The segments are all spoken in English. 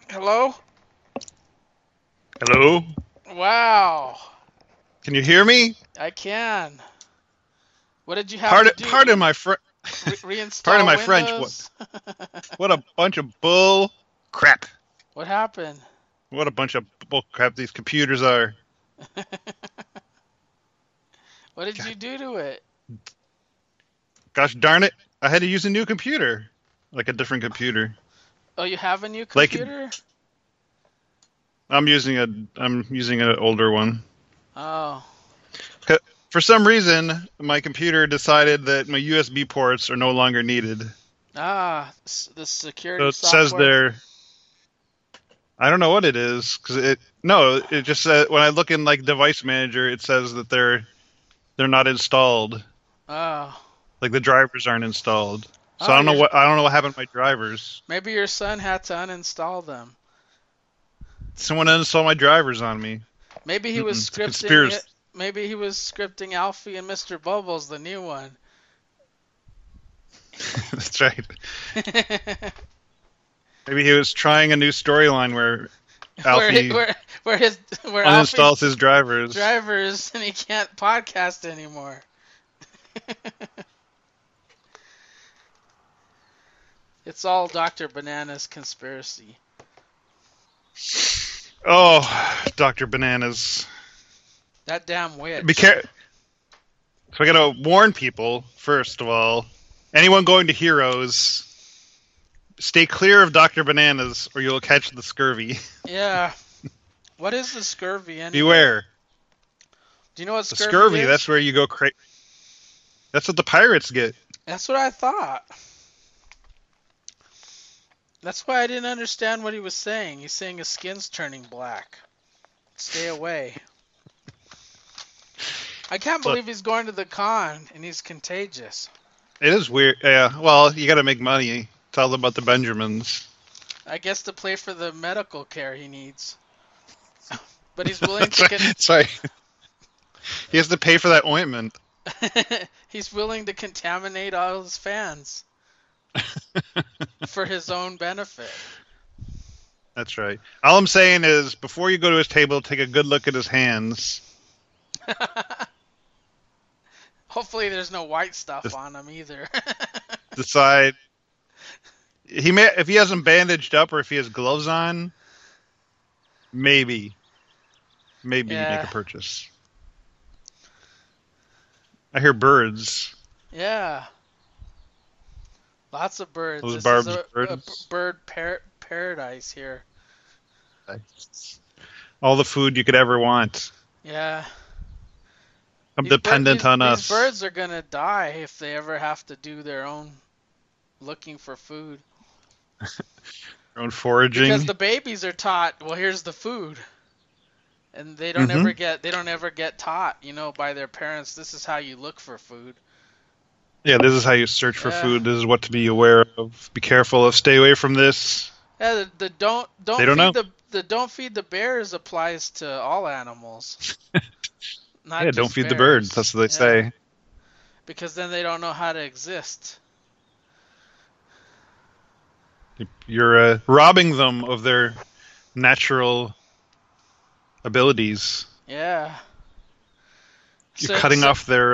Hello? Hello? Wow. Can you hear me? I can. What did you have to Pardon, do? pardon my fr- pardon Reinstall my French. What, Windows? what a bunch of bull crap. What happened? What a bunch of bull crap these computers are. What did God, you do to it? gosh darn it. I had to use a new computer. Like a different computer. Oh, you have a new Like computer? I'm using an older one. Oh. For some reason, my computer decided that my USB ports are no longer needed. The So security it says software? there, I don't know what it is because it just said when I look in like device manager, it says that they're not installed. Oh. Like the drivers aren't installed. So Oh, I don't know what happened to my drivers. maybe your son had to uninstall them. Someone uninstalled my drivers on me. Maybe he was It's a scripting it. conspiracy. Maybe he was scripting Alfie and Mr. Bubbles, the new one. That's right. Maybe he was trying a new storyline where where Alfie where Alfie's uninstalls his drivers. drivers and he can't podcast anymore. It's all Dr. Banana's conspiracy. Oh, Dr. Bananas. That damn Be witch. care- so I gotta warn people, first of all. Anyone going to Heroes, stay clear of Dr. Bananas or you'll catch the scurvy. Yeah. What is the scurvy anyway? Beware. Do you know what The scurvy scurvy, is? that's where you go crazy. That's what the pirates get. That's what I thought. That's why I didn't understand what he was saying. He's saying his skin's turning black. Stay away. I can't So believe he's going to the con and he's contagious. it is weird. Yeah, well, you got to make money. It's all about the Benjamins. I guess to pay for the medical care he needs. But he's willing That's to right. Sorry. He has to pay for that ointment. he's willing to contaminate all his fans for his own benefit. That's right. All I'm saying is, before you go to his table, take a good look at his hands. Hopefully there's no white stuff Just on him either. decide. He may, if he hasn't bandaged up or if he has gloves on, maybe make a Yeah. purchase. I hear birds. Yeah. Lots of birds. Those This is Barb's a birds. paradise here. All the food you could ever want. Yeah. I'm dependent on These us. birds are gonna die if they ever have to do their own looking for food. Our own Because foraging. the babies are taught, well, here's the food. And Hmm. they don't ever get taught, by their parents, this is how you look for food. Yeah, this is how you search for Yeah. food. This is what to be aware of. Be careful of. Stay away from this. Yeah, the They don't don't feed know. the don't feed the bears applies to all animals, not Yeah, don't just feed the birds. bears. That's what they Yeah, say. because then they don't know how to exist. You're robbing them of their natural abilities. Yeah. You're So cutting so off their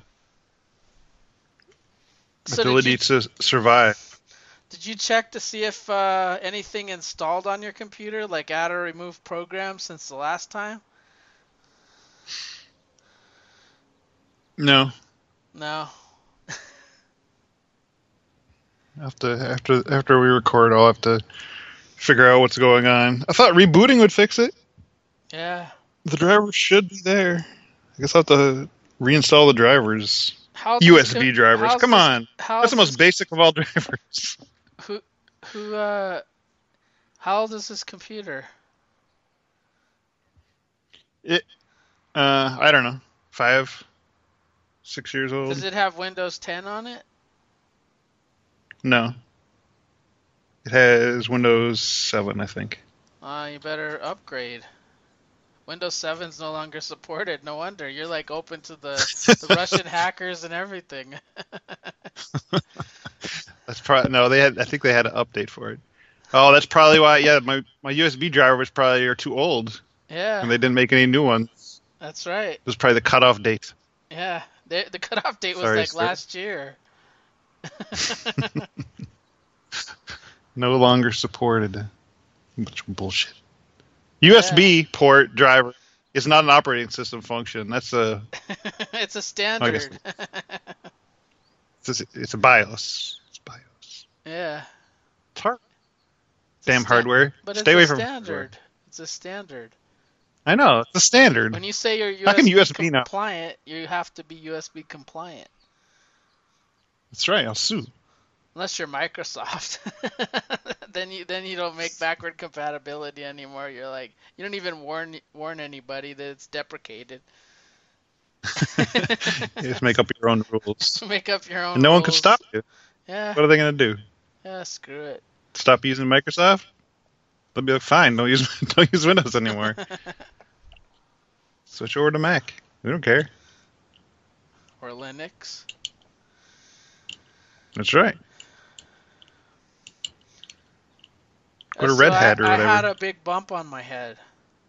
so ability to survive. did you check to see if anything installed on your computer, like add or remove programs since the last time? No, No. I have to after we record, I'll have to figure out what's going on. I thought rebooting would fix it. Yeah. The driver should be there. I guess I'll have to reinstall the drivers. How's this USB drivers. how's Come this on. That's the how's most this basic of all drivers. who who how old is this computer? It I don't know. 5, 6 years Does old? it have Windows 10 on it? No. It has Windows 7, I think. You better upgrade. Windows 7's no longer supported. No wonder. You're like open to the Russian hackers and everything. That's probably no, they had I think they had an update for it. Oh, that's probably why. Yeah, my USB driver was probably are too old, Yeah, and they didn't make any new ones. that's right. It was probably the cutoff date. Yeah, the cutoff date was Sorry, like sir. last year. No longer supported. Bunch of bullshit. Yeah, USB port driver is not an operating system function. That's a, it's a I guess, standard. it's a BIOS. It's BIOS. Yeah, It's hard. it's a Damn sta- hardware. but Stay it's a away from hardware. standard. It's a standard. I know it's the standard. When you say you're How can USB USB not? compliant, you have to be USB compliant. That's right. I'll sue. Unless you're Microsoft, then you don't make backward compatibility anymore. You're like you don't even warn anybody that it's deprecated. You just make up your own rules, Make up your own and no one can rules. stop you. Yeah, What are they going to do? yeah, screw it. Stop using Microsoft? They'll be like, fine, don't use don't use Windows anymore. Switch over to Mac. We don't care. Or Linux. That's right. Go to So Red Hat or I whatever. had a big bump on my head.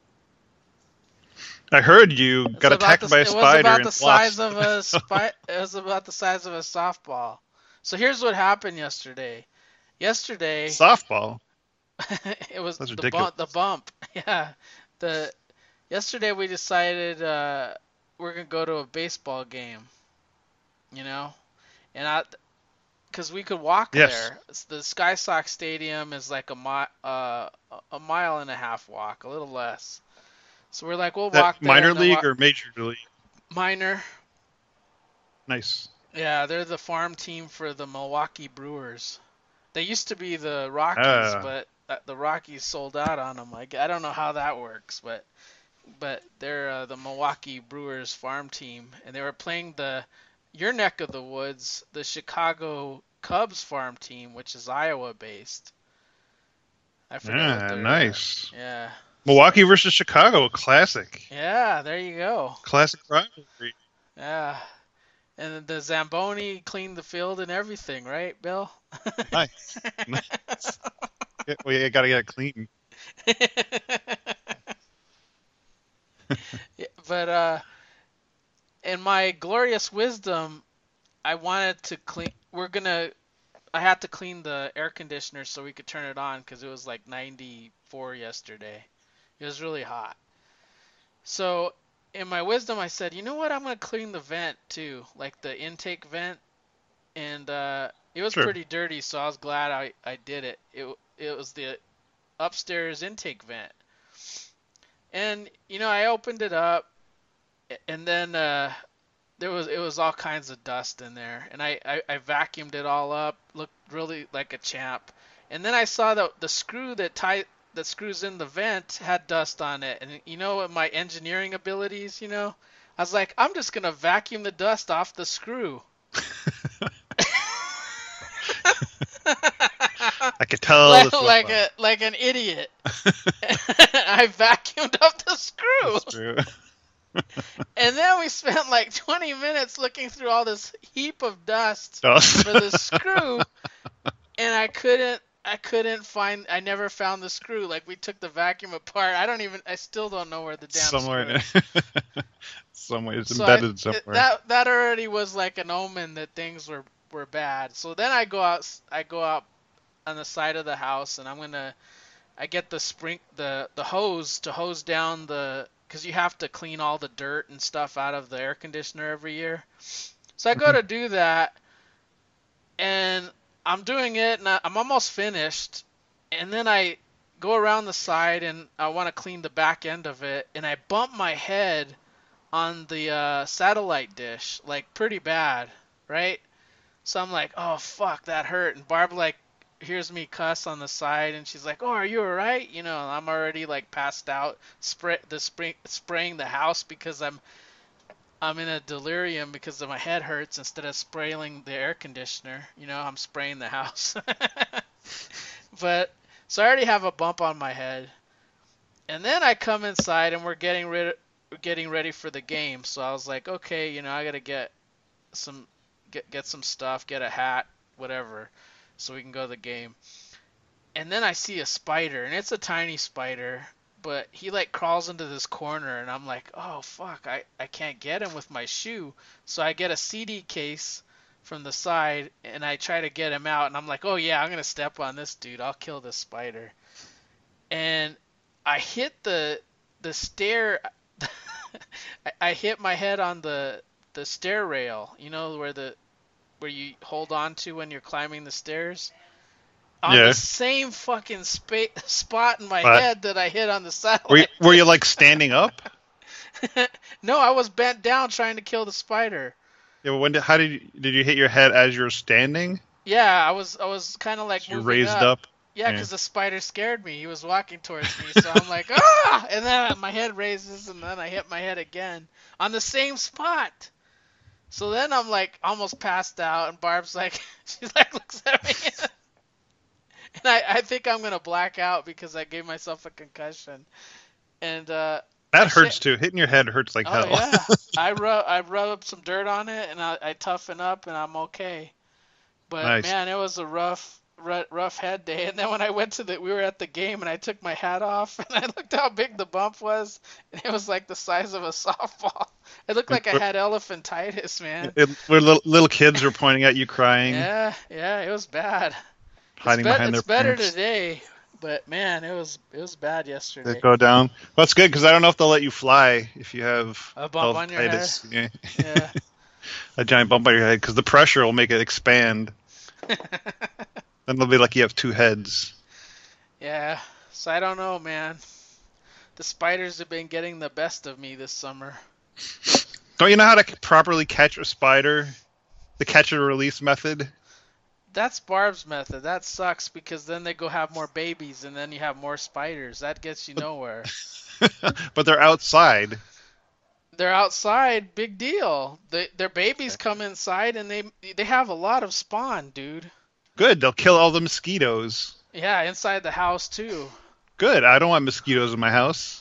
I heard you It was got about attacked by a it was spider about and the lost. size of a it was about the size of a softball. So here's what happened yesterday. Yesterday, Softball. it was That's the ridiculous. bump. The bump. Yeah. The yesterday we decided we're gonna go to a baseball game. You know, and because we could walk Yes. there. The Sky Sox Stadium is like a mile and a half walk, a little less. So we're like, we'll walk That there. minor And then league or major league? minor. Nice. Yeah, they're the farm team for the Milwaukee Brewers. They used to be the Rockies, Ah. but the Rockies sold out on them. Like I don't know how that works, but they're the Milwaukee Brewers farm team, and they were playing your neck of the woods, the Chicago Cubs farm team, which is Iowa based. I forget what Ah, they're. nice. Yeah. Milwaukee versus Chicago, a classic. Yeah, there you go. Classic rivalry. Yeah. And the Zamboni cleaned the field and everything, right, Bill? Nice. Nice. Yeah, we got to get it clean. Yeah, but in my glorious wisdom, I wanted to clean. I had to clean the air conditioner so we could turn it on because it was like 94 yesterday. It was really hot. So in my wisdom, I said, you know what? I'm gonna clean the vent too, like the intake vent, and it was Sure. pretty dirty, so I was glad I did it. It was the upstairs intake vent, and I opened it up, and then it was all kinds of dust in there, and I vacuumed it all up, looked really like a champ, and then I saw the screw that screws in the vent had dust on it, and with my engineering abilities, I was like, I'm just gonna vacuum the dust off the screw. I could tell. like an idiot. I vacuumed up the screw. That's true. And then we spent like 20 minutes looking through all this heap of dust Dust. for the screw, and I never found the screw. Like we took the vacuum apart. I still don't know where the damn Somewhere. screw is. Somewhere. It's So embedded somewhere. that already was like an omen that things were bad. So then I go out on the side of the house, and I get the hose to hose down because you have to clean all the dirt and stuff out of the air conditioner every year. So I go to do that, and I'm doing it, and I'm almost finished, and then I go around the side, and I want to clean the back end of it, and I bump my head on the satellite dish, like pretty bad, right? So I'm like, oh fuck, that hurt, and Barb like hears me cuss on the side, and she's like, oh, are you alright? I'm already like passed out, spraying the house because I'm in a delirium because my head hurts. Instead of spraying the air conditioner, I'm spraying the house. But so I already have a bump on my head, and then I come inside and we're getting ready for the game. So I was like, okay, I gotta get some stuff, get a hat, whatever, so we can go to the game. and then I see a spider, and it's a tiny spider, but he like crawls into this corner, and I'm like, oh fuck, I can't get him with my shoe. So I get a CD case from the side, and I try to get him out, and I'm like, oh yeah, I'm gonna step on this dude, I'll kill this spider. And I hit the stair. I hit my head on the stair rail, you know, where you hold on to when you're climbing the stairs, on the Yeah. same fucking spot in my But head that I hit on the were you, satellite were you like standing up? dish. No, I was bent down trying to kill the spider. Yeah. But how did you hit your head as you were standing? Yeah, I was kind of like So you moving raised up. up. Yeah, Yeah. because the spider scared me. He was walking towards me, so I'm like, ah! And then my head raises, and then I hit my head again on the same spot. So then I'm like almost passed out, and Barb's like, she's like looks at me, and I think I'm gonna black out because I gave myself a concussion. And That hurts too. Hitting your head hurts like oh hell. yeah, I rub some dirt on it, and I toughen up, and I'm okay. But Nice. man, it was a rough head day. And then when I went to we were at the game, and I took my hat off, and I looked how big the bump was, and it was like the size of a softball. It looked like I had elephantitis, man. Where little kids were pointing at you crying, Yeah, yeah, it was bad. hiding behind their It's better parents. today, but man, it was bad They yesterday. go down. Well, that's good because I don't know if they'll let you fly if you have A bump on your head. elephantitis. Yeah. Yeah. A giant bump on your head because the pressure will make it expand. Then it'll be like you have two heads. Yeah. So I don't know, man. The spiders have been getting the best of me this summer. Don't you know how to properly catch a spider? The catch and release method? That's Barb's method. That sucks because then they go have more babies and then you have more spiders. That gets you nowhere. But they're outside. They're outside, big deal. Their babies come inside and they have a lot of spawn, dude. Good. They'll kill all the mosquitoes. Yeah, inside the house too. Good. I don't want mosquitoes in my house.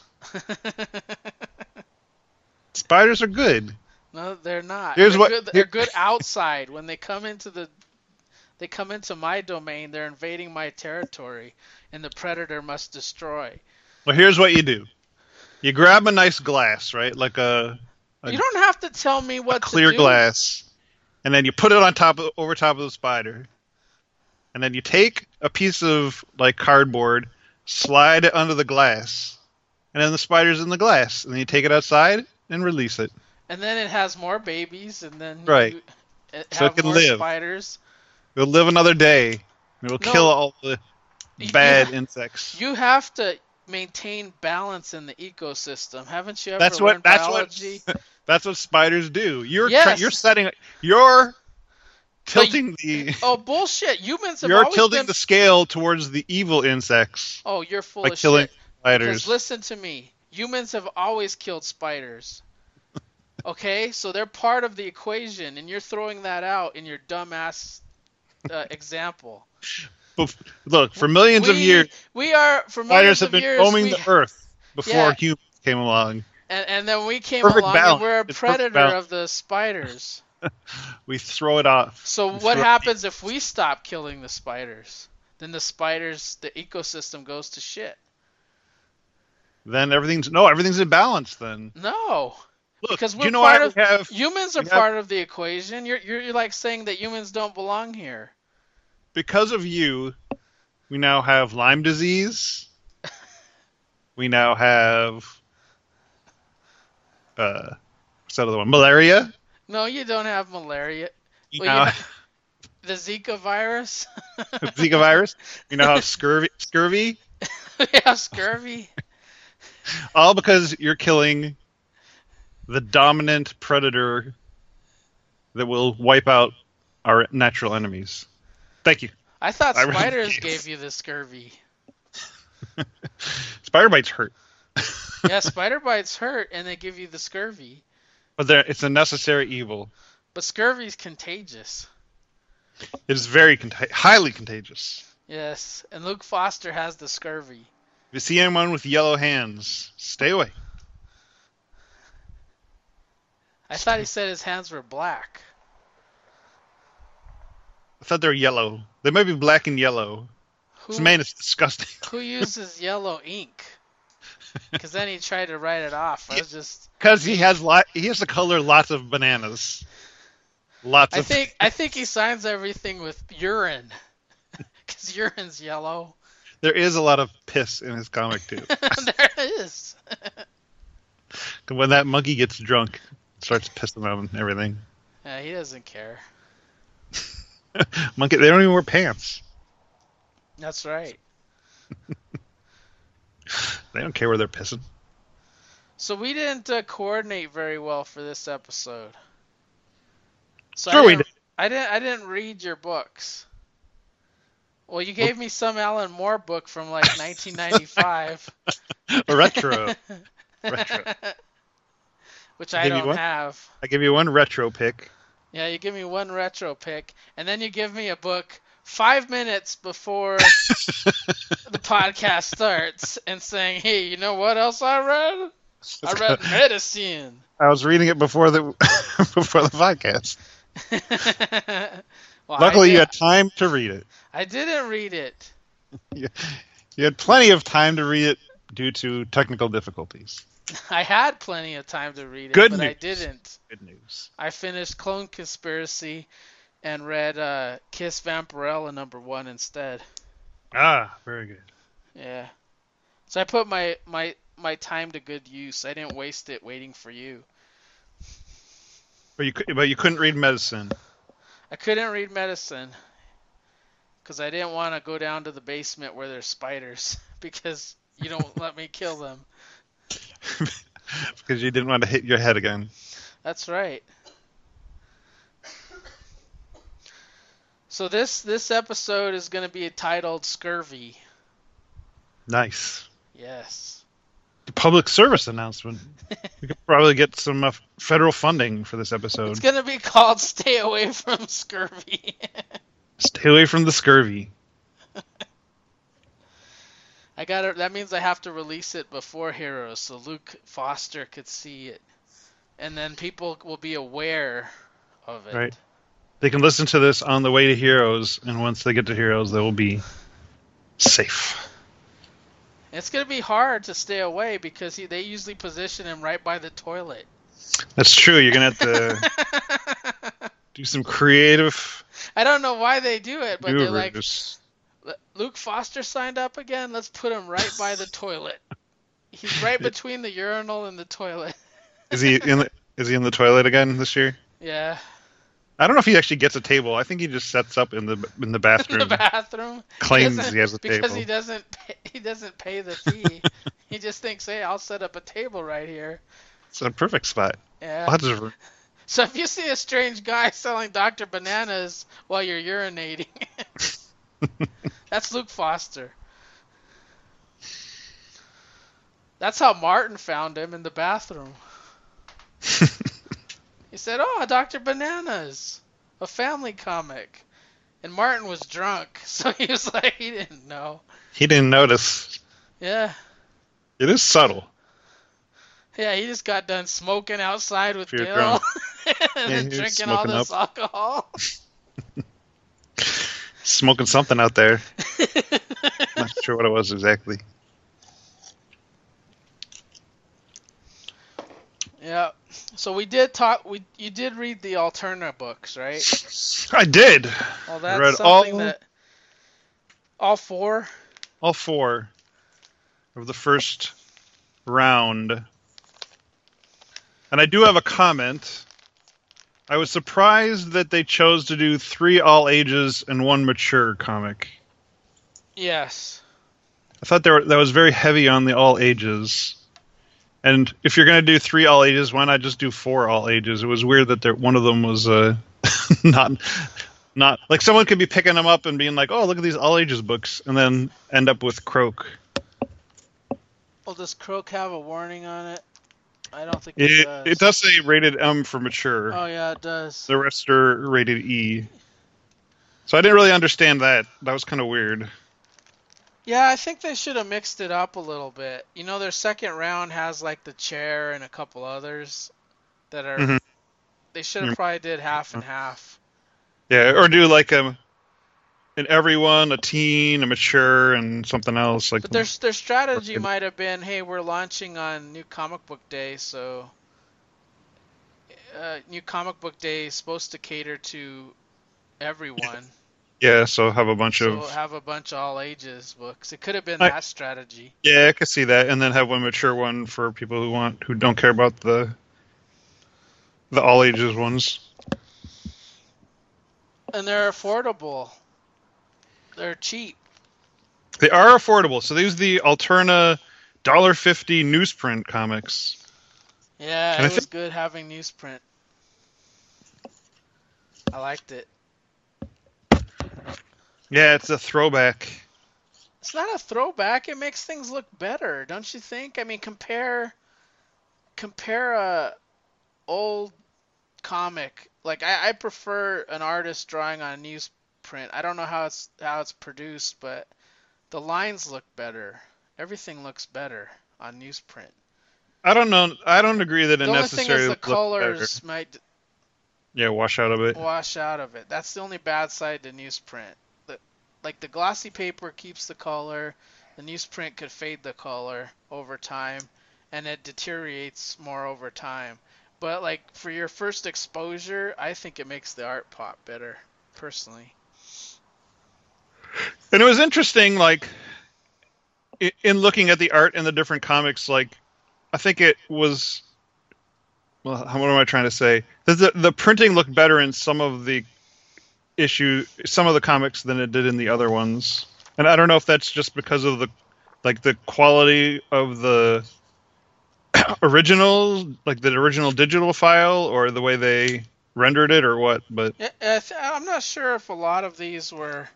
Spiders are good. No, they're not. Here's They're what. good. They're good outside. When they come into my domain, they're invading my territory, and the predator must destroy. Well, here's what you do. You grab a nice glass, right? Like a You don't have to tell me what clear to do. glass, and then you put it over top of the spider, and then you take a piece of like cardboard, slide it under the glass, and then the spider's in the glass, and then you take it outside and release it. And then it has more babies, and then Right. you So it have can more live. spiders. It'll live another day. And it'll No. kill all the You- bad you- insects. You have to maintain balance in the ecosystem. Haven't you ever That's learned what biology? that's what spiders do. You're Yes. you're tilting the Oh bullshit! Humans have you're always tilting been. the scale towards the evil insects Oh, you're full by of killing shit. spiders. Because listen to me, humans have always killed spiders. Okay, so they're part of the equation, and you're throwing that out in your dumbass example. Look, for millions of years, we are for spiders millions have of been years. roaming the earth before Yeah. humans came along. And then we came Perfect along balance. and we're a It's perfect predator balance. of the spiders. We throw it off. So We what throw- happens if we stop killing the spiders? Then the ecosystem goes to shit. Then everything's in balance. Then No, look, because do we're you know part why of we have humans are we have- part of the equation. You're like saying that humans don't belong here. because of you, we now have Lyme disease. We now have what's that other one? Malaria. No, you don't have malaria. We Well, now you The Zika virus. have Zika virus. We now have scurvy. Yeah, scurvy. All because you're killing the dominant predator that will wipe out our natural enemies. Thank you. I thought I really spiders can't. gave you the scurvy. Spider bites hurt, Yeah, spider bites hurt and they give you the scurvy. but it's a necessary evil. But scurvy's contagious. It is very highly contagious. Yes, and Luke Foster has the scurvy. If you see anyone with yellow hands, stay away. I thought he said his hands were black. I thought they were yellow. They might be black and yellow. This man is disgusting. Who uses yellow ink? Because then he tried to write it off. I was just Because he has the color lots of bananas. I think he signs everything with urine. Because urine's yellow. There is a lot of piss in his comic too. There is. When that monkey gets drunk, it starts pissing on everything. Yeah, he doesn't care. Monkey, they don't even wear pants. That's right. They don't care where they're pissing. So we didn't coordinate very well for this episode. So Sure, we did. I didn't read your books. Well, you gave me some Alan Moore book from like 1995. A retro. Which I don't have. I give you one retro pick. Yeah, you give me one retro pick, and then you give me a book 5 minutes before the podcast starts and saying, hey, you know what else I read? I read Medicine. I was reading it before the before the podcast. Well, Luckily, you had time to read it. I didn't read it. You had plenty of time to read it due to technical difficulties. I had plenty of time to read it, Good but news. I didn't. Good news. I finished Clone Conspiracy and read Kiss Vampirella #1 instead. Ah, very good. Yeah. So I put my time to good use. I didn't waste it waiting for you. But you couldn't read Medicine. I couldn't read Medicine because I didn't want to go down to the basement where there's spiders because you don't let me kill them. Because you didn't want to hit your head again. That's right. So this episode is going to be titled Scurvy. Nice. Yes. Public service announcement. We could probably get some federal funding for this episode. It's going to be called Stay Away from Scurvy. Stay away from the scurvy. That means I have to release it before Heroes so Luke Foster could see it. And then people will be aware of it. Right. They can listen to this on the way to Heroes, and once they get to Heroes, they will be safe. It's going to be hard to stay away because they usually position him right by the toilet. That's true. You're going to have to do some creative... I don't know why they do it, but they're like, maneuvers. Luke Foster signed up again? Let's put him right by the toilet. He's right between the urinal and the toilet. Is he in the toilet again this year? Yeah. I don't know if he actually gets a table. I think he just sets up in the bathroom. In the bathroom. Claims he has a table. Because he doesn't pay the fee. He just thinks, hey, I'll set up a table right here. It's a perfect spot. Yeah. Lots of room. So if you see a strange guy selling Dr. Bananas while you're urinating, that's Luke Foster. That's how Martin found him in the bathroom. He said, oh, Dr. Bananas, a family comic. And Martin was drunk, so he was like, he didn't know. He didn't notice. Yeah. It is subtle. Yeah, he just got done smoking outside with If you're Gil drunk. and then he was drinking all smoking this alcohol. Smoking something out there. Not sure what it was exactly. Yeah. So we did talk. You did read the Alterna books, right? I did. Well, I that's read something that all four. All four of the first round. And I do have a comment. I was surprised that they chose to do 3 all ages and 1 mature comic. Yes. I thought that was very heavy on the all ages. And if you're going to do 3 all ages, why not just do 4 all ages? It was weird that one of them was not like someone could be picking them up and being like, "Oh, look at these all ages books," and then end up with Croak. Well, does Croak have a warning on it? I don't think it does. It does say rated M for mature. Oh yeah, it does. The rest are rated E. So I didn't really understand that. That was kind of weird. Yeah, I think they should have mixed it up a little bit. You know, their second round has like the chair and a couple others that are. Mhm. They should have probably did half and half. Yeah, or do like in everyone, a teen, a mature, and something else. Like, But their strategy might have been, hey, we're launching on New Comic Book Day, so New Comic Book Day is supposed to cater to everyone. yeah, so have a bunch So of. have a bunch of all ages books. It could have been I, that strategy. yeah, I could see that, and then have one mature one for people who don't care about the all ages ones. And they're affordable. They're cheap. They are affordable. So these are the Alterna $1.50 newsprint comics. Yeah, And it was good having newsprint. I liked it. Yeah, it's a throwback. It's not a throwback. It makes things look better, don't you think? I mean, compare a old comic. Like I prefer an artist drawing on newsprint. I don't know how it's produced, but the lines look better. Everything looks better on newsprint. I don't know. I don't agree that it The only thing is necessarily the looks better. colors might Yeah, wash out of it. wash out of it. That's the only bad side to newsprint. Like the glossy paper keeps the color, the newsprint could fade the color over time, and it deteriorates more over time. But like for your first exposure, I think it makes the art pop better, personally. And it was interesting, like, in looking at the art in the different comics, like, I think it was, well, what am I trying to say? The printing looked better in some of the comics than it did in the other ones. And I don't know if that's just because of the quality of the original, like the original digital file, or the way they rendered it, or what. But Yeah, I'm not sure if a lot of these were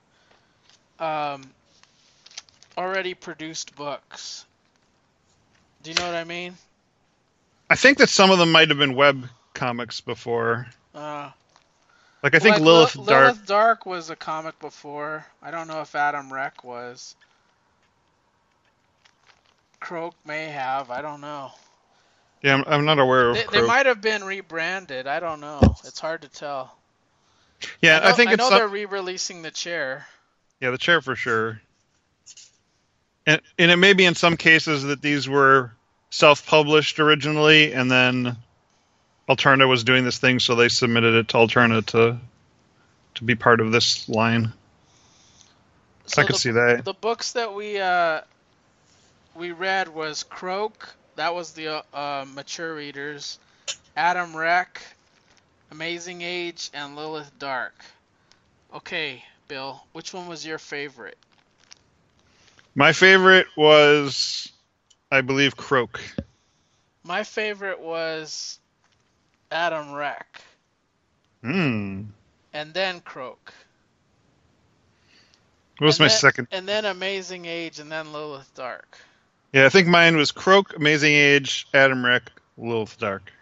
already produced books. Do you know what I mean? I think that some of them might have been web comics before. Like I think like Lilith Dark. Lilith Dark was a comic before. I don't know if Adam Reck was. Croak may have. I don't know. Yeah, I'm not aware of. They might have been rebranded. I don't know. It's hard to tell. Yeah, I know they're re-releasing the chair. Yeah, the chair for sure. And it may be in some cases that these were self-published originally, and then Alterna was doing this thing, so they submitted it to Alterna to be part of this line. So I could see that. The books that we read was Croak. That was the mature readers. Adam Reck, Amazing Age, and Lilith Dark. Okay, Bill, which one was your favorite? My favorite was, I believe, Croak. My favorite was Adam Reck. And then Croak. What was my second? And then Amazing Age, and then Lilith Dark. Yeah, I think mine was Croak, Amazing Age, Adam Reck, Lilith Dark.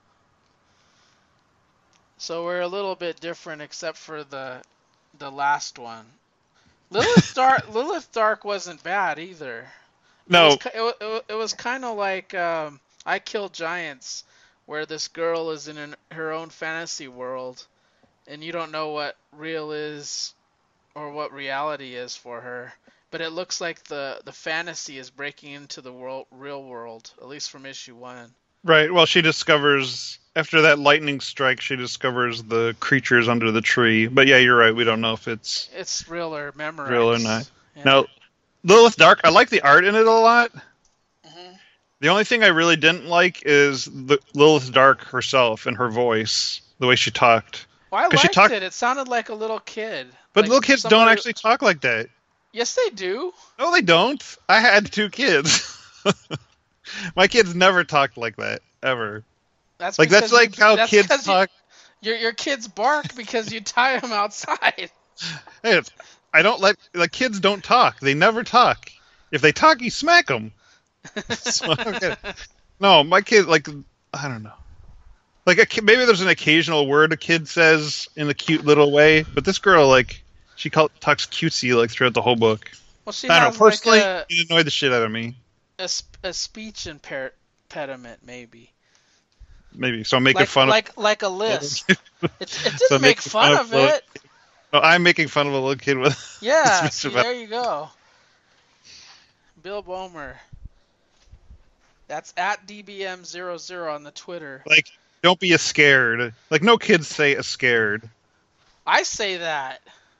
So we're a little bit different, except for the last one. Lilith Dark wasn't bad either. No, it was kind of like I Kill Giants, where this girl is in her own fantasy world, and you don't know what real is or what reality is for her. But it looks like the fantasy is breaking into the real world, at least from issue 1. Right. Well, she discovers, after that lightning strike, she discovers the creatures under the tree. But yeah, you're right. We don't know if it's real or memorized. Real or not. Yeah. Now, Lilith Dark, I like the art in it a lot. Mm-hmm. The only thing I really didn't like is Lilith Dark herself and her voice, the way she talked. Well, I liked it. It sounded like a little kid. But like little kids don't actually talk like that. Yes, they do. No, they don't. I had 2 kids. My kids never talked like that, ever. That's like how kids talk. Your kids bark because you tie them outside. Hey, I don't kids don't talk. They never talk. If they talk, you smack them. So, okay. No, my kid, I don't know. Maybe there's an occasional word a kid says in a cute little way, but this girl, she talks cutesy, throughout the whole book. Well, she I don't has know. Personally, it annoyed the shit out of me. A speech impediment, maybe. Maybe. So I'm making fun of... Like a lisp. It didn't make fun of it. Oh, I'm making fun of a little kid with Yeah, speech see, about. there you go. Bill Bomer. That's at DBM00 on the Twitter. Like, don't be a scared. Like, no kids say a scared. I say that.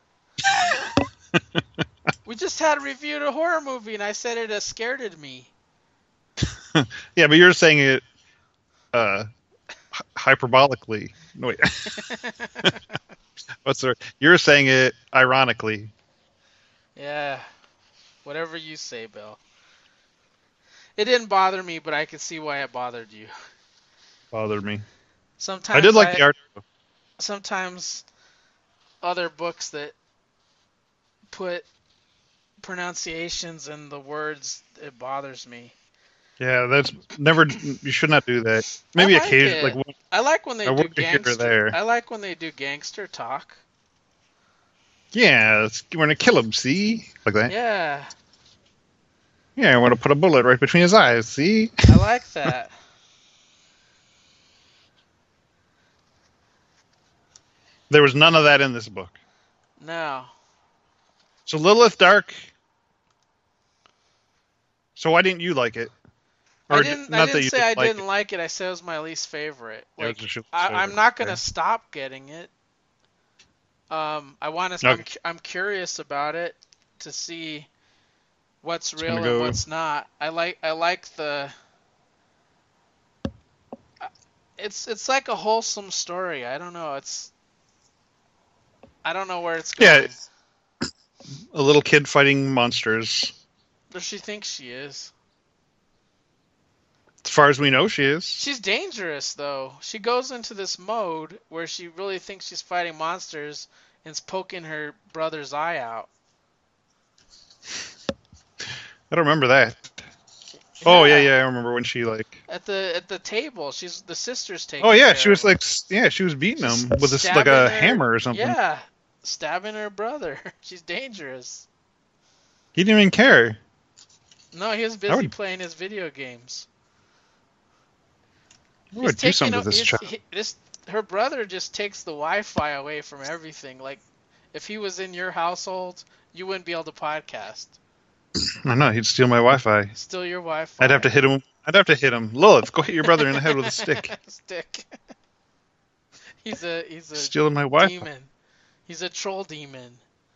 We just had a review of a horror movie, and I said it scared me. Yeah, but you're saying it hyperbolically. No, wait. What's the? You're saying it ironically. Yeah, whatever you say, Bill. It didn't bother me, but I could see why it bothered you. Bothered me. Sometimes I did like the art. Sometimes other books that put pronunciations in the words, it bothers me. Yeah, that's never. You should not do that. Maybe occasionally, like I like when they a do word here or gangster. there. I like when they do gangster talk. Yeah, we're gonna kill him. See, like that. Yeah, Yeah, I want to put a bullet right between his eyes. See. I like that. There was none of that in this book. No. So Lilith Dark. So why didn't you like it? Or I didn't say I didn't like it. I said it was my least favorite. Like, I'm not gonna stop getting it. I want to. Okay. I'm curious about it to see what's real and what's not. I like the. It's like a wholesome story. I don't know. I don't know where it's going. Yeah, a little kid fighting monsters. Does she think she is? As far as we know, she is. She's dangerous, though. She goes into this mode where she really thinks she's fighting monsters and is poking her brother's eye out. I don't remember that. Yeah. Oh yeah, I remember when she like at the table. She's the sister's taking. Oh yeah, she was like she was beating him with like a hammer or something. Yeah, stabbing her brother. She's dangerous. He didn't even care. No, he was busy playing his video games. I would do something to this child. Her brother just takes the Wi-Fi away from everything. Like, if he was in your household, you wouldn't be able to podcast. I know, he'd steal my Wi-Fi. Steal your Wi-Fi. I'd have to hit him. Lilith, go hit your brother in the head with a stick. He's a stealing my Wi-Fi. Demon. He's a troll demon.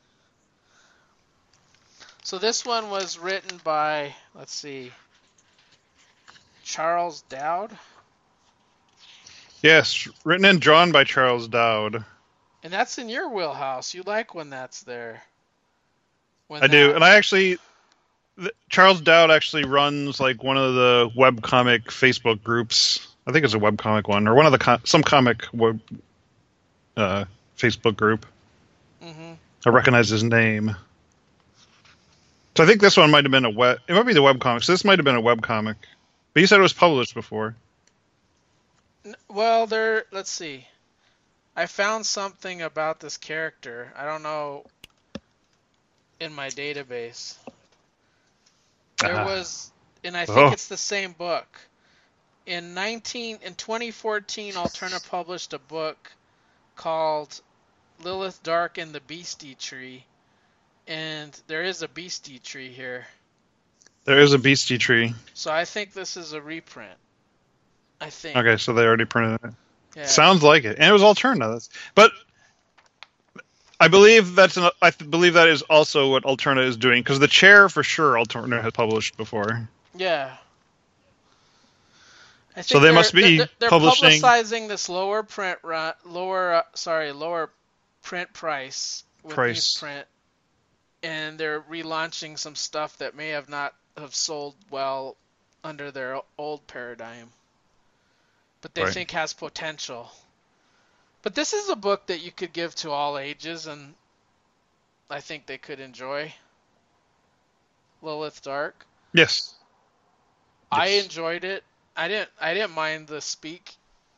So this one was written by, let's see, Charles Dowd. Yes, written and drawn by Charles Dowd. And that's in your wheelhouse. You like when that's there. I do, and I actually, Charles Dowd actually runs like one of the webcomic Facebook groups. I think it's a webcomic one, or one of the some comic web Facebook group. Mm-hmm. I recognize his name. So I think this one might have been it might be the webcomic. So this might have been a webcomic. But you said it was published before. Well, let's see. I found something about this character. I don't know in my database. There was, and I think it's the same book. In 2014, Alterna published a book called Lilith Dark and the Beastie Tree. And there is a Beastie Tree here. There is a Beastie Tree. So I think this is a reprint. I think. Okay, so they already printed it. Yeah. Sounds like it. And it was Alterna. But I believe that is also what Alterna is doing, because the chair for sure Alterna has published before. Yeah. So they must be they're publicizing this lower print price with newsprint, and they're relaunching some stuff that may not have sold well under their old paradigm, but they think has potential. But this is a book that you could give to all ages, and I think they could enjoy. Lilith Dark. Yes. I enjoyed it. I didn't mind the speak.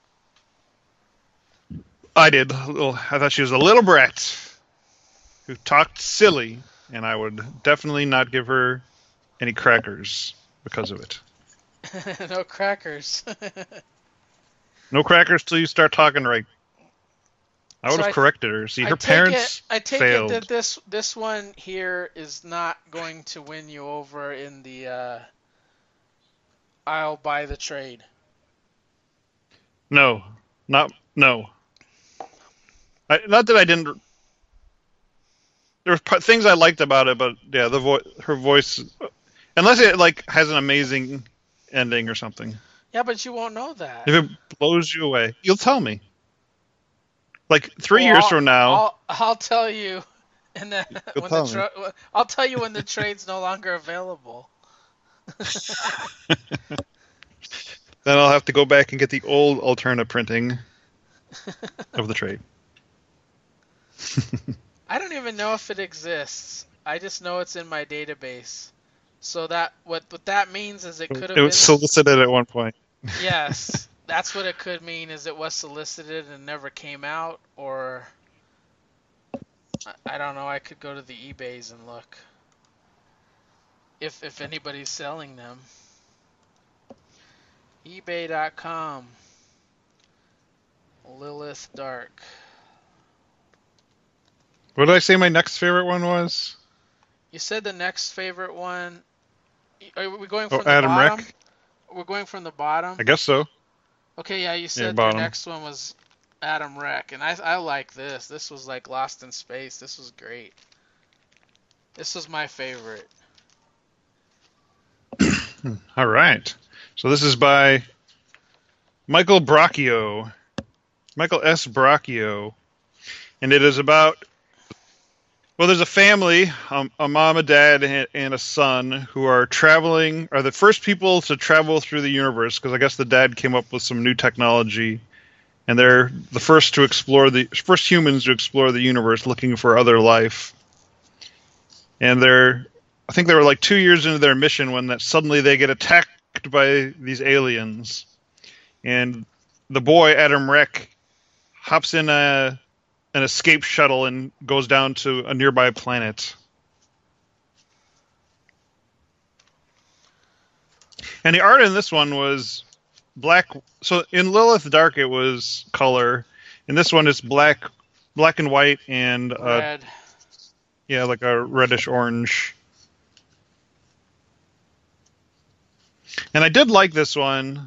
I did. I thought she was a little brat who talked silly, and I would definitely not give her any crackers because of it. No crackers. No crackers till you start talking right. I would So have corrected her. See, I her take it parents I take it that failed. this one here is not going to win you over in the I'll buy the trade. No, not no. Not that I didn't. There was things I liked about it, but yeah, her voice, unless it like has an amazing ending or something. Yeah, but you won't know that. If it blows you away, you'll tell me. Like three Well, years from now, I'll tell you, and then you'll tell me. I'll tell you when the trade's no longer available. Then I'll have to go back and get the old Alterna printing of the trade. I don't even know if it exists. I just know it's in my database. So that what that means is it could It have was been. solicited at one point. Yes, that's what it could mean. Is it was solicited and never came out, or I don't know. I could go to the eBays and look if anybody's selling them. eBay.com. Lilith Dark. What did I say my next favorite one was? You said the next favorite one. Are we going Oh, from the Adam bottom? Rick? We're going from the bottom. I guess so. Okay, yeah, you Yeah, said your bottom. next one was Adam Wreck, and I like this. This was like Lost in Space. This was great. This was my favorite. All right. So this is by Michael Bracchio. Michael S. Bracchio. And it is about, well, there's a family, a mom, a dad, and a son who are the first people to travel through the universe, because I guess the dad came up with some new technology, and they're the first humans to explore the universe looking for other life. And I think they were like 2 years into their mission when suddenly they get attacked by these aliens. And the boy, Adam Reck, hops in an escape shuttle and goes down to a nearby planet. And the art in this one was black. So in Lilith Dark, it was color. In this one, it's black and white, and Red. yeah, like a reddish orange. And I did like this one.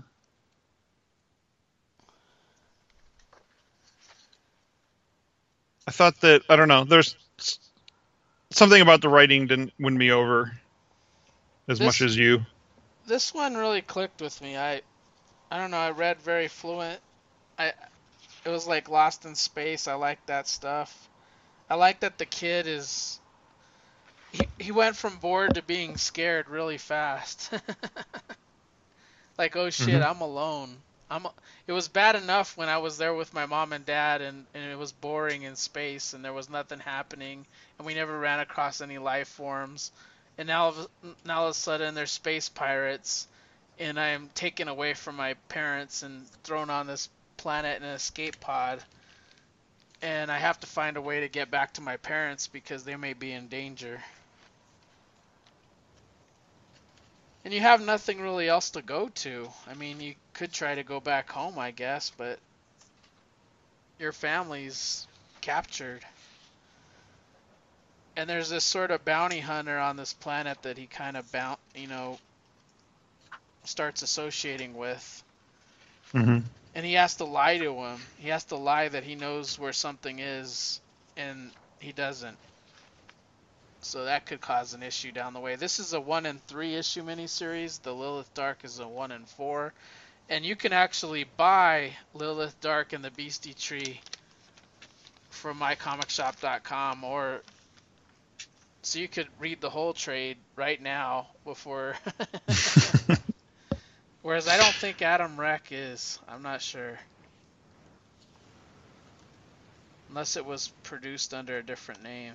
I thought that, I don't know, there's something about the writing didn't win me over as much as you. This one really clicked with me. I don't know. I read very fluent. It was like Lost in Space. I like that stuff. I like that the kid is. He went from bored to being scared really fast. Like, oh shit, I'm alone. It was bad enough when I was there with my mom and dad, and it was boring in space, and there was nothing happening, and we never ran across any life forms. And now all of a sudden, there's space pirates, and I am taken away from my parents and thrown on this planet in an escape pod, and I have to find a way to get back to my parents because they may be in danger. And you have nothing really else to go to. I mean, you could try to go back home, I guess, but your family's captured. And there's this sort of bounty hunter on this planet that he kind of starts associating with. Mm-hmm. And he has to lie to him. He has to lie that he knows where something is, and he doesn't. So that could cause an issue down the way. This is a 1 in 3 issue miniseries. The Lilith Dark is a 1 in 4. And you can actually buy Lilith Dark and the Beastie Tree from mycomicshop.com, or so you could read the whole trade right now before. Whereas I don't think Adam Wreck is. I'm not sure. Unless it was produced under a different name.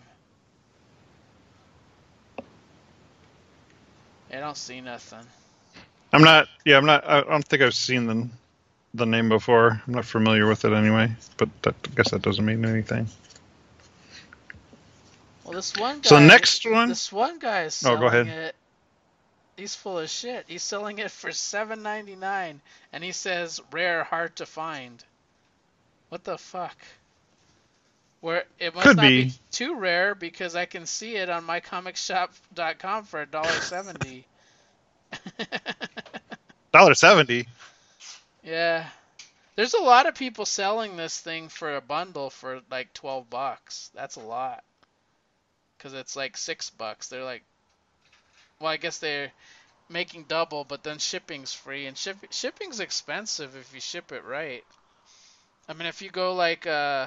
I don't see nothing. I'm not. I don't think I've seen the name before. I'm not familiar with it anyway. But I guess that doesn't mean anything. Well, this one guy. So the next one. This one guy is selling go ahead. it. He's full of shit. He's selling it for $7.99, and he says rare, hard to find. What the fuck? Where it must Could not be be. too rare because I can see it on mycomicshop.com for $1.70. $1.70. Yeah. There's a lot of people selling this thing for a bundle for like $12. That's a lot. Because it's like $6. They're like, well, I guess they're making double, but then shipping's free, and shipping's expensive if you ship it right. I mean, if you go like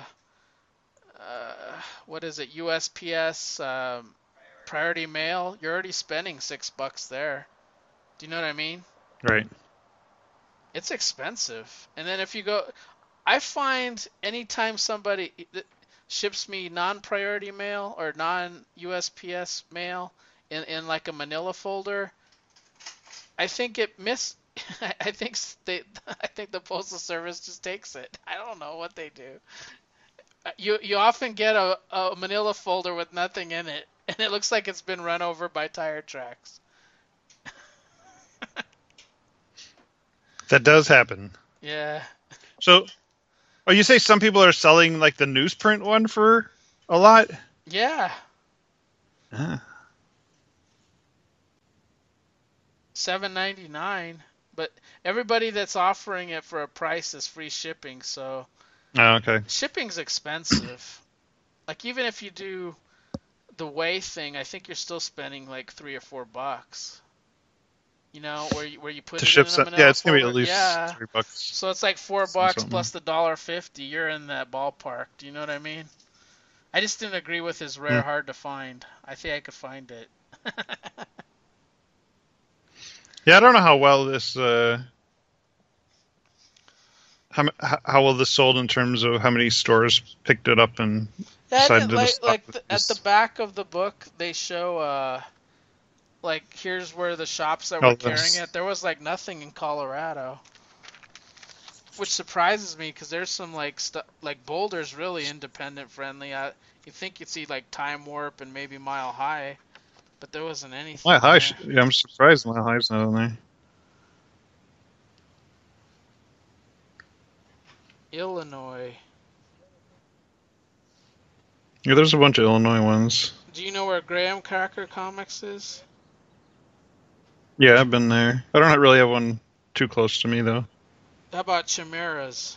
what is it, USPS Priority Mail, you're already spending $6 there. Do you know what I mean? Right. It's expensive. And then if you go, I find anytime somebody ships me non-priority mail or non-USPS mail in like a manila folder, I think it miss. I think I think the postal service just takes it. I don't know what they do. You often get a manila folder with nothing in it, and it looks like it's been run over by tire tracks. That does happen. Yeah. So, oh, you say some people are selling like the newsprint one for a lot? Yeah. Ah. $7.99, but everybody that's offering it for a price is free shipping, so Oh, okay. shipping's expensive. Like even if you do the way thing, I think you're still spending like $3 or $4. You know, where you put To it ship in a some, manila yeah, it's gonna be at folder. least Yeah. $3. So it's like $4 Something. plus the $1.50. You're in that ballpark. Do you know what I mean? I just didn't agree with his rare hard to find. I think I could find it. Yeah, I don't know how well this how well this sold in terms of how many stores picked it up and Yeah, I decided didn't to stock at the this. back of the book they show like here's where the shops that were Oh, carrying this. it. There was like nothing in Colorado, which surprises me because there's some like stuff like Boulder's really independent friendly. You think you'd see like Time Warp and maybe Mile High, but there wasn't My anything high, there. yeah, I'm surprised my high's not on there. Illinois. Yeah, there's a bunch of Illinois ones. Do you know where Graham Cracker Comics is? Yeah, I've been there. I don't really have one too close to me though. How about Chimeras?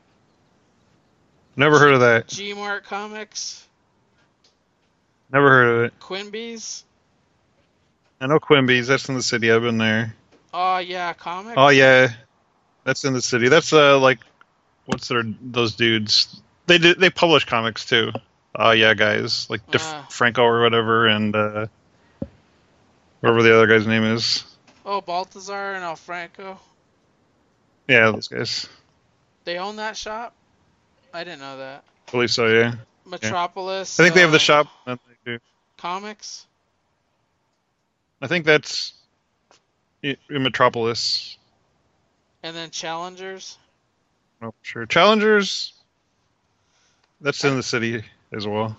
Never heard of that. G Mart Comics? Never heard of it. Quimby's? I know Quimby's. That's in the city. I've been there. Oh yeah, Oh Comics? yeah, that's in the city. That's like what's those dudes? They publish comics too. Oh yeah, guys like Franco or whatever, and whatever the other guy's name is. Oh, Baltazar and Alfranco? Yeah, those guys. They own that shop? I didn't know that. I believe so. Yeah. Metropolis I think they have the shop. That they do. Comics? I think that's in Metropolis. And then Challengers? Oh, sure. Challengers. That's in the city as well.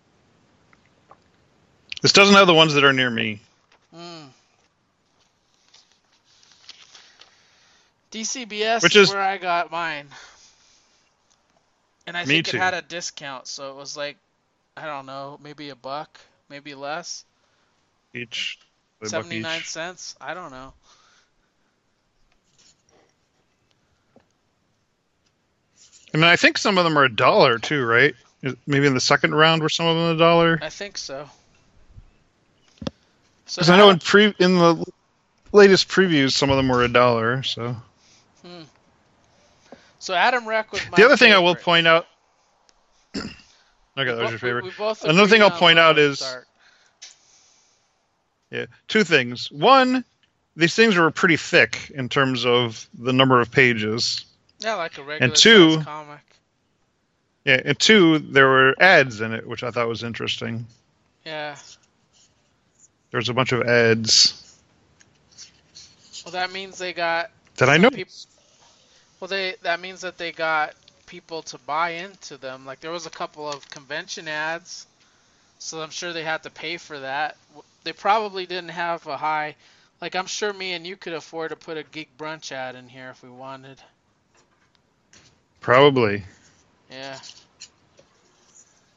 This doesn't have the ones that are near me. DCBS Which is is where I got mine. And I me think too. it had a discount, so it was like, I don't know, maybe $1, maybe less. Each. 79 cents? I don't know. I mean, I think some of them are $1 too, right? Maybe in the second round were some of them $1. I think so. Because I know in the latest previews, some of them were $1. So. So Adam Reck was my The other thing favorite. I will point out. Okay, that was your favorite. We both Another thing I'll on point out is. Start. Yeah, two things. One, these things were pretty thick in terms of the number of pages. Yeah, like a regular and two, size comic. Yeah, and two, there were ads in it, which I thought was interesting. Yeah. There's a bunch of ads. Well, that means they got. That I know. Well, that means that they got people to buy into them. Like there was a couple of convention ads, so I'm sure they had to pay for that. They probably didn't have a high. Like I'm sure me and you could afford to put a Geek Brunch ad in here if we wanted. Probably. Yeah.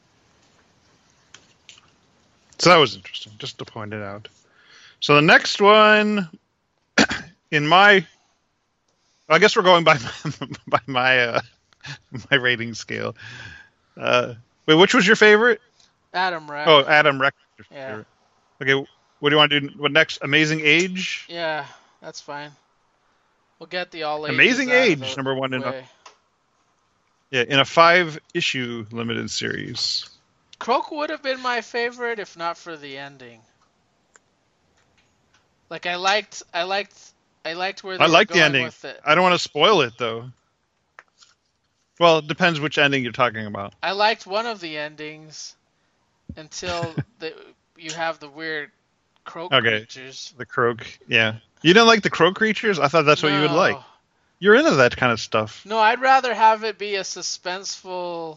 So that was interesting, just to point it out. So the next one, in my, I guess we're going by by my rating scale. Wait, which was your favorite? Adam Reck. Oh, Adam Reck. Yeah. Okay, what do you want to do? What next? Amazing Age? Yeah, that's fine. We'll get the all ages Amazing out of Age, the number one way. in a 5-issue limited series. Croak would have been my favorite if not for the ending. Like I liked where they I were like the going ending. with it. I don't want to spoil it though. Well, it depends which ending you're talking about. I liked one of the endings until you have the weird croak creatures. The croak, yeah. You didn't like the croak creatures? I thought that's what you would like. You're into that kind of stuff. No, I'd rather have it be a suspenseful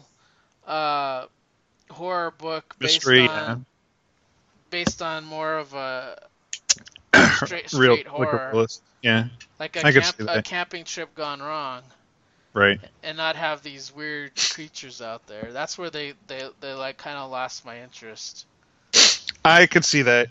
horror book mystery, based on more of a straight horror. Like yeah. Like a camping trip gone wrong. Right. And not have these weird creatures out there. That's where they like kind of lost my interest. I could see that.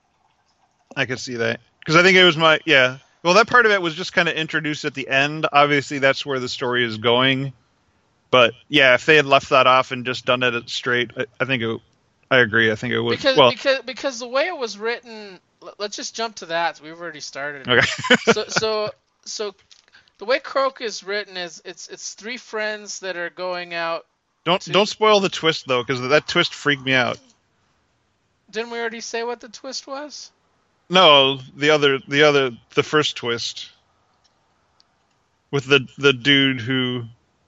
Because I think it was well, that part of it was just kind of introduced at the end. Obviously, that's where the story is going. But yeah, if they had left that off and just done it straight, I agree. I think it would. Because the way it was written, let's just jump to that. We've already started. Okay. So the way Croak is written is it's three friends that are going out. Don't spoil the twist though, because that twist freaked me out. Didn't we already say what the twist was? No, the first twist with the dude who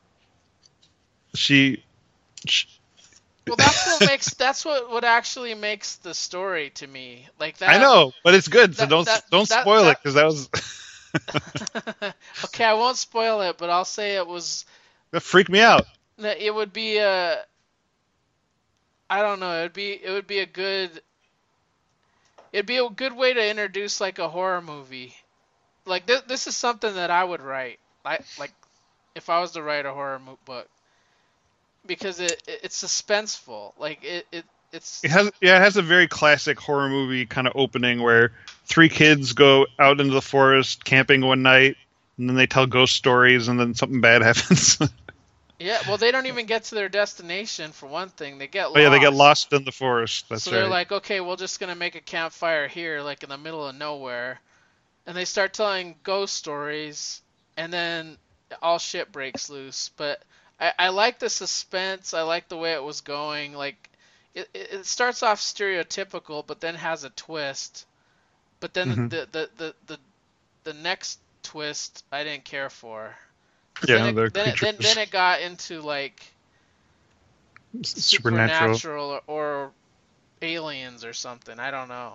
she well, that's what actually makes the story to me. Like that. I know, but it's good, so don't spoil it, because that was Okay, I won't spoil it, but I'll say it was that freaked me out. It would be I don't know, it would be a good way to introduce like a horror movie. Like this is something that I would write. Like if I was to write a horror book. Because it's suspenseful. Like it has a very classic horror movie kind of opening where 3 kids go out into the forest camping one night, and then they tell ghost stories, and then something bad happens. Yeah, well, they don't even get to their destination, for one thing. They get lost. Oh, yeah, they get lost in the forest. That's so right. They're like, okay, we're just going to make a campfire here, like in the middle of nowhere. And they start telling ghost stories, and then all shit breaks loose. But I like the suspense. I like the way it was going. Like, it starts off stereotypical, but then has a twist. But then the next twist I didn't care for. Yeah, then it got into like supernatural or aliens or something. I don't know.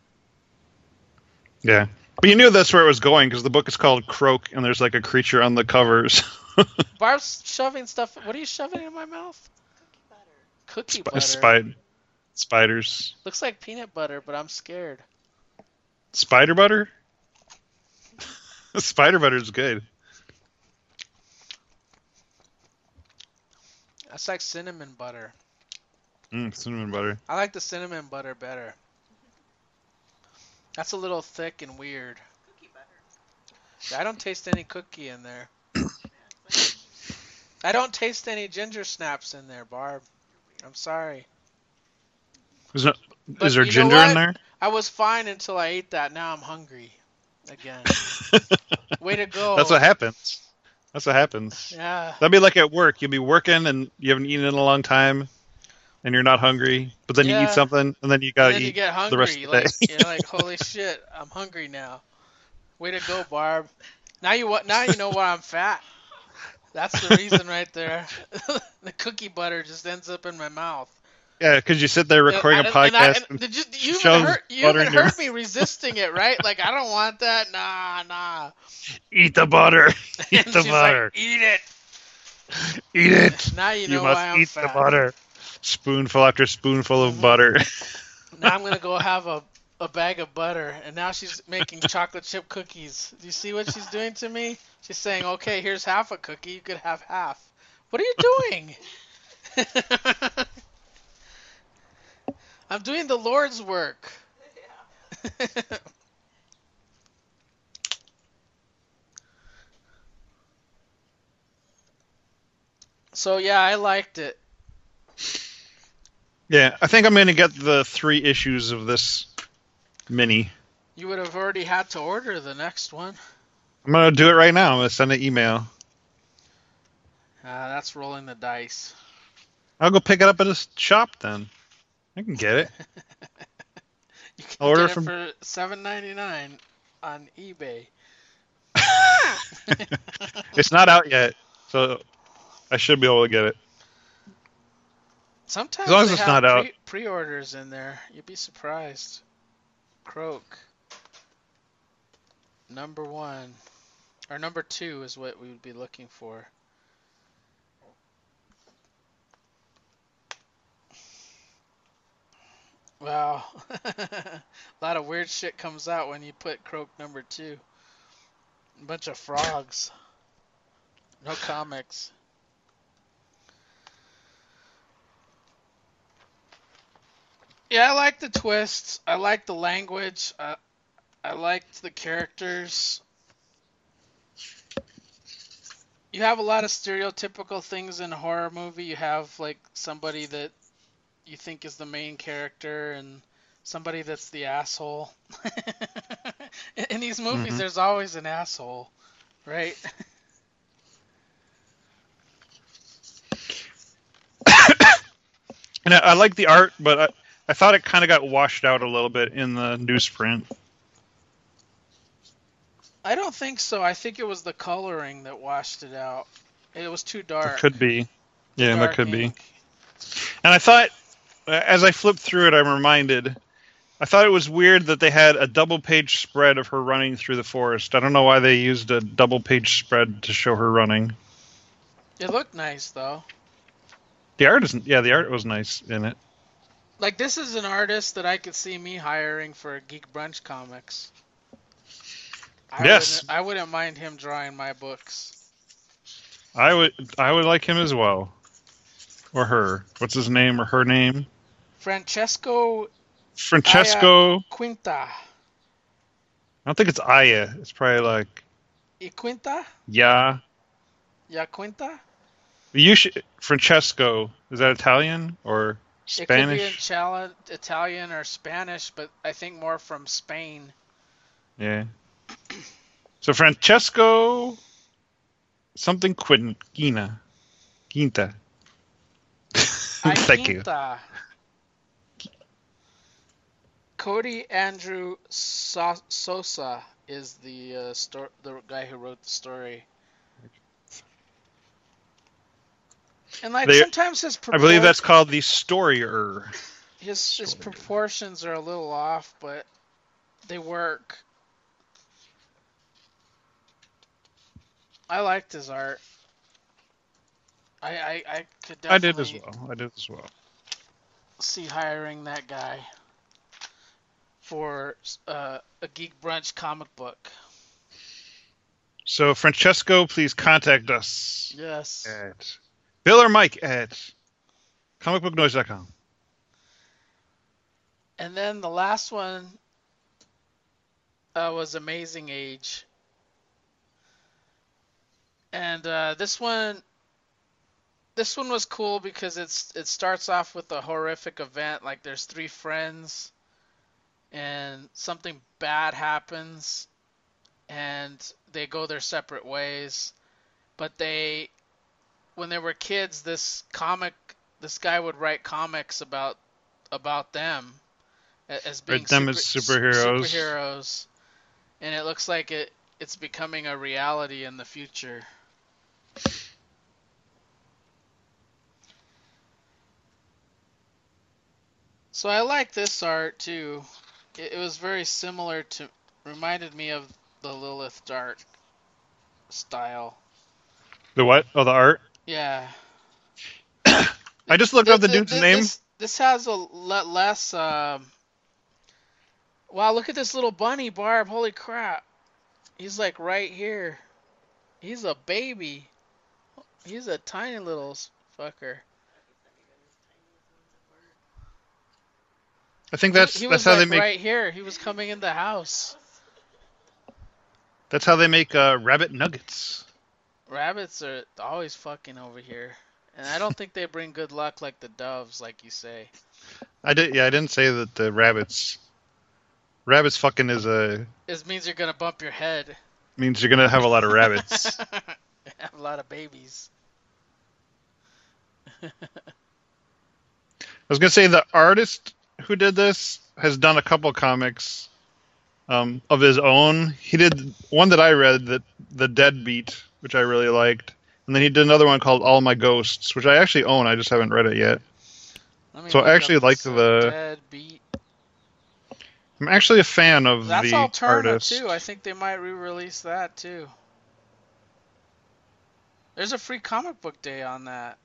Yeah, but you knew that's where it was going because the book is called Croak, and there's like a creature on the covers. Barb's shoving stuff. What are you shoving in my mouth? Cookie butter. Spiders. Looks like peanut butter, but I'm scared. Spider butter? Spider butter is good. That's like cinnamon butter. Cinnamon butter. I like the cinnamon butter better. That's a little thick and weird. Cookie butter. I don't taste any cookie in there. I don't taste any ginger snaps in there, Barb. I'm sorry. Is there ginger in there? I was fine until I ate that. Now I'm hungry again. Way to go. That's what happens. Yeah. That'd be like at work. You'll be working and you haven't eaten in a long time, and you're not hungry. But then you eat something, and then you gotta eat the rest of the day. You're like, holy shit, I'm hungry now. Way to go, Barb. Now you know why I'm fat. That's the reason right there. The cookie butter just ends up in my mouth. Yeah, because you sit there recording a podcast. You even heard me resisting it, right? Like, I don't want that. Nah. Eat the butter. Eat the butter. Like, eat it. Eat it. Now you know why I'm fat. You must eat the butter. Spoonful after spoonful of butter. Now I'm going to go have a bag of butter. And now she's making chocolate chip cookies. Do you see what she's doing to me? She's saying, okay, here's half a cookie. You could have half. What are you doing? I'm doing the Lord's work. Yeah. So yeah, I liked it. Yeah, I think I'm going to get the 3 issues of this mini. You would have already had to order the next one. I'm going to do it right now. I'm going to send an email. That's rolling the dice. I'll go pick it up at a shop then. I can get it. You I'll can order get it from. for $7.99 on eBay. It's not out yet, so I should be able to get it. As long Sometimes as they it's have not out. pre-orders in there. You'd be surprised. Croak. Number 1. Or number 2 is what we would be looking for. Wow. A lot of weird shit comes out when you put Croak number 2. A bunch of frogs. No comics. Yeah, I like the twists. I like the language. I liked the characters. You have a lot of stereotypical things in a horror movie. You have like somebody that you think is the main character and somebody that's the asshole. In these movies, Hmm. there's always an asshole, right? And I like the art, but I thought it kind of got washed out a little bit in the newsprint. I don't think so. I think it was the coloring that washed it out. It was too That dark. could be. Too Yeah, that dark could be. ink. And I thought, as I flipped through it, I'm reminded. I thought it was weird that they had a double-page spread of her running through the forest. I don't know why they used a double-page spread to show her running. It looked nice though. The art isn't. Yeah, the art was nice in it. Like this is an artist that I could see me hiring for Geek Brunch Comics. Yes, I wouldn't mind him drawing my books. I would like him as well, or her. What's his name or her name? Francesco Francesco. Quinta. I don't think it's Aya. It's probably like Y Quinta? yeah. Ya Quinta? You should Francesco. Is that Italian or It could be Spanish? Italian or Spanish, but I think more from Spain. Yeah. So Francesco something Quinta. Quinta. Thank you. Quinta. Cody Andrew Sosa is the guy who wrote the story. And like sometimes I believe that's called the storyer. His proportions are a little off, but they work. I liked his art. I could definitely I did as well. see hiring that guy for a Geek Brunch comic book. So Francesco, please contact us. Yes. At Bill or Mike at comicbooknoise.com. And then the last one was Amazing Age. And this one was cool because it starts off with a horrific event. Like there's 3 friends and something bad happens and they go their separate ways. But when they were kids, this guy would write comics about them as being superheroes. And it looks like it's becoming a reality in the future. So I like this art too. It was very similar to, reminded me of the Lilith Dark style. The what? Oh, the art? Yeah. I just looked up the dude's name. This has a lot less. Wow, look at this little bunny, Barb. Holy crap. He's like right here. He's a baby. He's a tiny little fucker. I think He that's was how like they make right here. He was coming in the house. rabbit nuggets. Rabbits are always fucking over here. And I don't think they bring good luck like the doves, like you say. I didn't say that the rabbits fucking It means you're gonna bump your head. means you're gonna have a lot of rabbits. Have a lot of babies. I was gonna say the artist who did this has done a couple comics of his own. He did one that I read, that The Deadbeat, which I really liked, and then he did another one called All My Ghosts, which I actually own. I just haven't read it yet. So I actually like Deadbeat. I'm actually a fan of That's the Alterna artist. too. I think they might re-release that too. There's a free comic book day on that.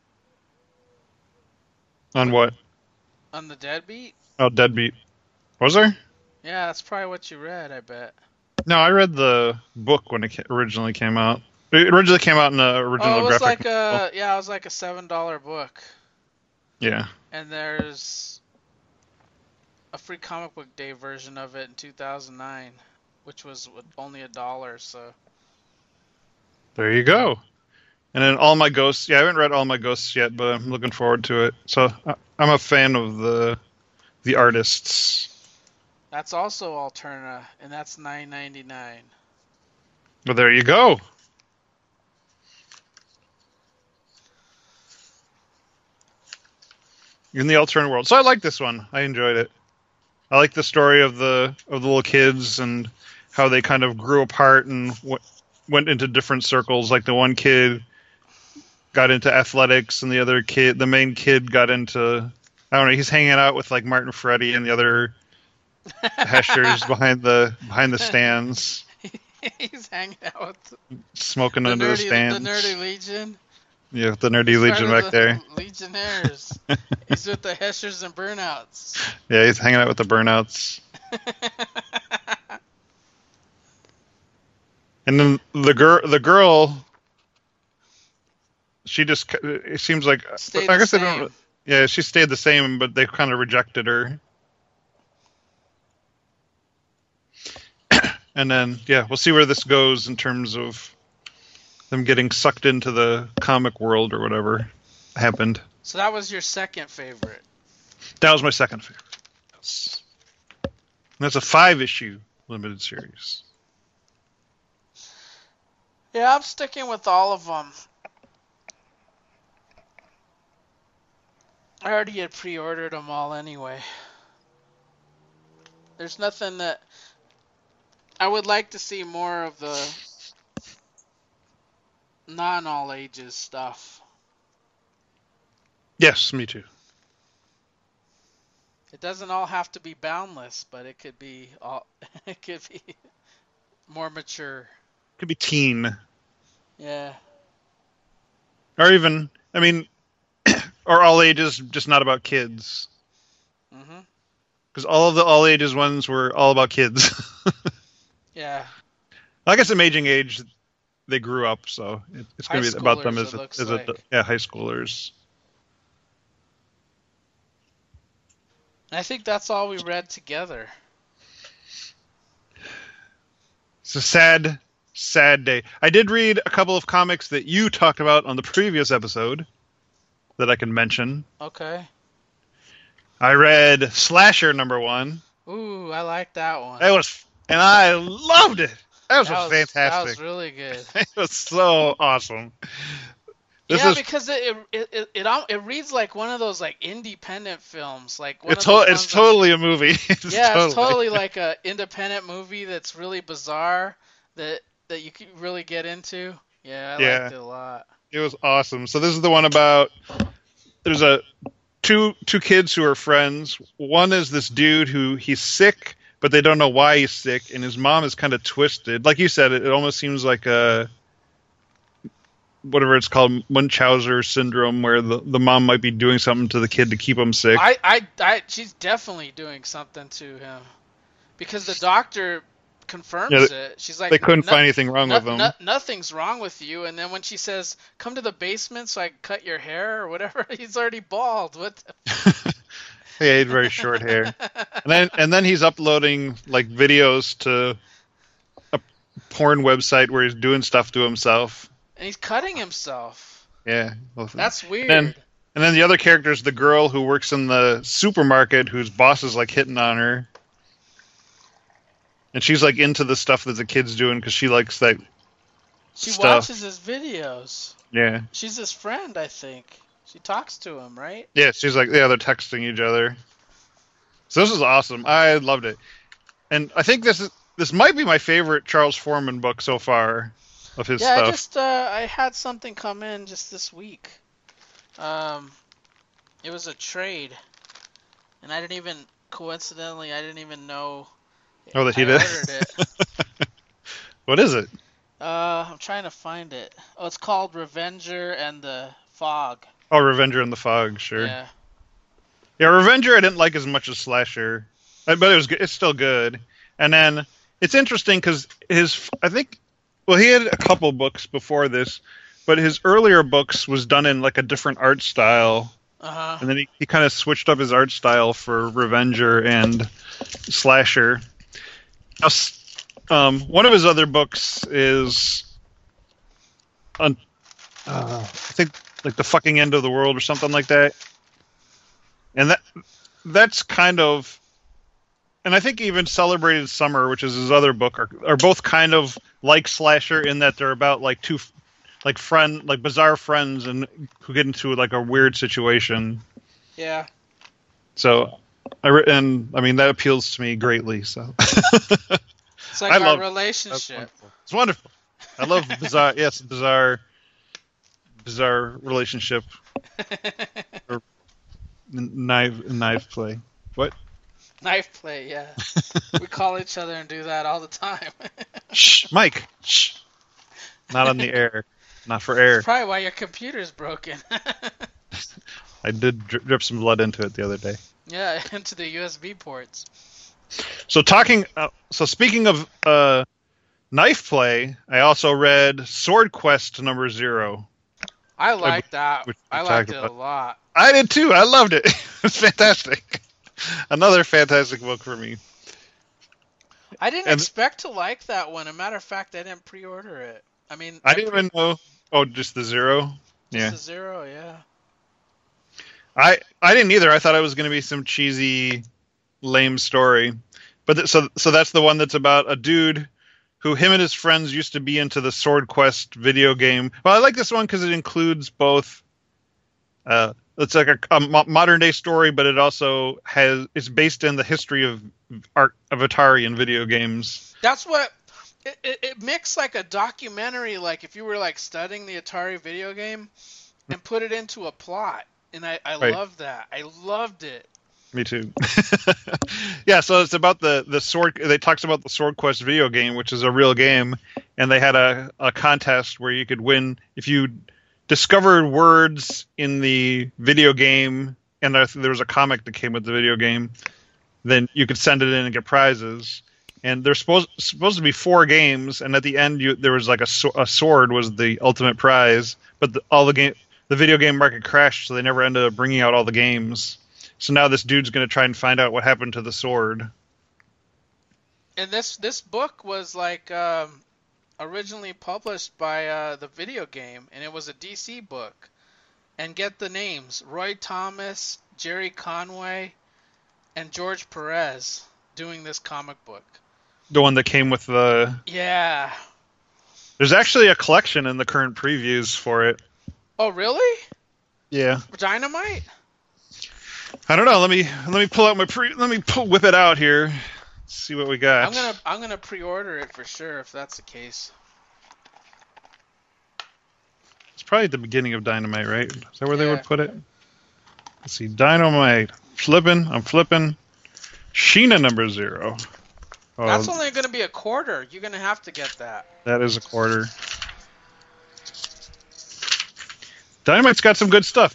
On what? On the Deadbeat? Oh, Deadbeat. Was there? Yeah, that's probably what you read, I bet. No, I read the book when it originally came out. It originally came out in the original Oh, it was graphic like it was like a $7 book. Yeah. And there's a free comic book day version of it in 2009, which was only $1, so. There you go. And then All My Ghosts. Yeah, I haven't read All My Ghosts yet, but I'm looking forward to it. So I'm a fan of the artists. That's also Alterna, and that's $9.99. Well, there you go. In the alternate world. So I like this one. I enjoyed it. I like the story of the little kids and how they kind of grew apart and went into different circles. Like the one kid got into athletics, and the main kid got into, I don't know, he's hanging out with like Martin Freddie and the other Heschers behind the stands. He's hanging out with smoking under the stands. The Nerdy Legion. Yeah, the Nerdy Legion back there. Legionnaires. He's with the Heschers and Burnouts. Yeah, he's hanging out with the Burnouts. And then the girl, she just, it seems like, Stayed I the guess they same. don't. Yeah, she stayed the same, but they kind of rejected her. And then, yeah, we'll see where this goes in terms of them getting sucked into the comic world or whatever happened. So that was your second favorite. That was my second favorite. Yes. And that's a 5-issue limited series. Yeah, I'm sticking with all of them. I already had pre-ordered them all anyway. There's nothing that I would like to see more of the non-all ages stuff. Yes, me too. It doesn't all have to be boundless, but it could be more mature. Could be teen. Yeah. Or even, I mean, or all ages, just not about kids. Mhm. Because all of the all ages ones were all about kids. Yeah. I guess Amazing Age, they grew up, so it's going to be about them as high schoolers. I think that's all we read together. It's a sad, sad day. I did read a couple of comics that you talked about on the previous episode that I can mention. Okay. I read Slasher #1. Ooh, I like that one. And I loved it. That was fantastic. That was really good. It was so awesome. Because it reads like one of those like independent films, like it's totally a movie. It's totally like a independent movie that's really bizarre that you can really get into. Yeah, I liked it a lot. It was awesome. So this is the one about there's two kids who are friends. One is this dude who he's sick, but they don't know why he's sick, and his mom is kind of twisted. Like you said, it almost seems like a whatever it's called, Munchausen syndrome, where the mom might be doing something to the kid to keep him sick. She's definitely doing something to him because the doctor confirms it. She's like, they couldn't find anything wrong with him. Nothing's wrong with you. And then when she says, "Come to the basement so I can cut your hair" or whatever, he's already bald. What? he had very short hair. And then he's uploading like videos to a porn website where he's doing stuff to himself. And he's cutting himself. Yeah. That's weird. And then the other character is the girl who works in the supermarket whose boss is like hitting on her. And she's like into the stuff that the kid's doing because she likes that She stuff. watches his videos. Yeah. She's his friend, I think. She talks to him, right? Yeah, she's like, yeah, they're texting each other. So this is awesome. I loved it. And I think this might be my favorite Charles Foreman book so far of his stuff. I had something come in just this week. It was a trade. And I didn't even know That he I did? ordered it. What is it? I'm trying to find it. Oh, it's called Revenger and the Fog. Oh, Revenger in the Fog, sure. Yeah. Yeah, Revenger I didn't like as much as Slasher, but it's still good. And then it's interesting because he had a couple books before this, but his earlier books was done in like a different art style. Uh-huh. And then he kind of switched up his art style for Revenger and Slasher. Now, one of his other books is, I think, like The Fucking End of the World or something like that. And that's kind of, and I think even Celebrated Summer, which is his other book, are both kind of like Slasher in that they're about like two, like bizarre friends and who get into like a weird situation. Yeah. So, that appeals to me greatly. So, It's like our relationship. It's wonderful. I love bizarre. Yes, bizarre relationship. Or knife play. What? Knife play, yeah. We call each other and do that all the time. Shh, Mike. Shh. Not on the air. Not for air. That's probably why your computer's broken. I did drip some blood into it the other day. Yeah, into the USB ports. So speaking of knife play, I also read Sword Quest number 0. I like that. which we I liked it talked a lot. I did too. I loved it. It's fantastic. Another fantastic book for me. I didn't expect to like that one. As a matter of fact, I didn't pre-order it. I didn't even know. Oh, just the 0? Just the 0, yeah. I didn't either. I thought it was going to be some cheesy, lame story. But so that's the one that's about a dude who him and his friends used to be into the Sword Quest video game. Well, I like this one because it includes both. It's like a modern day story, but it also it's based in the history of Atari and video games. That's what it makes like a documentary, like if you were like studying the Atari video game and put it into a plot. And I Right. love that. I loved it. Me too. Yeah, so it's about the sword. They talks about the Sword Quest video game, which is a real game, and they had a contest where you could win if you discovered words in the video game, and there was a comic that came with the video game. Then you could send it in and get prizes. And there's supposed to be 4 games, and at the end there was like a sword was the ultimate prize, but the video game market crashed, so they never ended up bringing out all the games. So now this dude's going to try and find out what happened to the sword. And this book was like originally published by the video game, and it was a DC book. And get the names: Roy Thomas, Jerry Conway, and George Perez doing this comic book. The one that came with the... Yeah. There's actually a collection in the current previews for it. Oh, really? Yeah. Dynamite? I don't know. Let me pull out whip it out here. See what we got. I'm gonna pre-order it for sure if that's the case. It's probably at the beginning of Dynamite, right? Is that where they would put it? Let's see. Dynamite. I'm flipping. Sheena number 0. Oh, That's only gonna be a quarter. You're gonna have to get that. that is a quarter. Dynamite's got some good stuff.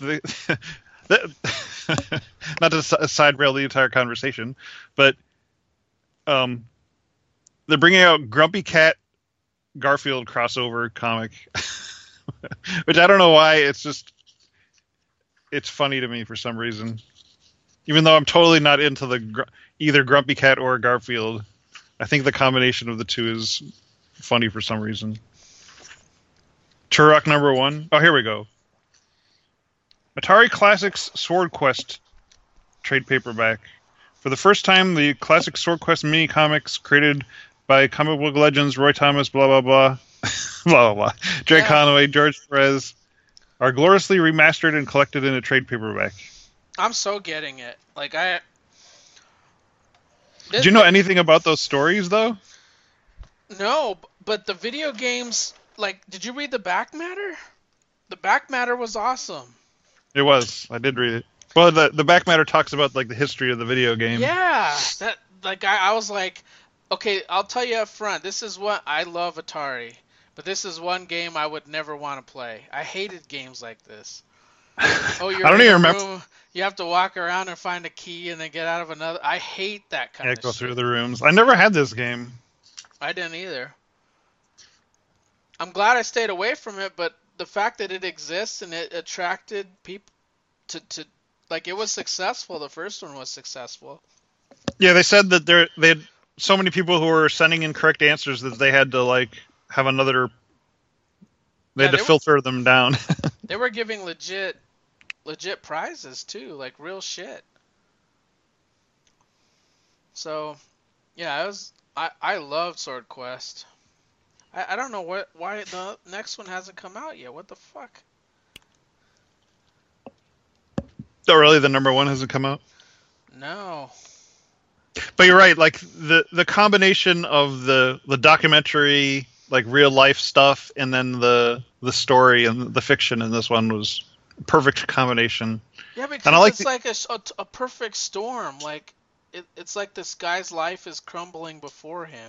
Not to side rail the entire conversation, but they're bringing out Grumpy Cat Garfield crossover comic, which I don't know why. It's funny to me for some reason. Even though I'm totally not into either Grumpy Cat or Garfield, I think the combination of the two is funny for some reason. Turok number 1. Oh, here we go. Atari Classics Sword Quest trade paperback. For the first time, the classic Sword Quest mini comics created by comic book legends Roy Thomas, blah blah blah, blah blah blah, Jay Conway, George Perez, are gloriously remastered and collected in a trade paperback. I'm so getting it. Like Did you know anything about those stories though? No, but the video games. Like, did you read the back matter? The back matter was awesome. It was. I did read it. Well, the back matter talks about like the history of the video game. Yeah, that like I was like, okay, I'll tell you up front. This is what I love Atari, but this is one game I would never want to play. I hated games like this. Oh, you're I don't in even a remember. room, you have to walk around and find a key and then get out of another. I hate that kind of Go shit. through the rooms. I never had this game. I didn't either. I'm glad I stayed away from it, but the fact that it exists and it attracted people to like, it was successful. The first one was successful. Yeah, they said that they had so many people who were sending in correct answers that they had to like have another. They had to filter them down. They were giving legit prizes too, like real shit. So, yeah, I loved Sword Quest. I don't know why the next one hasn't come out yet. What the fuck? Oh, really? The number 1 hasn't come out? No. But you're right. Like the combination of the documentary, like real life stuff, and then the story and the fiction in this one was a perfect combination. Yeah, because and I like it's like a perfect storm. Like it's like this guy's life is crumbling before him.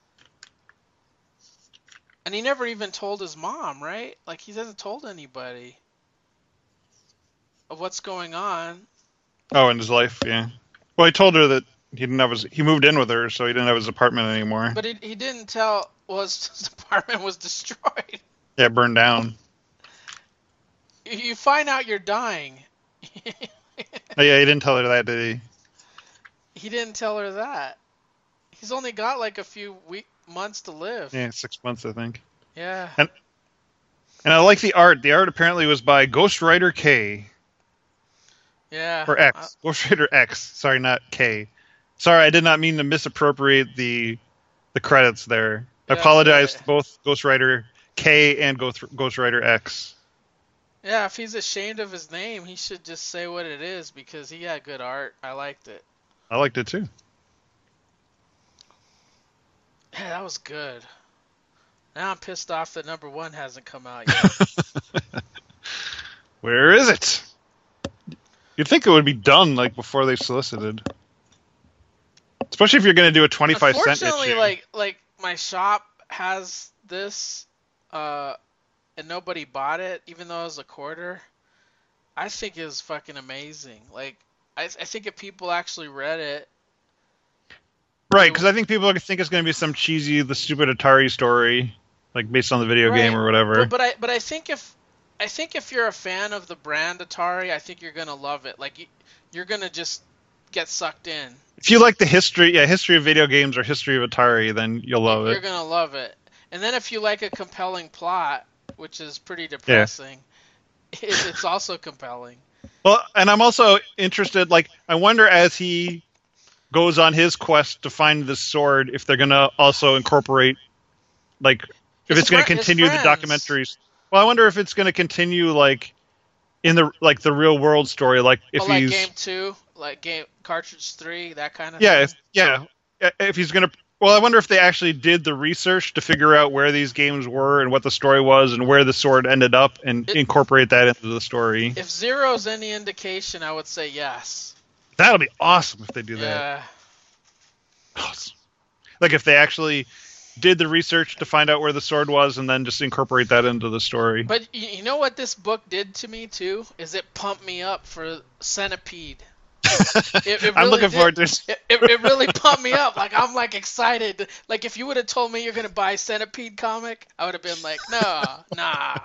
And he never even told his mom, right? Like, he hasn't told anybody of what's going on. Oh, in his life, yeah. Well, he told her that he moved in with her, so he didn't have his apartment anymore. But he didn't tell his apartment was destroyed. Yeah, burned down. You find out you're dying. Oh, yeah, he didn't tell her that, did he? He didn't tell her that. He's only got like a few months to live. Yeah, 6 months, I think. Yeah. And I like the art. The art apparently was by Ghost Rider K. Yeah. Or X. Ghost Rider X. Sorry, not K. Sorry, I did not mean to misappropriate the credits there. I apologize to both Ghost Rider K and Ghost Rider X. Yeah, if he's ashamed of his name, he should just say what it is, because he had good art. I liked it. I liked it too. Yeah, that was good. Now I'm pissed off that number 1 hasn't come out yet. Where is it? You'd think it would be done like before they solicited. Especially if you're going to do a 25-cent issue. Unfortunately, like my shop has this, and nobody bought it, even though it was a quarter. I think it was fucking amazing. Like, I think if people actually read it. Right, because I think people think it's going to be some cheesy, the stupid Atari story, like based on the video game or whatever. But I think if you're a fan of the brand Atari, I think you're gonna love it. Like you're gonna just get sucked in. If you like the history of video games or history of Atari, then you'll love it. You're gonna love it. And then if you like a compelling plot, which is pretty depressing, it's also compelling. Well, and I'm also interested. Like, I wonder as he goes on his quest to find this sword, if they're gonna also incorporate, like, if it's going to continue the documentaries. Well, I wonder if it's going to continue like in the the real world story, like if like he's game 2, like game cartridge 3, that kind of thing. If he's going to. Well, I wonder if they actually did the research to figure out where these games were and what the story was and where the sword ended up and incorporate that into the story. If Zero's any indication, I would say yes. That'll be awesome if they do that. Yeah. Awesome. Like if they actually did the research to find out where the sword was and then just incorporate that into the story. But you know what this book did to me too? Is it pumped me up for Centipede. It really I'm looking forward to it. It really pumped me up. Like, I'm like excited. Like, if you would have told me you're going to buy a Centipede comic, I would have been like, no, nah.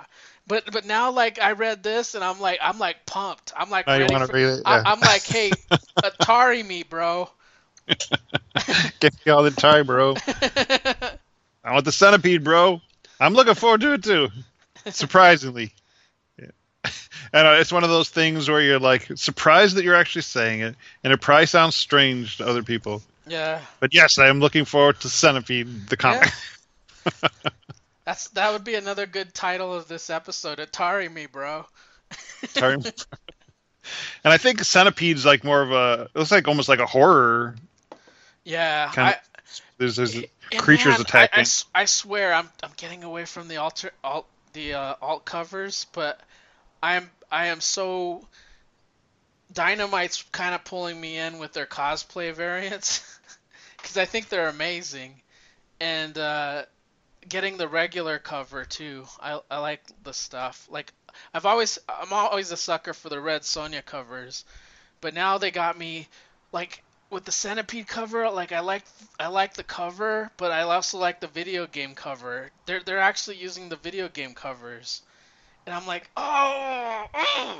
But now like I read this and I'm like pumped. I'm like Now you ready want for. to read it? Yeah. I'm like, hey, Atari me, bro. Get me all the time, bro. I want the Centipede, bro. I'm looking forward to it too. Surprisingly. Yeah. And it's one of those things where you're like surprised that you're actually saying it, and it probably sounds strange to other people. Yeah. But yes, I am looking forward to Centipede, the comic. Yeah. That would be another good title of this episode. Atari me, bro. Sorry. And I think Centipede's like more of a. It looks like almost like a horror Yeah. kind of. There's And creatures man, attacking. I swear I'm getting away from the alt covers, but I am so Dynamite's kind of pulling me in with their cosplay variants because I think they're amazing, and getting the regular cover too. I like the stuff. Like I'm always a sucker for the Red Sonja covers, but now they got me like with the Centipede cover. Like I like the cover, but I also like the video game cover. They're actually using the video game covers, and I'm like, oh.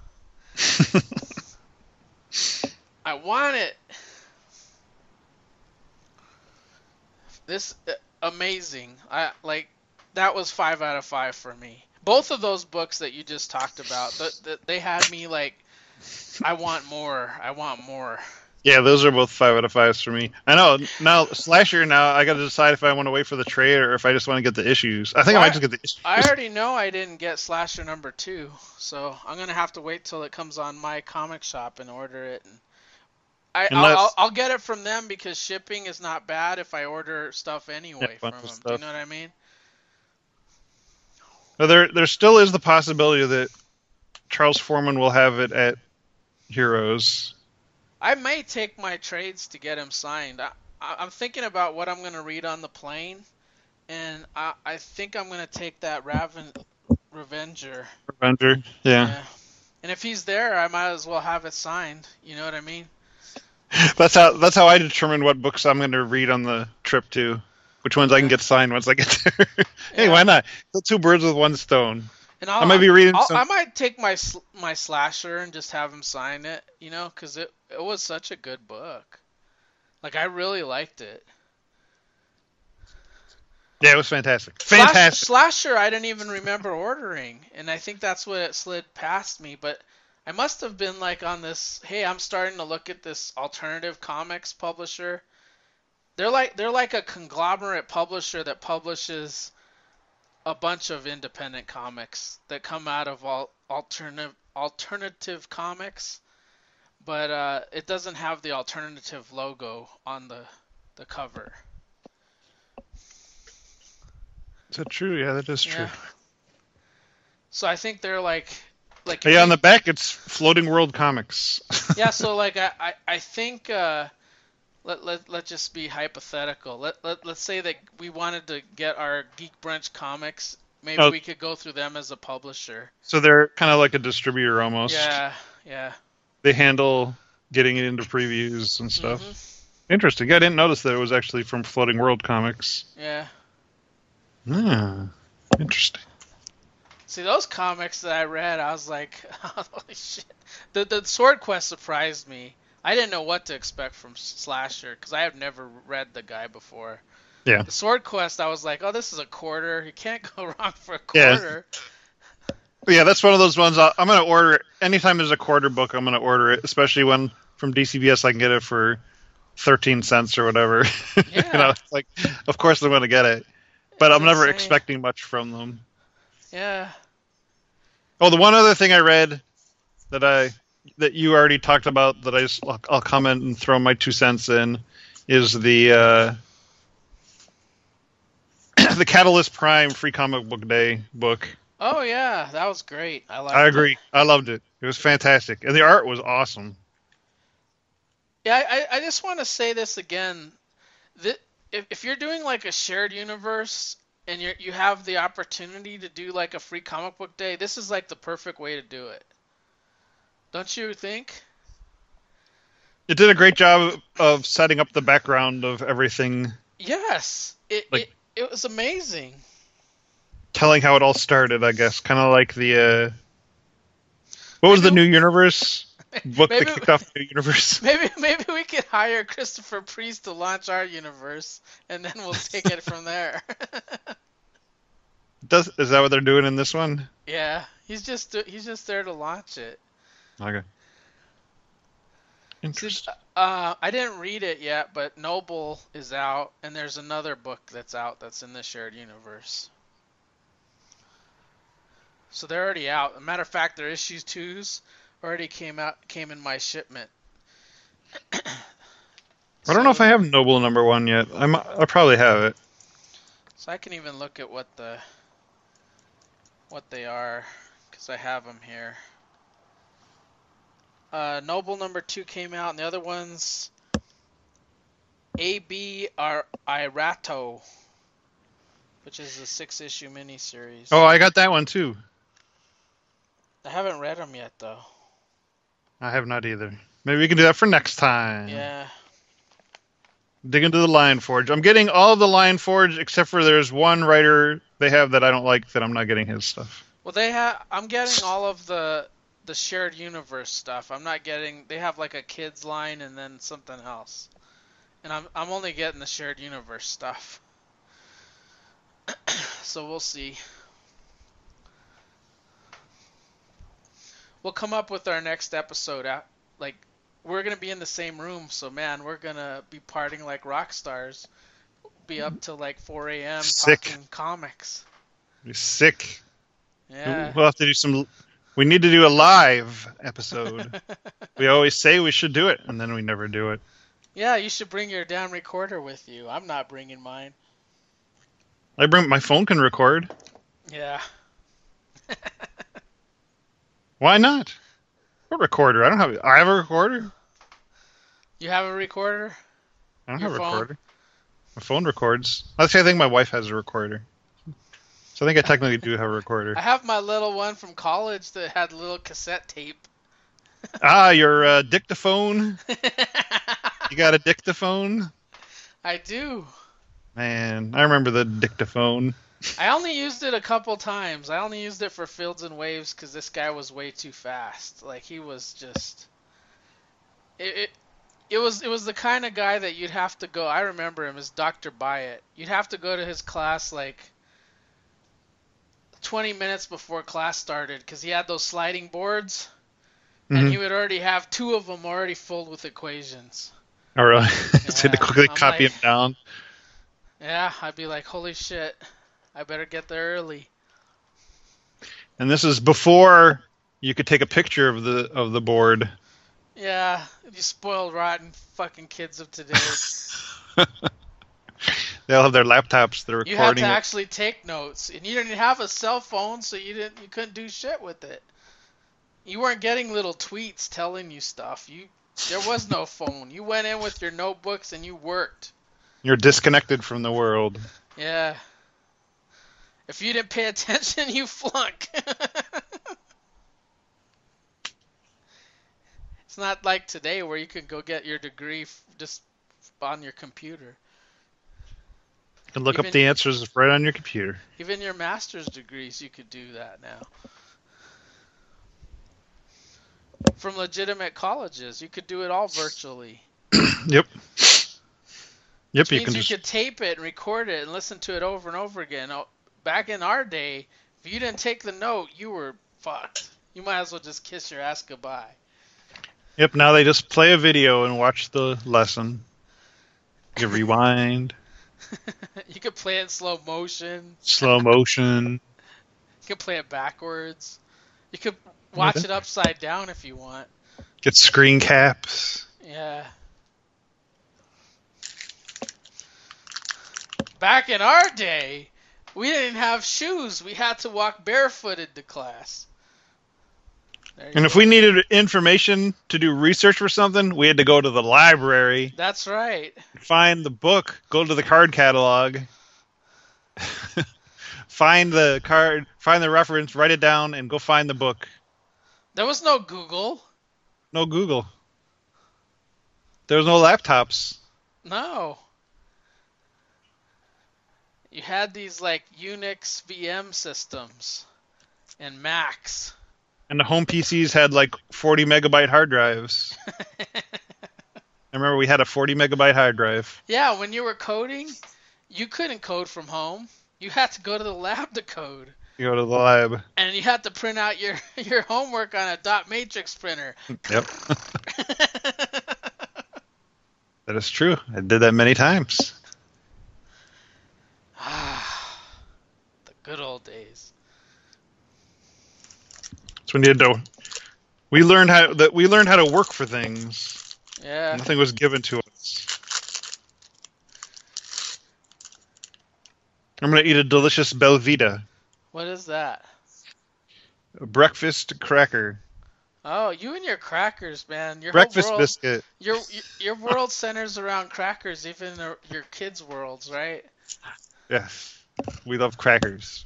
I want it. This amazing. I like that was 5 out of 5 for me. Both of those books that you just talked about, they had me like, I want more. I want more. Yeah, those are both 5 out of 5s for me. I know. Now, Slasher, now I got to decide if I want to wait for the trade or if I just want to get the issues. I think I might just get the issues. I already know I didn't get Slasher number 2, so I'm going to have to wait till it comes on my comic shop and order it. And I'll get it from them because shipping is not bad if I order stuff anyway from them. Do you know what I mean? Well, there still is the possibility that Charles Foreman will have it at Heroes. I may take my trades to get him signed. I'm thinking about what I'm going to read on the plane, and I think I'm going to take that Revenger. Yeah. And if he's there, I might as well have it signed. You know what I mean? That's how I determine what books I'm going to read on the trip to. Which ones I can get signed once I get there. Hey, why not? Kill 2 birds with 1 stone. And I might be reading I might take my Slasher and just have him sign it, you know, because it was such a good book. Like, I really liked it. Yeah, it was fantastic. Fantastic. Slasher, I didn't even remember ordering, and I think that's what it slid past me. But I must have been like on this. Hey, I'm starting to look at this alternative comics publisher. They're like a conglomerate publisher that publishes a bunch of independent comics that come out of alternative comics, but it doesn't have the alternative logo on the cover. Is that true? Yeah, that is true. Yeah. So I think they're like yeah, on the back it's Floating World Comics. Yeah, so like I think let's just be hypothetical. Let's say that we wanted to get our Geek Brunch comics. Maybe we could go through them as a publisher. So they're kind of like a distributor almost. Yeah. They handle getting it into previews and stuff. Mm-hmm. Interesting. I didn't notice that it was actually from Floating World Comics. Yeah. Interesting. See, those comics that I read, I was like, holy shit. The Sword Quest surprised me. I didn't know what to expect from Slasher because I have never read the guy before. Yeah. The Sword Quest, I was like, oh, this is a quarter. You can't go wrong for a quarter. Yeah, that's one of those ones I'm going to order it. Anytime there's a quarter book, I'm going to order it, especially when from DCBS I can get it for 13 cents or whatever. Yeah. You know, it's like, of course I'm going to get it. But I'm never expecting much from them. Yeah. Oh, the one other thing I read that you already talked about that I'll comment and throw my 2 cents in is the the Catalyst Prime Free Comic Book Day book. Oh yeah, that was great. I agree. It. I loved it. It was fantastic, and the art was awesome. Yeah, I just want to say this again. If you're doing like a shared universe and you have the opportunity to do like a free comic book day, this is like the perfect way to do it. Don't you think? It did a great job of setting up the background of everything. Yes, it was amazing. telling how it all started, I guess. Kind of like the what was the New Universe book that maybe kicked off the New Universe? maybe we could hire Christopher Priest to launch our universe, and then we'll take it from there. Is that what they're doing in this one? Yeah, he's just there to launch it. Okay. See, Interesting. I didn't read it yet, but Noble is out, and there's another book that's out that's in the shared universe. So they're already out. As a matter of fact, their issues 2s already came in my shipment. I don't know if I have Noble #1 yet. I probably have it. So I can even look at what they are, because I have them here. Noble #2 came out, and the other ones, A.B. Irato, which is a 6-issue miniseries. Oh, I got that one too. I haven't read them yet, though. I have not either. Maybe we can do that for next time. Yeah. Dig into the Lion Forge. I'm getting all of the Lion Forge except for there's one writer they have that I don't like that I'm not getting his stuff. Well, I'm getting all of the shared universe stuff. I'm not getting. They have like a kids line and then something else, and I'm only getting the shared universe stuff. So we'll see. We'll come up with our next episode. Like, we're gonna be in the same room, so man, we're gonna be partying like rock stars. Be up till like 4 a.m. Sick. talking comics. You're sick. Yeah. We'll have to do some. We need to do a live episode. We always say we should do it, and then we never do it. Yeah, you should bring your damn recorder with you. I'm not bringing mine. My phone can record. Yeah. Why not? A recorder. I have a recorder. You have a recorder? I don't Your have a phone? recorder. My phone records. Actually, I think my wife has a recorder. So I think I technically do have a recorder. I have my little one from college that had little cassette tape. Your dictaphone. You got a dictaphone? I do. Man, I remember the dictaphone. I only used it a couple times. I only used it for Fields and Waves because this guy was way too fast. Like, he was just... It was the kind of guy that you'd have to go... I remember him as Dr. Byatt. You'd have to go to his class, like, 20 minutes before class started because he had those sliding boards. And he would already have 2 of them already filled with equations. Oh, really? So you had to quickly copy them down. Yeah, I'd be like, holy shit, I better get there early. And this is before you could take a picture of the board. Yeah, you spoiled rotten fucking kids of today. They'll have their laptops. They're You recording. had to actually take notes, and you didn't have a cell phone, so you couldn't do shit with it. You weren't getting little tweets telling you stuff. There was no phone. You went in with your notebooks and you worked. You're disconnected from the world. Yeah. If you didn't pay attention, you flunk. It's not like today where you can go get your degree just on your computer. You can look up the answers right on your computer. Even your master's degrees, you could do that now. From legitimate colleges, you could do it all virtually. Yep. Yep, Which means you could tape it and record it and listen to it over and over again. Back in our day, if you didn't take the note, you were fucked. You might as well just kiss your ass goodbye. Yep, now they just play a video and watch the lesson. You rewind. You could play it in slow motion. Slow motion. You could play it backwards. You could watch it upside down if you want. Get screen caps. Yeah. Back in our day, we didn't have shoes. We had to walk barefooted to class. And if we needed information to do research for something, we had to go to the library. That's right. Find the book, go to the card catalog, find the reference, write it down, and go find the book. There was no Google. No Google. There was no laptops. No. You had these like Unix VM systems and Macs. And the home PCs had like 40 megabyte hard drives. I remember we had a 40 megabyte hard drive. Yeah, when you were coding, you couldn't code from home. You had to go to the lab to code. You go to the lab. And you had to print out your homework on a dot matrix printer. Yep. That is true. I did that many times. The good old days. So we learned how to work for things. Yeah. Nothing was given to us. I'm gonna eat a delicious Belvita. What is that? A breakfast cracker. Oh, you and your crackers, man. Your Breakfast whole world, biscuit. Your world centers around crackers, even your kids' worlds, right? Yes. We love crackers.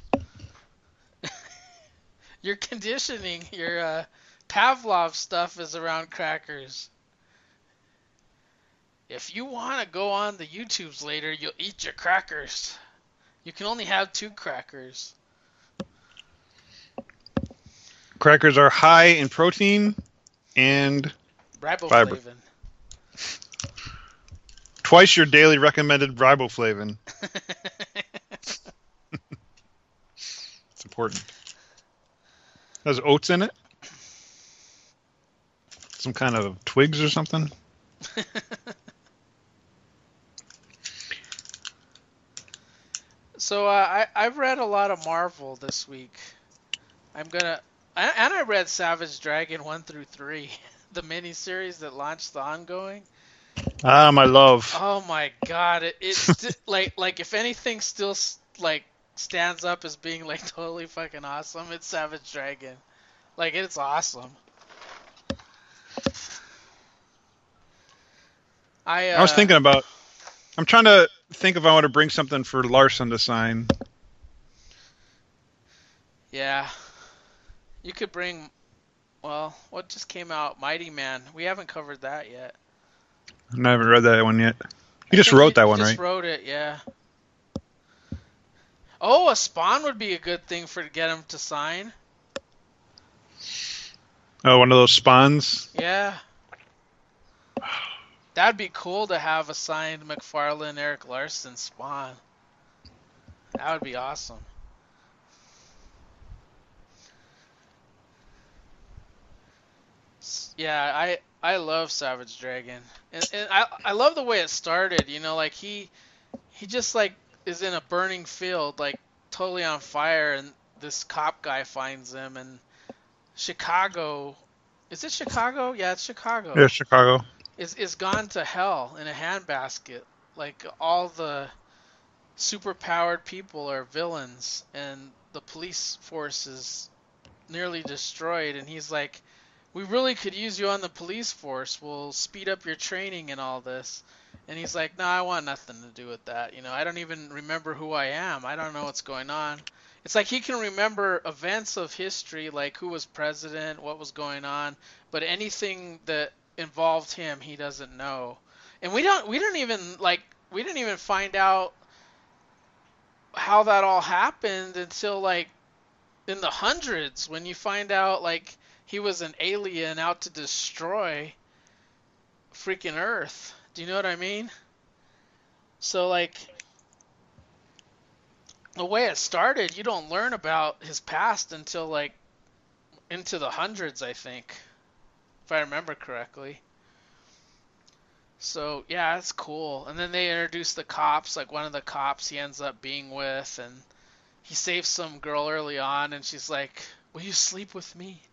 Your conditioning, your Pavlov stuff is around crackers. If you want to go on the YouTubes later, you'll eat your crackers. You can only have 2 crackers. Crackers are high in protein and fiber. Riboflavin. Twice your daily recommended riboflavin. It's important. Has oats in it? Some kind of twigs or something? So I've read a lot of Marvel this week. I read Savage Dragon 1 through 3, the miniseries that launched the ongoing. Ah, my love. Oh my god, it's like if anything still like stands up as being like totally fucking awesome, it's Savage Dragon. Like it's awesome. I was thinking about. I'm trying to think if I want to bring something for Larson to sign. Yeah. You could bring. Well, what just came out? Mighty Man. We haven't covered that yet. I haven't read that one yet. You just wrote that one, right? Just wrote it, yeah. Oh, a Spawn would be a good thing to get him to sign. Oh, one of those spawns? Yeah. That'd be cool to have a signed McFarlane, Eric Larson Spawn. That would be awesome. Yeah, I love Savage Dragon. And I love the way it started, you know, like he just like is in a burning field, like totally on fire, and this cop guy finds him, and Chicago, is it Chicago? Yeah, it's Chicago. Yeah, Chicago. Is gone to hell in a handbasket. Like all the superpowered people are villains, and the police force is nearly destroyed, and he's like, we really could use you on the police force. We'll speed up your training and all this. And he's like, no, I want nothing to do with that. You know, I don't even remember who I am. I don't know what's going on. It's like he can remember events of history, like who was president, what was going on, but anything that involved him, he doesn't know. And we didn't even find out how that all happened until like in the hundreds, when you find out like he was an alien out to destroy freaking Earth. Do you know what I mean? So like the way it started, you don't learn about his past until like into the hundreds, I think, if I remember correctly. So yeah, it's cool. And then they introduce the cops, like one of the cops he ends up being with, and he saves some girl early on, and she's like, will you sleep with me?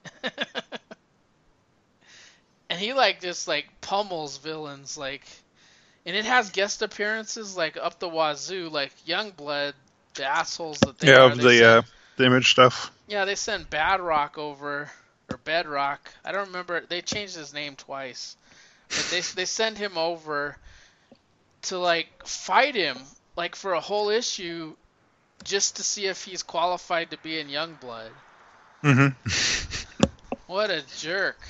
And he like just like pummels villains, like, and it has guest appearances like up the wazoo, like Youngblood, the assholes that they are. The image stuff. Yeah, they sent Badrock over, or Bedrock. I don't remember. They changed his name twice, but they send him over to like fight him, like for a whole issue, just to see if he's qualified to be in Youngblood. Mm-hmm. What a jerk.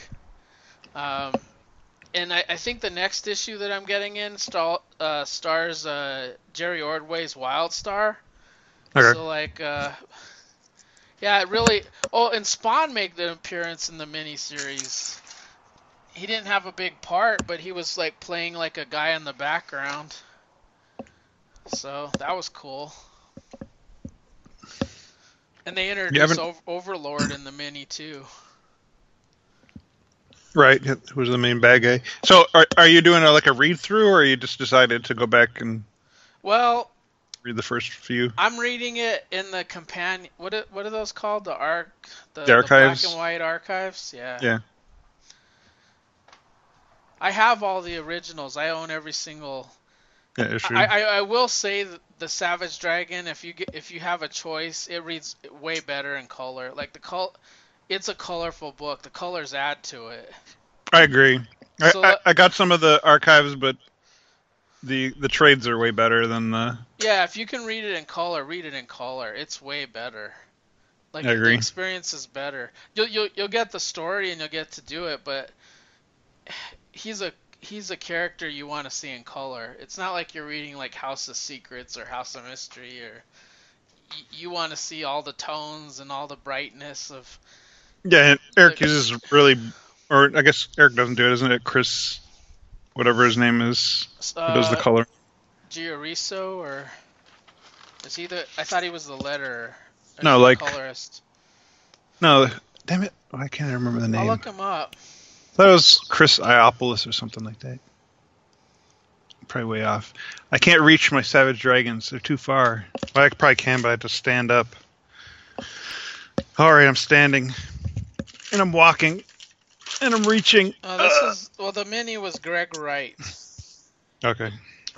And I think the next issue that I'm getting in stars Jerry Ordway's Wildstar. Okay. So like, yeah, it really. Oh, and Spawn made an appearance in the miniseries. He didn't have a big part, but he was like playing like a guy in the background. So that was cool. And they You introduced haven't Overlord in the mini too. right? Who's the main bad guy? So are you doing like a read through, or you just decided to go back and Well, read the first few? I'm reading it in the companion. What are those called? The The black and archives. white archives. Yeah. Yeah. I have all the originals. I own every single. Yeah. Issue. I will say that the Savage Dragon, if you have a choice, it reads way better in color. Like it's a colorful book. The colors add to it. I agree. So I got some of the archives, but the trades are way better than the. yeah, if you can read it in color, read it in color. It's way better. Like I the agree. experience is better. You'll get the story and you'll get to do it, but he's a character you want to see in color. It's not like you're reading like House of Secrets or House of Mystery, or you want to see all the tones and all the brightness of. Yeah, and Eric uses really, or I guess Eric doesn't do it, isn't it? Chris, whatever his name is, who does the color. Gioriso, or is he the? I thought he was the letterer. Or No, is he like the colorist. no, damn it, I can't remember the name. I'll look him up. That was Chris Iopolis or something like that. Probably way off. I can't reach my Savage Dragons; they're too far. Well, I probably can, but I have to stand up. All right, I'm standing, and I'm walking, and I'm reaching. The mini was Greg Wright. Okay.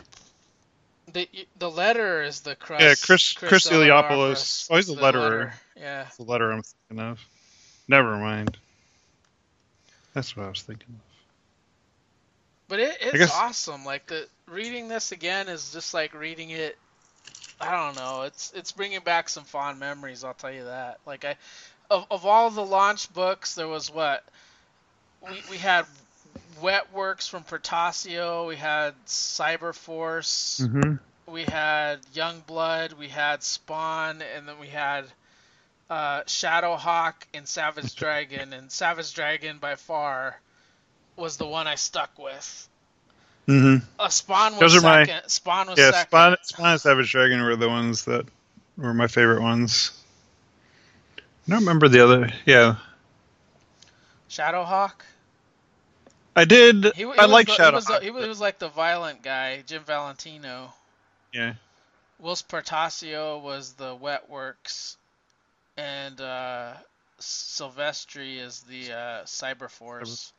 The letter is the Chris. Yeah, Chris Eliopoulos, Iliopoulos. Oh, he's the letterer. Yeah. That's the letter I'm thinking of. Never mind. That's what I was thinking of. But it's awesome. Like reading this again is just like reading it. I don't know. It's bringing back some fond memories. I'll tell you that. Like of all the launch books, there was what we had. Wetworks from Pertasio. We had Cyberforce. Mm-hmm. We had Youngblood. We had Spawn, and then we had Shadowhawk and Savage Dragon. And Savage Dragon by far was the one I stuck with. Mm-hmm. Spawn was second. Spawn was second. Spawn and Savage Dragon were the ones that were my favorite ones. I don't remember the other. Yeah. Shadowhawk? I did. I like Shadowhawk. He was like the violent guy, Jim Valentino. Yeah. Whilst Pertasio was the Wetworks, and Silvestri is the Cyberforce.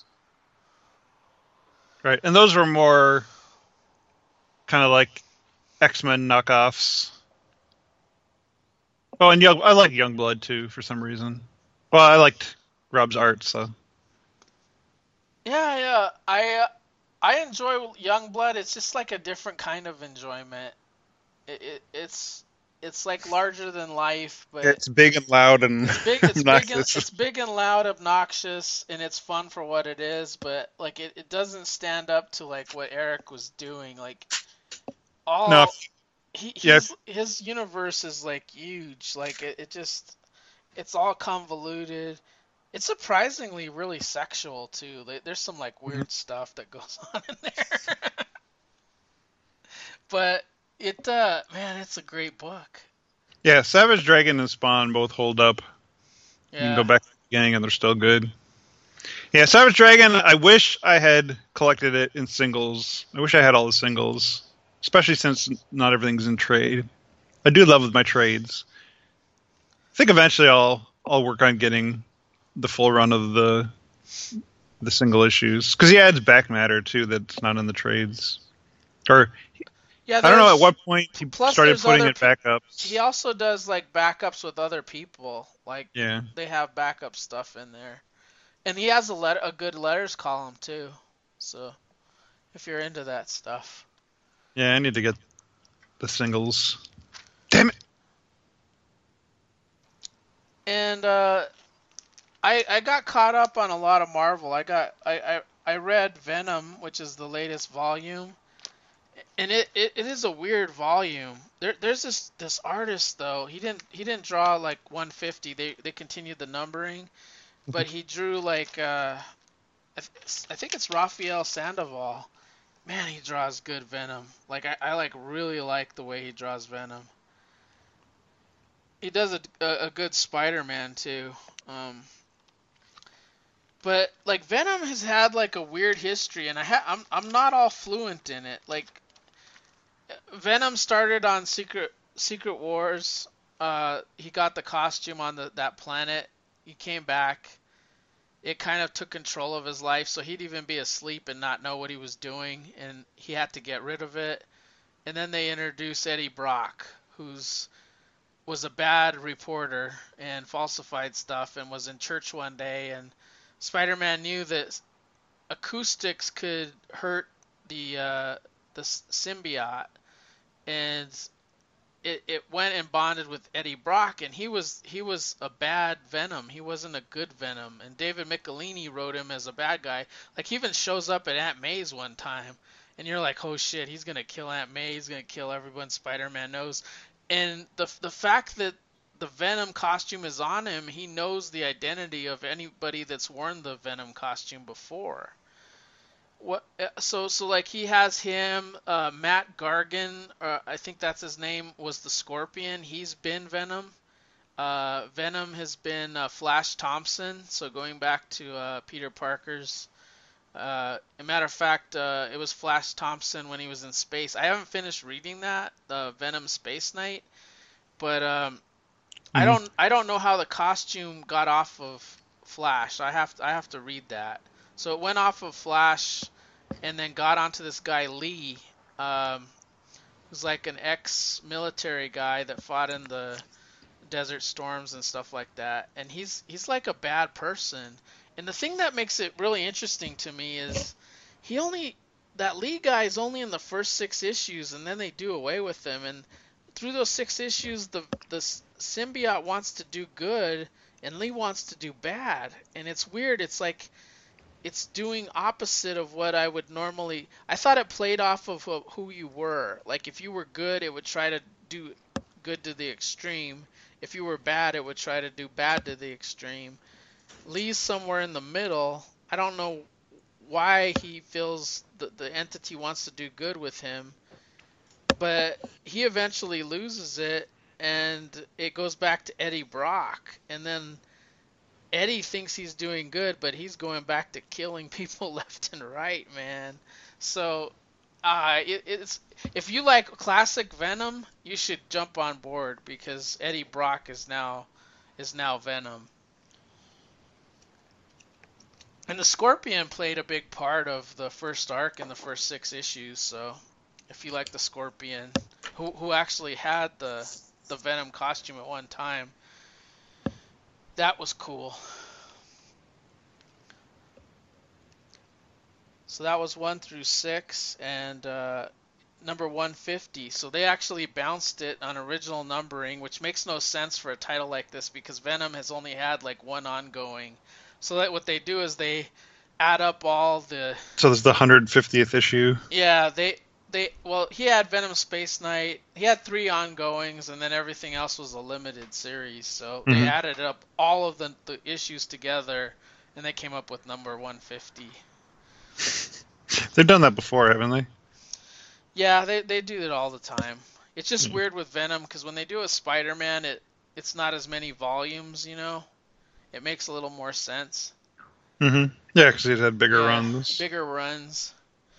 Right, and those were more kind of like X-Men knockoffs. Oh, and I like Youngblood too for some reason. Well, I liked Rob's art, so. Yeah. I enjoy Youngblood. It's just like a different kind of enjoyment. It's like larger than life, but it's big and loud and obnoxious. It's big and loud, obnoxious, and it's fun for what it is. But like it doesn't stand up to like what Eric was doing. Like his universe is like huge. Like it's all convoluted. It's surprisingly really sexual too. There's some like weird stuff that goes on in there. But it's a great book. Yeah, Savage Dragon and Spawn both hold up. Yeah. You can go back to the beginning and they're still good. Yeah, Savage Dragon, I wish I had collected it in singles. I wish I had all the singles, especially since not everything's in trade. I do love my trades. I think eventually I'll work on getting the full run of the single issues, because he adds back matter too that's not in the trades. Or I don't know at what point he started putting it back up. He also does like backups with other people. Like they have backup stuff in there, and he has a good letters column too. So if you're into that stuff, yeah, I need to get the singles. Damn it! And I got caught up on a lot of Marvel. I read Venom, which is the latest volume, And it is a weird volume. There's this artist though. He didn't draw like 150. They continued the numbering, but he drew like I think it's Rafael Sandoval. Man, he draws good Venom. Like I like really like the way he draws Venom. He does a good Spider-Man too. Um, but like Venom has had like a weird history, and I'm not all fluent in it. Like Venom started on Secret Wars. He got the costume on that planet. He came back. It kind of took control of his life, so he'd even be asleep and not know what he was doing, and he had to get rid of it. And then they introduced Eddie Brock, who's was a bad reporter and falsified stuff, and was in church one day, and Spider-Man knew that acoustics could hurt the symbiote, and it went and bonded with Eddie Brock, and he was a bad Venom. He wasn't a good Venom, and David Michelini wrote him as a bad guy. Like he even shows up at Aunt May's one time, and you're like, oh shit, he's gonna kill Aunt May. He's gonna kill everyone Spider-Man knows. And the fact that the Venom costume is on him, he knows the identity of anybody that's worn the Venom costume before. What? So like he has him, Matt Gargan, I think that's his name, was the Scorpion. He's been Venom. Venom has been Flash Thompson. So going back to Peter Parker's. A matter of fact, it was Flash Thompson when he was in space. I haven't finished reading that, Venom Space Knight, but I don't know how the costume got off of Flash. I have to read that. So it went off of Flash and then got onto this guy Lee, who's like an ex-military guy that fought in the Desert Storms and stuff like that. And he's like a bad person. And the thing that makes it really interesting to me is he only that Lee guy is only in the first 6 issues, and then they do away with him. And through those 6 issues, the symbiote wants to do good, and Lee wants to do bad. And it's weird. It's like it's doing opposite of what I would normally. I thought it played off of who you were. Like if you were good, it would try to do good to the extreme. If you were bad, it would try to do bad to the extreme. Lee's somewhere in the middle. I don't know why he feels the entity wants to do good with him, but he eventually loses it, and it goes back to Eddie Brock, and then Eddie thinks he's doing good, but he's going back to killing people left and right, man. So, it's if you like classic Venom, you should jump on board because Eddie Brock is now Venom. And the Scorpion played a big part of the first arc in the first 6 issues. So, if you like the Scorpion, who actually had the Venom costume at one time, that was cool. So that was 1 through 6, and number 150. So they actually bounced it on original numbering, which makes no sense for a title like this because Venom has only had like one ongoing. So that what they do is they add up all the. So this is the 150th issue. Yeah, well, he had Venom Space Knight. He had 3 ongoings, and then everything else was a limited series. So they added up all of the issues together, and they came up with number 150. They've done that before, haven't they? Yeah, they do it all the time. It's just weird with Venom because when they do a Spider-Man, it's not as many volumes, you know. It makes a little more sense. Mm-hmm. Yeah, because he's had bigger runs. Bigger runs.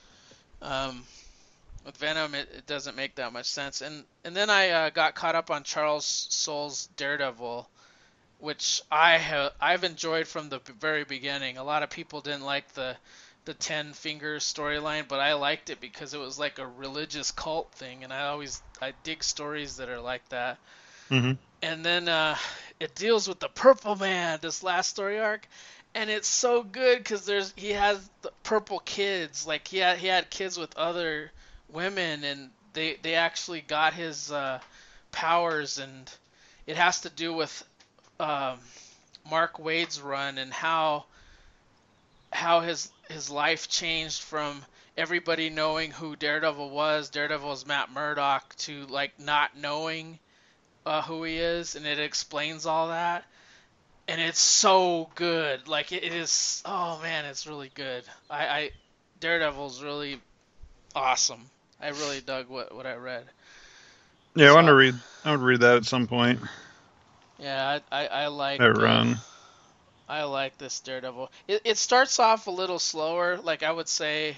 With Venom, it doesn't make that much sense. And then I got caught up on Charles Soule's Daredevil, which I've enjoyed from the very beginning. A lot of people didn't like the 10 Fingers storyline, but I liked it because it was like a religious cult thing, and I dig stories that are like that. Mm-hmm. And then it deals with the Purple Man, this last story arc, and it's so good because he has the purple kids, like he had kids with other women, and they actually got his powers, and it has to do with Mark Waid's run and how his life changed from everybody knowing who Daredevil was. Daredevil is Matt Murdock, to like not knowing who he is, and it explains all that. And it's so good. Like it is. Oh man, it's really good. I Daredevil's really awesome. I really dug what I read. Yeah, So I would read that at some point. yeah, I like That run. I like this Daredevil. It starts off a little slower. Like I would say,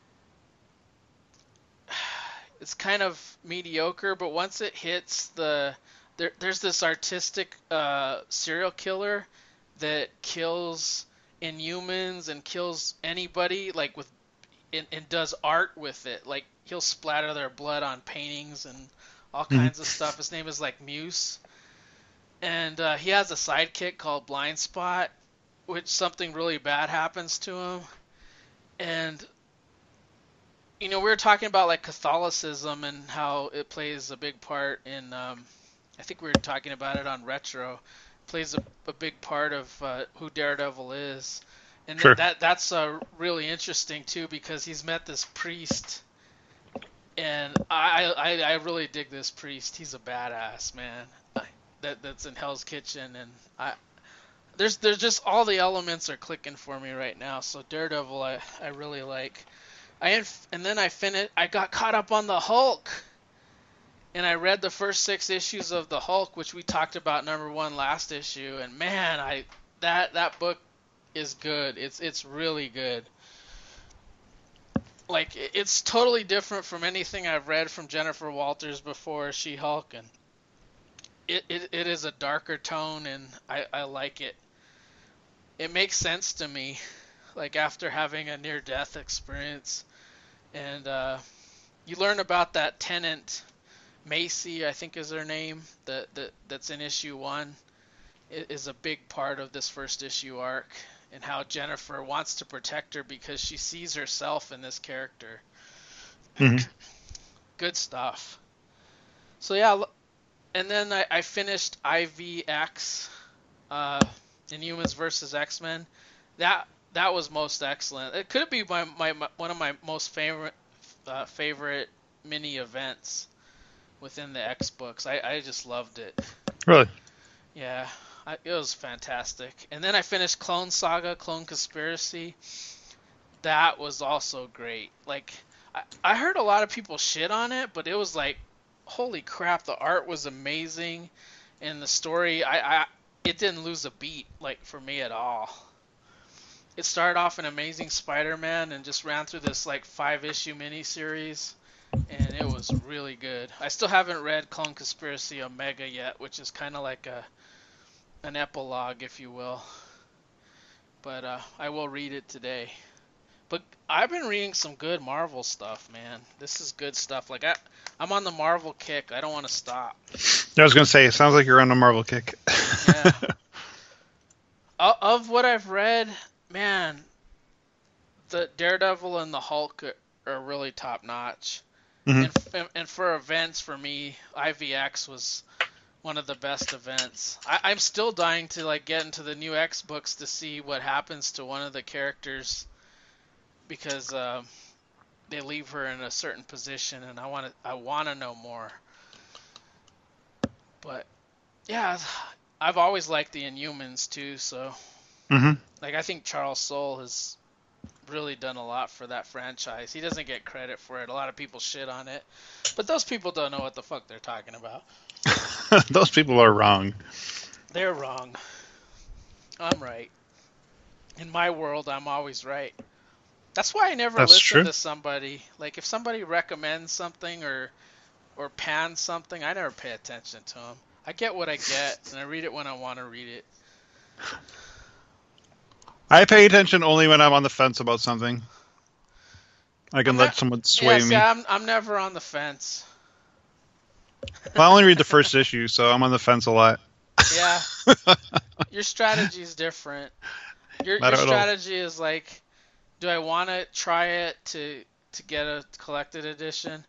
it's kind of mediocre, but once it hits there's this artistic serial killer that kills Inhumans and kills anybody like with and does art with it. Like he'll splatter their blood on paintings and all kinds of stuff. His name is like Muse, and he has a sidekick called Blind Spot, which something really bad happens to him. And we were talking about like Catholicism and how it plays a big part in. I think we were talking about it on Retro. It plays a big part of who Daredevil is, and Sure. that's really interesting too because he's met this priest, and I really dig this priest. He's a badass man. That's in Hell's Kitchen, and there's just all the elements are clicking for me right now. So Daredevil I really like. And then I got caught up on the Hulk, and I read the first 6 issues of the Hulk, which we talked about #1 last issue, and man, that book is good. It's really good. Like it's totally different from anything I've read from Jennifer Walters before She-Hulk, and it is a darker tone, and I like it. It makes sense to me, like after having a near-death experience. And you learn about that tenant, Macy, I think is her name, that's in issue 1. It is a big part of this first issue arc, and how Jennifer wants to protect her because she sees herself in this character. Good stuff. So yeah, and then I finished IVX, Inhumans versus X-Men. That was most excellent. It could be my one of my most favorite mini events within the X books. I just loved it. Really? Yeah, it was fantastic. And then I finished Clone Saga, Clone Conspiracy. That was also great. Like I heard a lot of people shit on it, but it was like, holy crap, the art was amazing, and the story it didn't lose a beat like for me at all. It started off an Amazing Spider-Man and just ran through this like 5-issue miniseries, and it was really good. I still haven't read Clone Conspiracy Omega yet, which is kind of like an epilogue, if you will. But I will read it today. But I've been reading some good Marvel stuff, man. This is good stuff. Like I'm on the Marvel kick. I don't want to stop. I was gonna say, it sounds like you're on a Marvel kick. Yeah. Of what I've read, man, the Daredevil and the Hulk are really top notch. And for events, for me, IVX was one of the best events. I'm still dying to like get into the new X books to see what happens to one of the characters, because they leave her in a certain position, and I want to know more. But yeah, I've always liked the Inhumans too, so like I think Charles Soule has really done a lot for that franchise. He doesn't get credit for it. A lot of people shit on it, but those people don't know what the fuck they're talking about. Those people are wrong. They're wrong. I'm right. In my world, I'm always right. That's why I never listen to somebody. Like if somebody recommends something or pans something, I never pay attention to them. I get what I get, and I read it when I want to read it. I pay attention only when I'm on the fence about something. I can let someone sway me. Yeah, I'm never on the fence. Well, I only read the first issue, so I'm on the fence a lot. Yeah. Your strategy is different. Your strategy is like, do I want to try it to get a collected edition?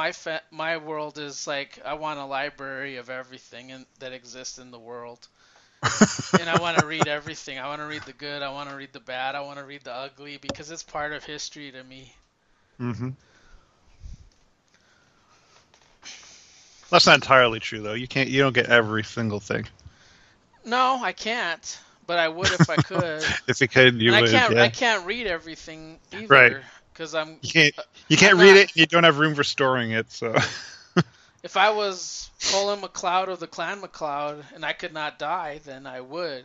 My world is like, I want a library of everything that exists in the world. And I want to read everything. I want to read the good. I want to read the bad. I want to read the ugly because it's part of history to me. Hmm. That's not entirely true, though. You don't get every single thing. No, I can't, but I would if I could. If you could, you And would. Yeah. I can't read everything Right. either because I'm. You can't I'm read not, it. And you don't have room for storing it. So. If I was Colin MacLeod of the Clan MacLeod and I could not die, then I would.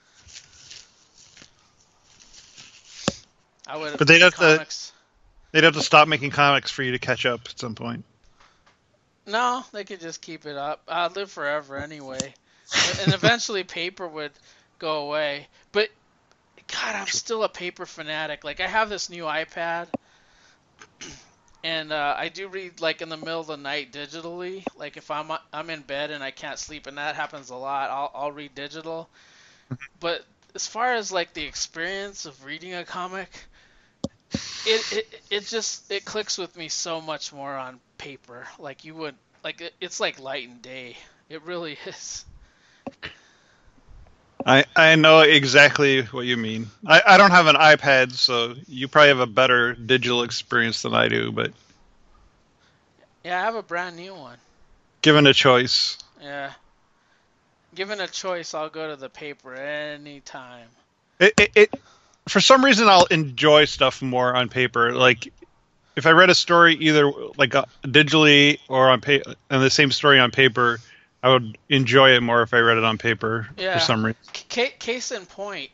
I would have But made comics. they'd have to stop making comics for you to catch up at some point. No, they could just keep it up. I'd live forever anyway. And eventually paper would go away. But, God, I'm still a paper fanatic. Like, I have this new iPad, and I do read, like, in the middle of the night digitally. Like, if I'm in bed and I can't sleep, and that happens a lot, I'll read digital. But as far as, like, the experience of reading a comic, it clicks with me so much more on paper. Like you would it's like light and day. It really is. I know exactly what you mean. I don't have an iPad, so you probably have a better digital experience than I do. But Yeah, I have a brand new one. given a choice, Yeah, given a choice, I'll go to the paper anytime. it for some reason I'll enjoy stuff more on paper. Like if I read a story either like digitally or on paper, and the same story on paper, I would enjoy it more if I read it on paper for Yeah. some reason. Case in point,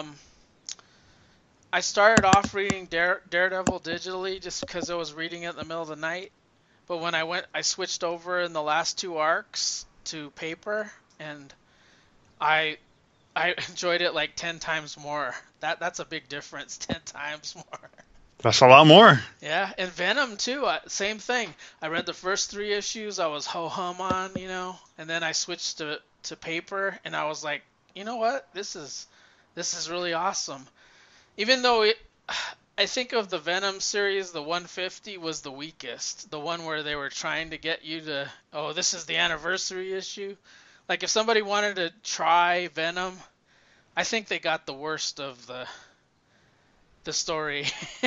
I started off reading Daredevil digitally just because I was reading it in the middle of the night. But when I switched over in the last two arcs to paper, and I enjoyed it like 10 times more. That's a big difference, 10 times more. That's a lot more. Yeah, and Venom too. Same thing. I read the first 3 issues. I was ho hum on, and then I switched to paper, and I was like, you know what? This is really awesome. Even though I think of the Venom series, the 150 was the weakest. The one where they were trying to get you to, oh, this is the anniversary issue. Like if somebody wanted to try Venom, I think they got the worst of the story.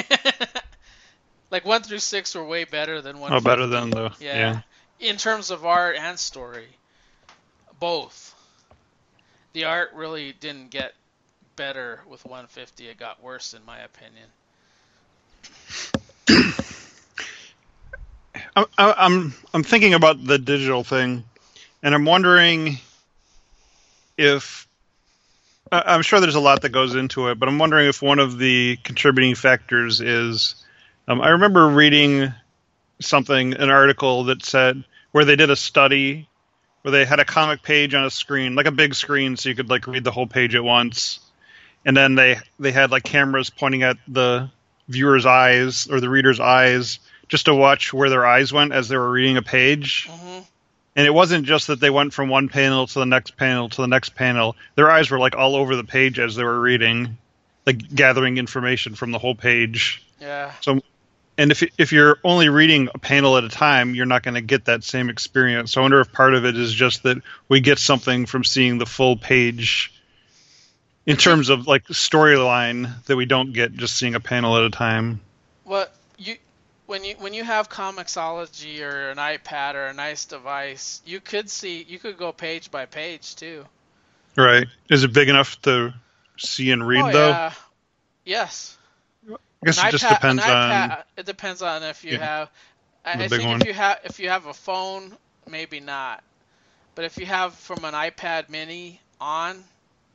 Like 1 through 6 were way better than 150. Oh, better than the Yeah. In terms of art and story, both. The art really didn't get better with 150. It got worse in my opinion. I'm thinking about the digital thing, and I'm wondering if I'm sure there's a lot that goes into it, but I'm wondering if one of the contributing factors is I remember reading an article that said where they did a study where they had a comic page on a screen, like a big screen, so you could like read the whole page at once, and then they had like cameras pointing at the viewer's eyes or the reader's eyes just to watch where their eyes went as they were reading a page. Mm-hmm. And it wasn't just that they went from one panel to the next panel to the next panel. Their eyes were like all over the page as they were reading, like gathering information from the whole page. Yeah. So, and if you're only reading a panel at a time, you're not going to get that same experience. So I wonder if part of it is just that we get something from seeing the full page in terms of like storyline that we don't get just seeing a panel at a time. When you have Comixology or an iPad or a nice device, you could go page by page too. Right. Is it big enough to see and read though? Yeah. Yes. I guess it just depends on. It depends on if you have. I big think one. if you have a phone, maybe not. But if you have from an iPad Mini an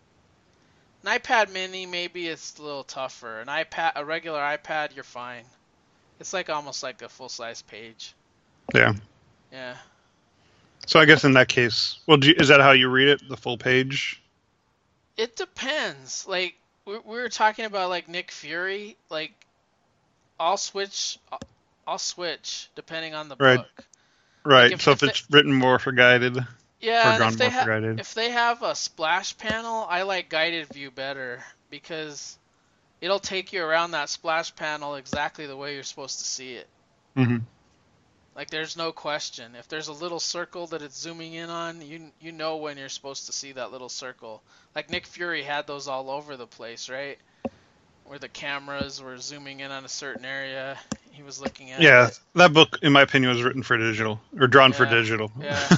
iPad Mini, maybe it's a little tougher. A regular iPad, you're fine. It's like almost like a full-size page. Yeah. Yeah. So I guess in that case, is that how you read it, the full page? It depends. Like we were talking about like Nick Fury. Like I'll switch depending on the book. Right. Like so if it's written more for guided. Yeah, and if they have a splash panel, I like guided view better because it'll take you around that splash panel exactly the way you're supposed to see it. Mm-hmm. Like there's no question. If there's a little circle that it's zooming in on, you know when you're supposed to see that little circle. Like Nick Fury had those all over the place, right? Where the cameras were zooming in on a certain area. He was looking at Yeah, it. that book, in my opinion, was written for digital or drawn for Yeah, digital. yeah.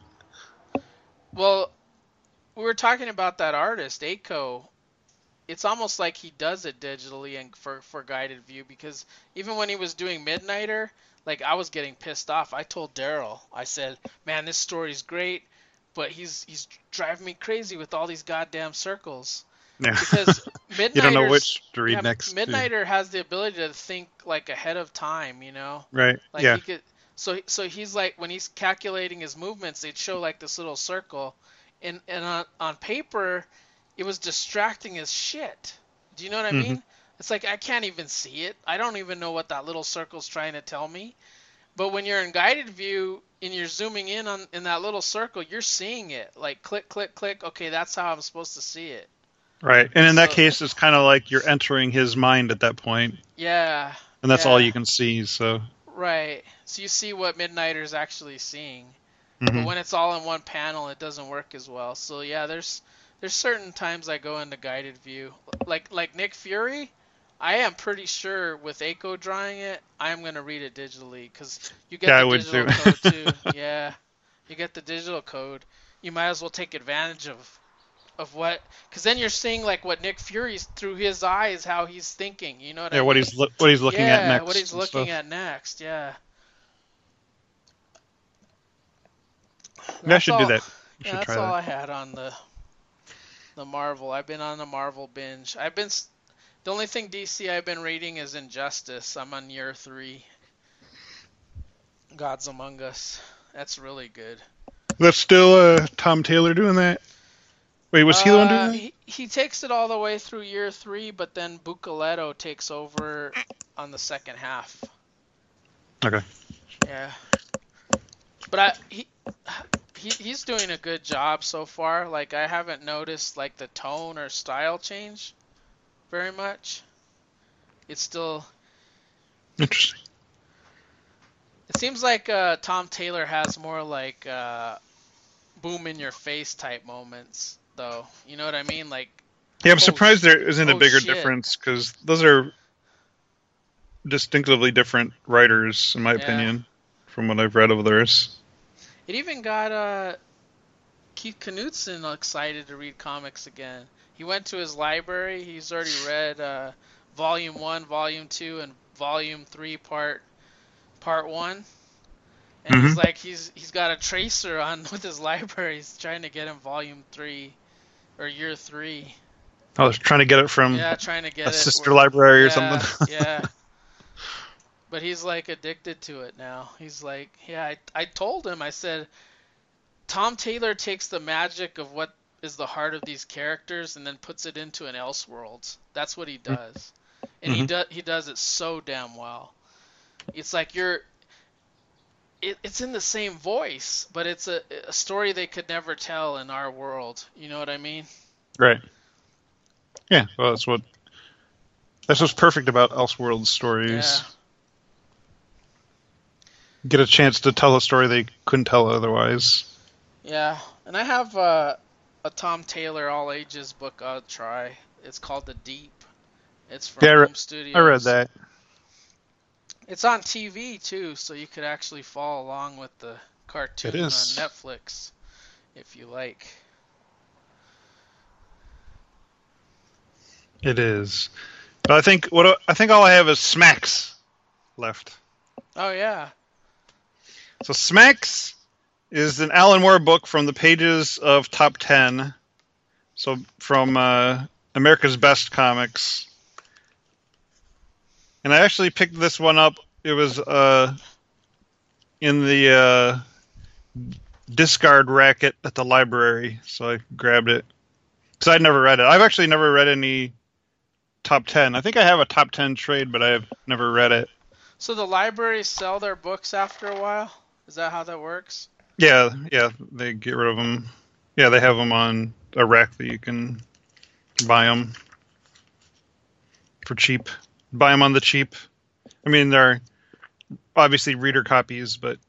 Well, we were talking about that artist, Aiko. It's almost like he does it digitally and for guided view, because even when he was doing Midnighter, like I was getting pissed off. I told Daryl, I said, "Man, this story's great, but he's driving me crazy with all these goddamn circles." Yeah. Because You don't know which to read next. Midnighter has the ability to think like ahead of time, you know? Right. Like yeah. he could so he's like when he's calculating his movements, they'd show like this little circle, and on paper it was distracting as shit. Do you know what I Mm-hmm. mean? It's like I can't even see it. I don't even know what that little circle's trying to tell me. But when you're in guided view and you're zooming in on in that little circle, you're seeing it. Like click, click, click. Okay, that's how I'm supposed to see it. Right. And in that So case, it's kind of like you're entering his mind at that point, yeah, and that's all yeah, you can see. So. right. So you see what Midnighter's actually seeing. But Mm-hmm. when it's all in one panel, it doesn't work as well. So yeah, there's certain times I go into guided view. Like Nick Fury, I am pretty sure with Aiko drawing it, I am gonna read it digitally because you get Yeah, I the would digital too. code too. Yeah, you get the digital code. You might as well take advantage of what, because then you're seeing like what Nick Fury's through his eyes, how he's thinking. You know what Yeah, I what mean? he's looking at Yeah, next. what he's and looking stuff. at next. Yeah. Yeah, I That's should do all. that. I Yeah, should that's try all that. I had on the Marvel. I've been on a Marvel binge. The only thing DC I've been reading is Injustice. I'm on year 3. Gods Among Us. That's really good. That's still Tom Taylor doing that. Wait, was he the one doing that? He takes it all the way through year 3, but then Bucaleto takes over on the second half. Okay. Yeah, but he's doing a good job so far. Like I haven't noticed like the tone or style change very much. It's still. Interesting. It seems like Tom Taylor has more like boom in your face type moments, though. You know what I mean? Like, Yeah, I'm surprised there isn't a oh bigger shit. difference because those are distinctively different writers, in my Yeah. opinion, from what I've read of theirs. It even got Keith Knudsen excited to read comics again. He went to his library. He's already read Volume 1, Volume 2, and Volume 3, Part 1. And he's like, he's got a tracer on with his library. He's trying to get him Volume 3 or Year 3. I was trying to get it from trying to get a it sister library or something. Yeah. But he's like addicted to it now. He's like, yeah, I told him, I said, Tom Taylor takes the magic of what is the heart of these characters and then puts it into an Elseworlds. That's what he does. And he does it so damn well. It's like it's in the same voice, but it's a story they could never tell in our world. You know what I mean? Right. Yeah, well, that's what's perfect about Elseworlds stories. Yeah. Get a chance to tell a story they couldn't tell otherwise. Yeah, and I have a Tom Taylor all ages book I'll try. It's called The Deep. It's from Boom Studios. I read that. It's on TV too, so you could actually follow along with the cartoon on Netflix if you like. It is. But I think all I have is Smacks left. Oh yeah. So Smacks is an Alan Moore book from the pages of Top 10. So from America's Best Comics. And I actually picked this one up. It was in the discard racket at the library, so I grabbed it. Because I'd never read it. I've actually never read any Top 10. I think I have a Top 10 trade, but I've never read it. So the libraries sell their books after a while? Is that how that works? Yeah, they get rid of them. Yeah, they have them on a rack that you can buy them for cheap. Buy them on the cheap. I mean, they're obviously reader copies, but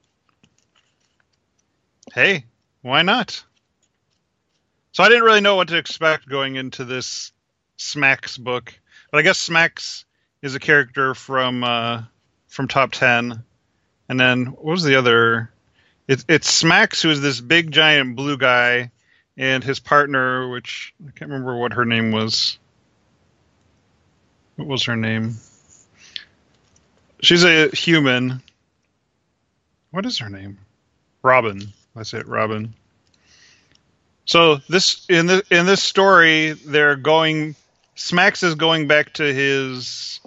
hey, why not? So I didn't really know what to expect going into this Smacks book, but I guess Smacks is a character from Top 10, and then what was the other? It's Smacks, who is this big giant blue guy, and his partner, which I can't remember what her name was. What was her name? She's a human. What is her name? Robin. That's it, Robin. So this in this story, they're going. Smacks is going back to his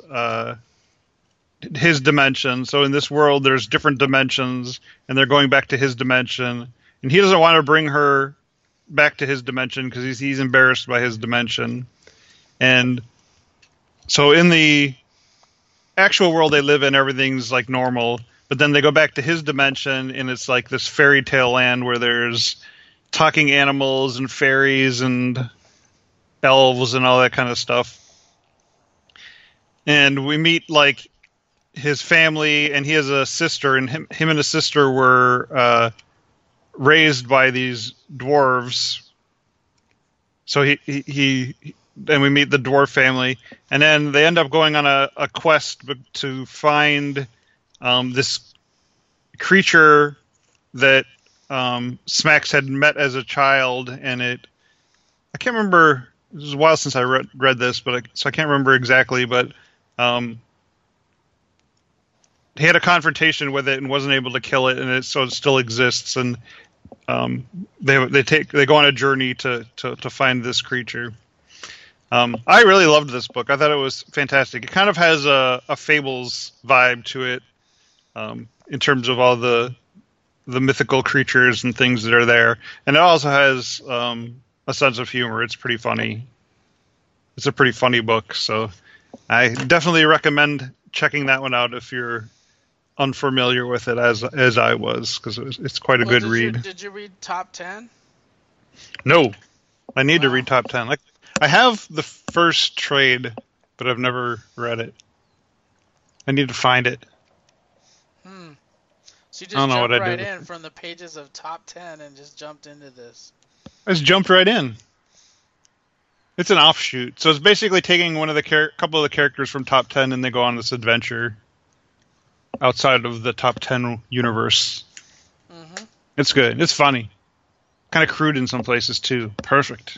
dimension. So in this world, there's different dimensions, and they're going back to his dimension. And he doesn't want to bring her back to his dimension because he's embarrassed by his dimension. And so in the actual world they live in, everything's like normal. But then they go back to his dimension, and it's like this fairy tale land where there's talking animals and fairies and elves and all that kind of stuff. And we meet like his family, and he has a sister, and him and his sister were raised by these dwarves. So he and we meet the dwarf family, and then they end up going on a quest to find this creature that Smacks had met as a child, and I can't remember. It was a while since I read this, so I can't remember exactly. But he had a confrontation with it and wasn't able to kill it, and so it still exists. And they go on a journey to find this creature. I really loved this book. I thought it was fantastic. It kind of has a Fables vibe to it, in terms of all the mythical creatures and things that are there, and it also has a sense of humor. It's pretty funny. It's a pretty funny book, so I definitely recommend checking that one out if you're unfamiliar with it as I was, because it's quite a good read. Did you read Top 10? No, I need to read Top 10. Like, I have the first trade, but I've never read it. I need to find it. So you just jumped right in from the pages of Top 10 and just jumped into this. I just jumped right in. It's an offshoot. So it's basically taking one of the couple of the characters from Top 10, and they go on this adventure outside of the Top 10 universe. Mm-hmm. It's good. It's funny. Kind of crude in some places, too. Perfect.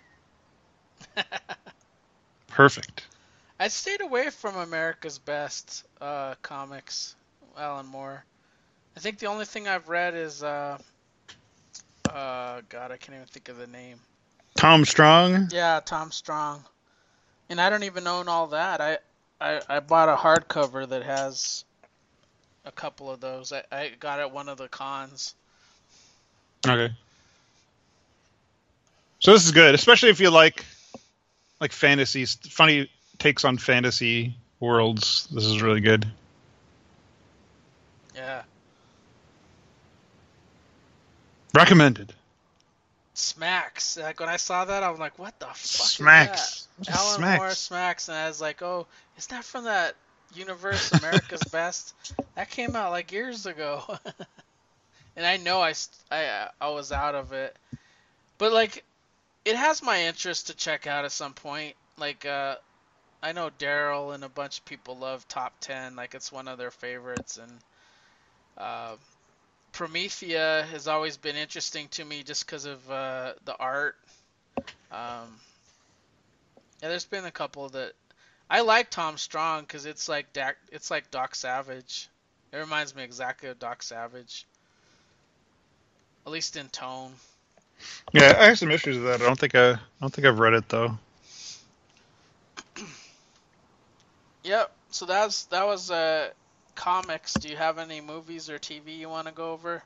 Perfect. I stayed away from America's Best comics, Alan Moore. I think the only thing I've read is, God, I can't even think of the name. Tom Strong? Yeah, Tom Strong. And I don't even own all that. I bought a hardcover that has a couple of those. I got it at one of the cons. Okay. So this is good, especially if you like fantasy, funny takes on fantasy worlds. This is really good. Yeah. Recommended. Smacks. Like when I saw that, I was like, "What the fuck Smacks. is that?" Alan Moore Smacks, and I was like, "Oh, is that from that universe, America's Best? That came out like years ago." And I know I was out of it, but like, it has my interest to check out at some point. Like, I know Daryl and a bunch of people love Top 10. Like, it's one of their favorites, and Promethea has always been interesting to me just because of the art. Yeah, there's been a couple that I like. Tom Strong because it's like Doc Savage. It reminds me exactly of Doc Savage, at least in tone. Yeah, I have some issues with that. I don't think I've read it though. Yep. So that was comics. Do you have any movies or TV you want to go over?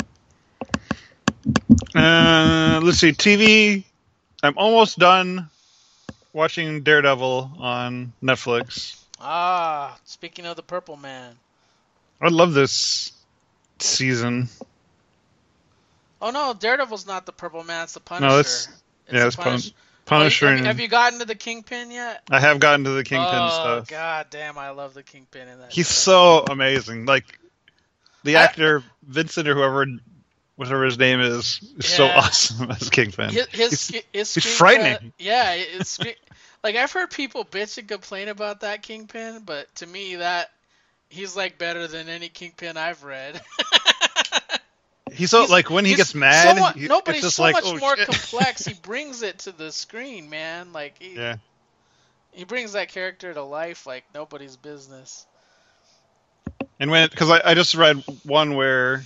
Let's see. TV. I'm almost done watching Daredevil on Netflix. Speaking of the Purple Man. I love this season. Oh no, Daredevil's not the Purple Man. It's the Punisher. No, it's Punisher. Punisher. Have you gotten to the Kingpin yet? I have gotten to the Kingpin Oh stuff. god damn, I love the Kingpin in that. He's show. so amazing. Like the actor Vincent or whatever his name is so Yeah. awesome as Kingpin. His He's frightening. Yeah, it's like I've heard people bitch and complain about that Kingpin, but to me that he's like better than any Kingpin I've read. He's so like when he gets mad, but he's just so like, much oh, more shit. complex. He brings it to the screen, man. Like he brings that character to life like nobody's business. And because I just watched one where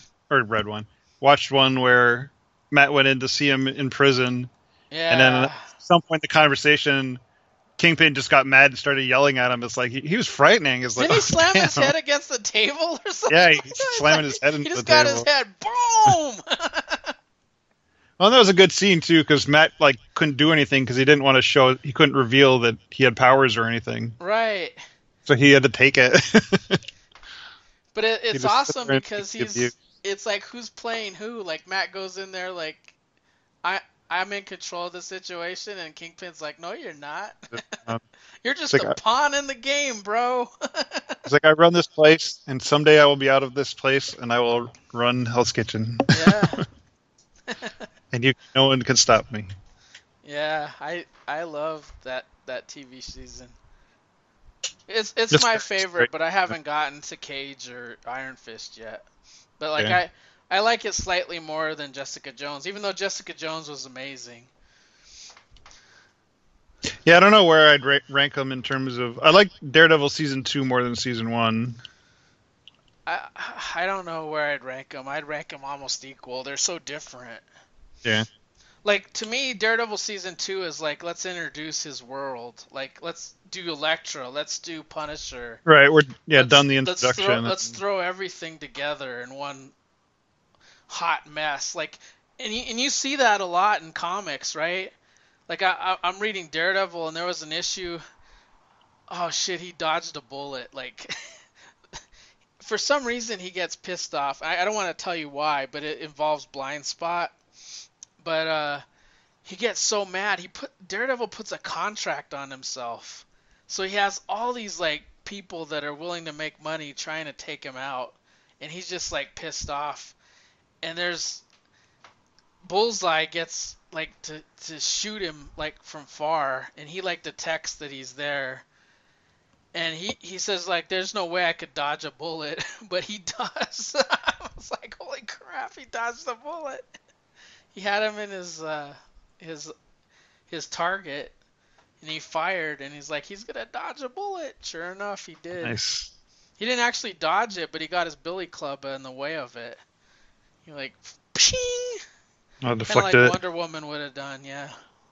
Matt went in to see him in prison, Yeah. and then at some point in the conversation, Kingpin just got mad and started yelling at him. It's like he was frightening. It's like, Didn't he slam his head against the table or something? Yeah, he's slamming his head into the table. He just got his head, boom! Well, that was a good scene too, because Matt couldn't do anything because he didn't want to he couldn't reveal that he had powers or anything. Right. So he had to take it. But it's awesome because it's like who's playing who. Like Matt goes in there like, I'm in control of the situation, and Kingpin's like, no, you're not. You're just a pawn in the game, bro. It's like, I run this place, and someday I will be out of this place, and I will run Hell's Kitchen. Yeah. And no one can stop me. Yeah, I love that TV season. It's my favorite, but I haven't gotten to Cage or Iron Fist yet. But I like it slightly more than Jessica Jones, even though Jessica Jones was amazing. Yeah, I don't know where I'd rank them in terms of. I like Daredevil season 2 more than season 1. I don't know where I'd rank them. I'd rank them almost equal. They're so different. Yeah. Like, to me, Daredevil season 2 is like, let's introduce his world. Like, let's do Elektra. Let's do Punisher. Right. Done the introduction. Let's throw everything together in one hot mess. Like, and you see that a lot in comics, right? Like, I'm reading Daredevil, and there was an issue. Oh, shit, he dodged a bullet. Like, for some reason, he gets pissed off. I don't want to tell you why, but it involves Blind Spot. But he gets so mad. Daredevil puts a contract on himself, so he has all these like people that are willing to make money trying to take him out, and he's just like pissed off. And there's Bullseye gets like to shoot him like from far, and he like detects that he's there, and he says like, "There's no way I could dodge a bullet," but he does. I was like, "Holy crap! He dodged the bullet." He had him in his target, and he fired, and he's like, he's gonna dodge a bullet. Sure enough, he did. Nice. He didn't actually dodge it, but he got his billy club in the way of it. He like, ping! I'll Kind of deflect like it. Wonder Woman would have done, yeah.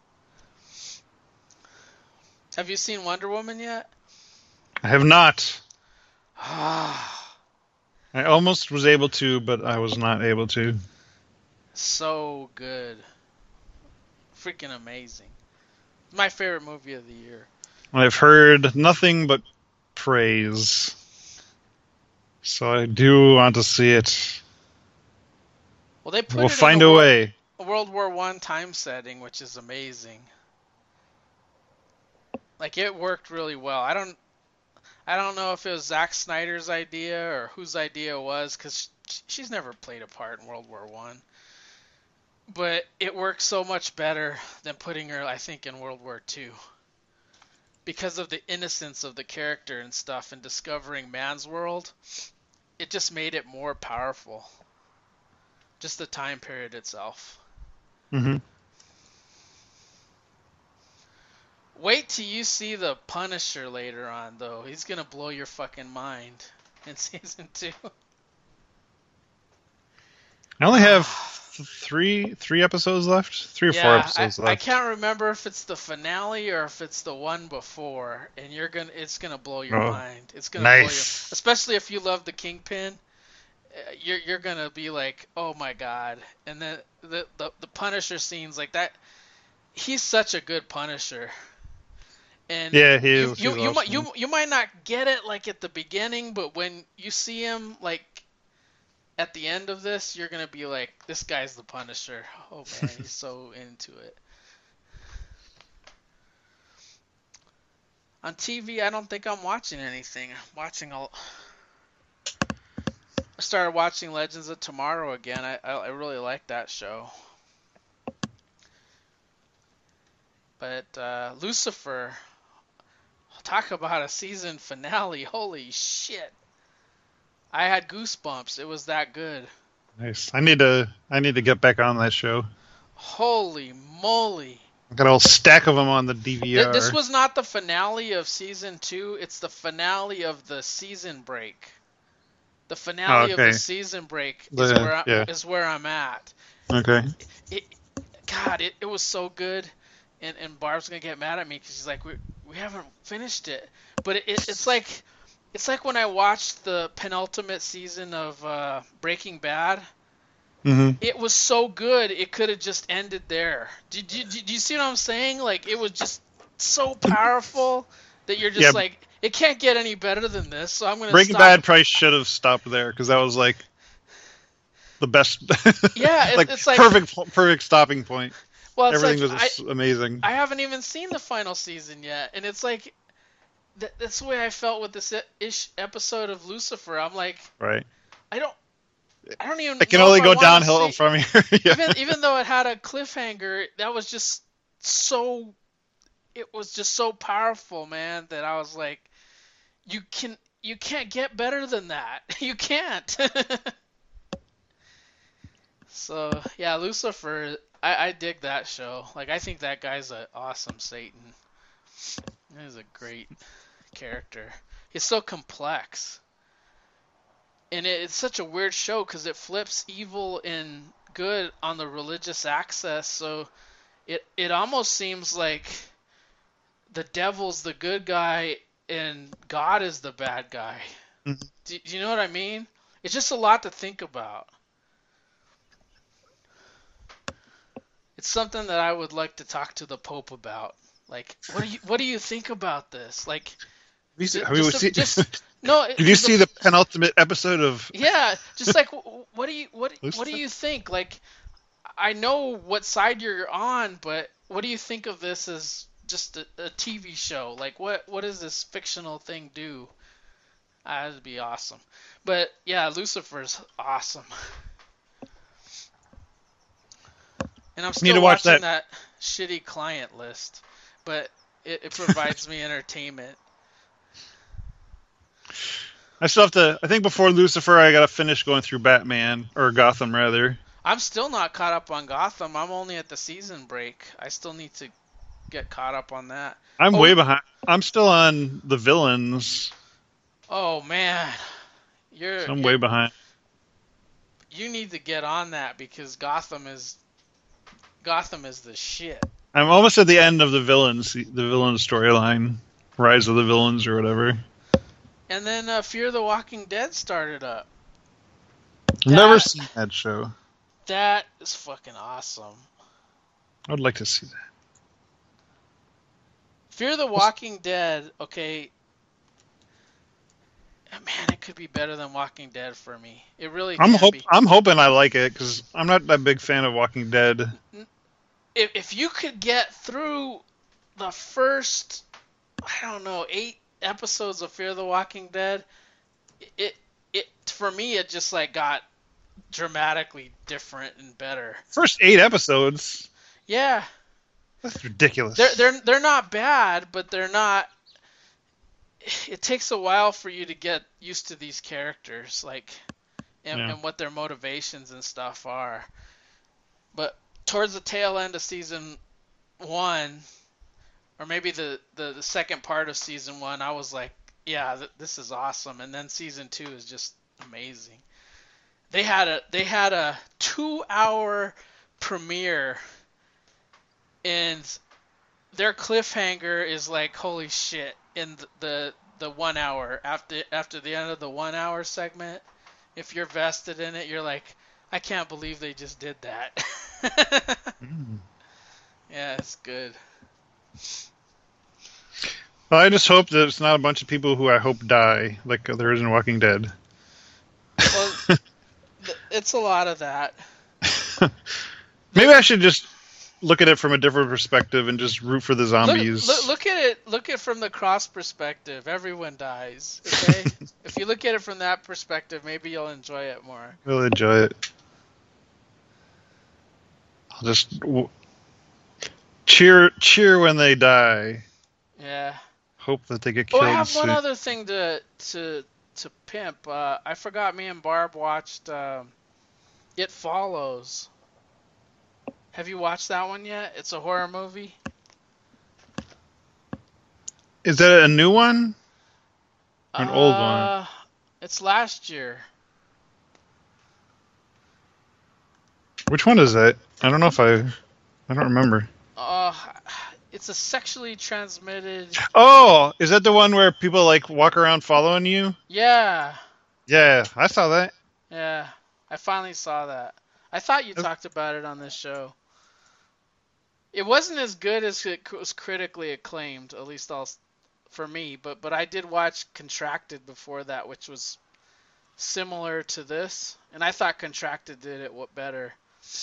Have you seen Wonder Woman yet? I have not. I almost was able to, but I was not able to. So good. Freaking amazing. My favorite movie of the year. I've heard nothing but praise. So I do want to see it. Well, they put We'll it find in a way. a World War I time setting, which is amazing. Like, it worked really well. I don't know if it was Zack Snyder's idea or whose idea it was, because she's never played a part in World War I. But it works so much better than putting her, I think, in World War II. Because of the innocence of the character and stuff, and discovering man's world, it just made it more powerful. Just the time period itself. Mm-hmm. Wait till you see the Punisher later on, though. He's gonna blow your fucking mind in season 2. I only have three episodes left. 3 or 4 episodes left. I can't remember if it's the finale or if it's the one before, and it's gonna blow your mind. It's gonna blow you, especially if you love the Kingpin. You're gonna be like, oh my god! And then the Punisher scenes like that. He's such a good Punisher. And yeah, he is. You might not get it like at the beginning, but when you see him like at the end of this, you're gonna be like, this guy's the Punisher. Oh man, he's so into it. On TV, I don't think I'm watching anything. I started watching Legends of Tomorrow again. I really like that show. But Lucifer, talk about a season finale. Holy shit. I had goosebumps. It was that good. Nice. I need to get back on that show. Holy moly. I got a whole stack of them on the DVR. This was not the finale of season 2. It's the finale of the season break. The finale of the season break is where I'm at. Okay. It was so good. And Barb's going to get mad at me because she's like, we haven't finished it. But it's like when I watched the penultimate season of Breaking Bad. Mm-hmm. It was so good, it could have just ended there. Do you see what I'm saying? Like, it was just so powerful that you're just like, it can't get any better than this, so I'm going to Breaking Bad probably should have stopped there, because that was, like, the best. Yeah, it's like... Perfect stopping point. Well, it's everything was amazing. I haven't even seen the final season yet, and it's like, that's the way I felt with this episode of Lucifer. I'm like... Right. I don't even. It can only go downhill from here. Yeah. Even though it had a cliffhanger, that was just so. It was just so powerful, man, that I was like, you can't get better than that. You can't. So yeah, Lucifer. I dig that show. Like, I think that guy's an awesome Satan. He's a great character. He's so complex. And it's such a weird show because it flips evil and good on the religious axis. So it almost seems like the devil's the good guy and God is the bad guy. Mm-hmm. Do you know what I mean? It's just a lot to think about. It's something that I would like to talk to the Pope about. Like, what do you think about this? Like, no. Did you see the penultimate episode of? Yeah, just like what do you think? Like, I know what side you're on, but what do you think of this as just a TV show? Like, what does this fictional thing do? That'd be awesome. But yeah, Lucifer's awesome. And I'm still watching that shitty client list, but it provides me entertainment. I still have to. I think before Lucifer, I gotta finish going through Batman or Gotham rather. I'm still not caught up on Gotham. I'm only at the season break. I still need to get caught up on that. I'm way behind. I'm still on the villains. Oh man, I'm way behind. You need to get on that because Gotham is the shit. I'm almost at the end of the villain storyline, Rise of the Villains or whatever. And then Fear the Walking Dead started up. Never seen that show. That is fucking awesome. I would like to see that. Fear the Walking Dead, okay. Man, it could be better than Walking Dead for me. It really can be. I'm hoping I like it, because I'm not that big fan of Walking Dead. If you could get through the first, 8 episodes of Fear the Walking Dead, it for me it just like got dramatically different and better. First 8 episodes? Yeah. That's ridiculous. They're not bad, but they're not. It takes a while for you to get used to these characters, like, and what their motivations and stuff are. But towards the tail end of season 1, or maybe the second part of season 1, I was like, yeah, this is awesome. And then season 2 is just amazing. They had a 2-hour premiere, and their cliffhanger is like, holy shit. In the 1 hour, after the end of the 1 hour segment, if you're vested in it, you're like, I can't believe they just did that. Yeah, it's good. Well, I just hope that it's not a bunch of people who I hope die, like there is in Walking Dead. Well, it's a lot of that. Maybe I should just look at it from a different perspective and just root for the zombies. Look at it. Look at it from the cross perspective. Everyone dies. Okay. If you look at it from that perspective, maybe you'll enjoy it more. We'll enjoy it. I'll just cheer when they die. Yeah. Hope that they get killed. Oh, I have one other thing to pimp. I forgot. Me and Barb watched It Follows. Have you watched that one yet? It's a horror movie. Is that a new one? Or an old one? It's last year. Which one is that? I don't know if I don't remember. It's a sexually transmitted. Oh, is that the one where people like walk around following you? Yeah. Yeah, I saw that. Yeah, I finally saw that. I thought you talked about it on this show. It wasn't as good as it was critically acclaimed, at least for me. But I did watch Contracted before that, which was similar to this, and I thought Contracted did it better.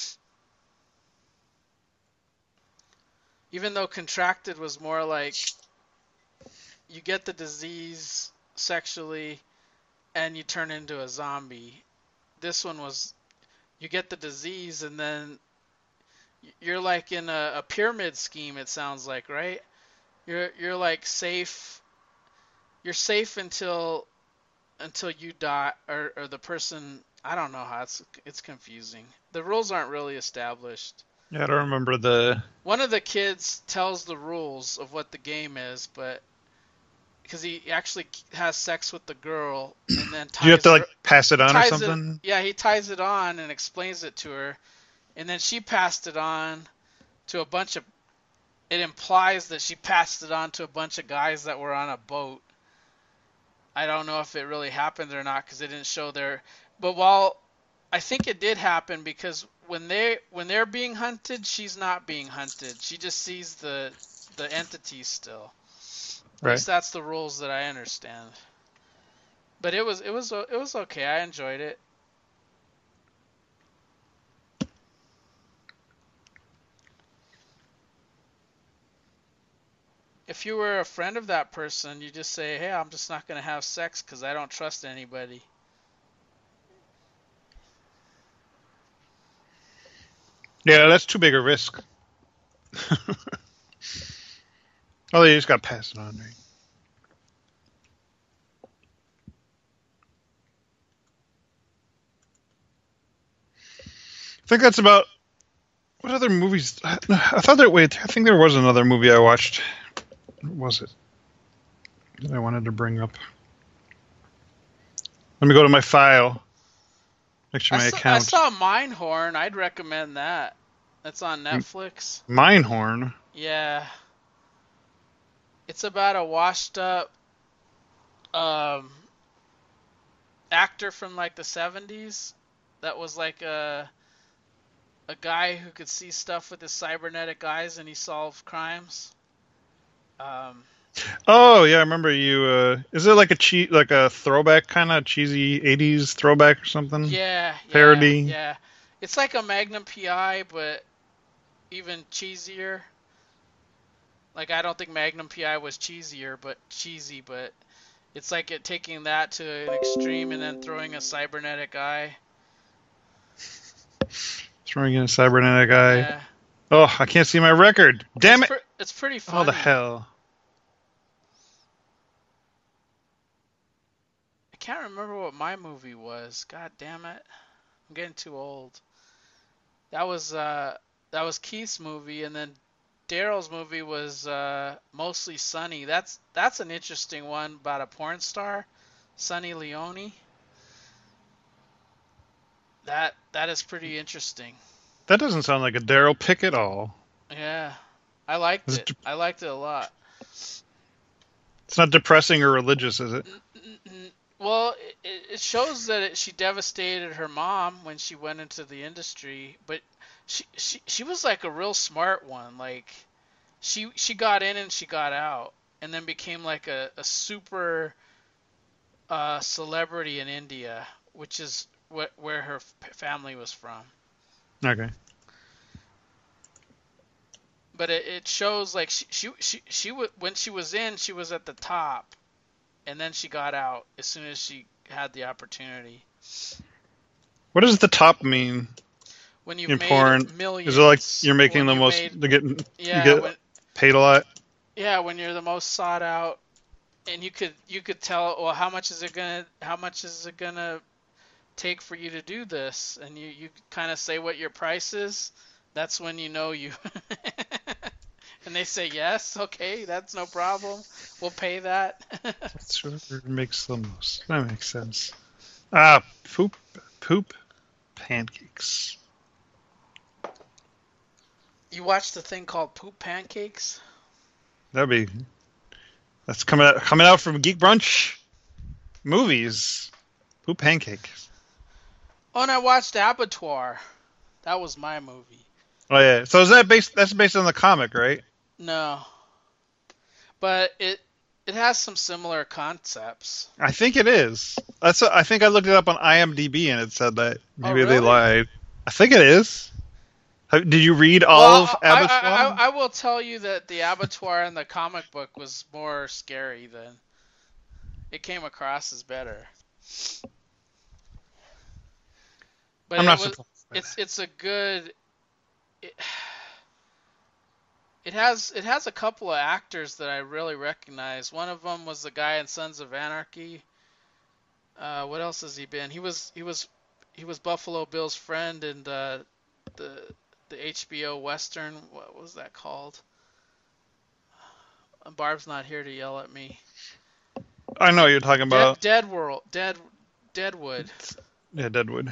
Even though Contracted was more like you get the disease sexually and you turn into a zombie. This one was you get the disease and then you're like in a pyramid scheme, it sounds like, right? You're like safe. You're safe until you die or the person. I don't know how it's confusing. The rules aren't really established. Yeah, I don't remember One of the kids tells the rules of what the game is, but because he actually has sex with the girl and then ties do you have to like pass it on or something? He ties it on and explains it to her, and then she passed it on to a bunch of. It implies that she passed it on to a bunch of guys that were on a boat. I don't know if it really happened or not because it didn't show there. But while I think it did happen because when they're being hunted, she's not being hunted. She just sees the entity still. At least that's the rules that I understand. But it was okay. I enjoyed it. If you were a friend of that person, you just say, "Hey, I'm just not going to have sex because I don't trust anybody." Yeah, that's too big a risk. Oh, you just got to pass it on, right? I think that's about. What other movies? I thought that. Wait, I think there was another movie I watched. What was it? That I wanted to bring up. Let me go to my file. Actually, my account. I saw Mindhorn. I'd recommend that. That's on Netflix. Mindhorn? Yeah. It's about a washed up actor from like the 70s that was like a guy who could see stuff with his cybernetic eyes and he solved crimes. Oh yeah, I remember you. Is it like a throwback kind of cheesy '80s throwback or something? Yeah. Parody. Yeah. It's like a Magnum PI, but even cheesier. Like I don't think Magnum PI was cheesy, but it's like it taking that to an extreme and then throwing a cybernetic eye. Throwing in a cybernetic eye. Yeah. Oh, I can't see my record. Damn it! It's pretty funny. Oh, the hell. I can't remember what my movie was. God damn it. I'm getting too old. That was Keith's movie, and then Daryl's movie was Mostly Sunny. That's an interesting one about a porn star, Sunny Leone. That is pretty interesting. That doesn't sound like a Daryl pick at all. Yeah, I liked it. I liked it a lot. It's not depressing or religious, is it? Well, it shows that she devastated her mom when she went into the industry, but she was like a real smart one. Like she got in and she got out, and then became like a super celebrity in India, which is where her family was from. Okay. but it shows like when she was in, she was at the top, and then she got out as soon as she had the opportunity. What does the top mean When you've in made porn? millions. Is it like you're making when the you most? made- You yeah, get paid a lot. yeah, when you're the most sought out, and you could tell, well, how much is it gonna take for you to do this, and you kind of say what your price is. That's when you know you. And they say yes, okay, that's no problem. We'll pay that. That's whatever makes the most. That makes sense. Ah, poop pancakes. You watched the thing called Poop Pancakes? That's coming out from Geek Brunch movies. Poop pancake. Oh, and I watched Abattoir. That was my movie. Oh yeah. So is that based? That's based on the comic, right? No. But it has some similar concepts. I think it is. I think I looked it up on IMDb and it said that. Maybe they really? lied. I think it is. Did you read all of Abattoir? I will tell you that the Abattoir in the comic book was more scary than it came across as better. But I'm not surprised. it's a good. It has a couple of actors that I really recognize. One of them was the guy in Sons of Anarchy. What else has he been? He was Buffalo Bill's friend in the HBO Western. What was that called? Barb's not here to yell at me. I know what you're talking about. Deadwood. Yeah, Deadwood.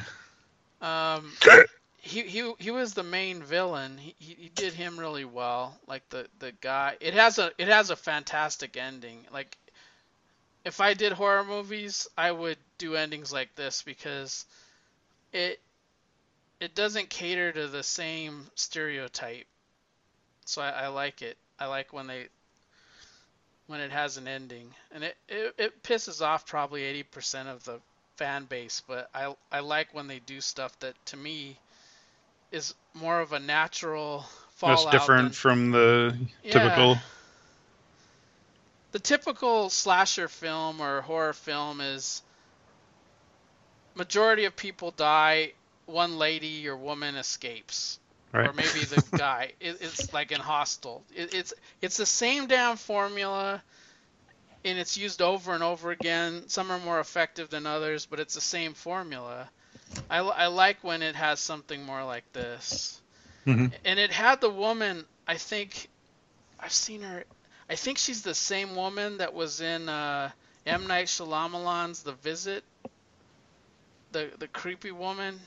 He was the main villain. He did him really well. Like the guy. It has a fantastic ending. Like if I did horror movies, I would do endings like this because it doesn't cater to the same stereotype. So I like it. I like when it has an ending, and it pisses off probably 80% of the fan base, but I like when they do stuff that to me is more of a natural fallout. That's different from the typical. The typical slasher film or horror film is majority of people die, one lady or woman escapes. Right. Or maybe the guy. It's like in Hostel. It's the same damn formula, and it's used over and over again. Some are more effective than others, but it's the same formula. I like when it has something more like this. Mm-hmm. And it had the woman, I think, I've seen her, I think she's the same woman that was in M. Night Shyamalan's The Visit, the creepy woman.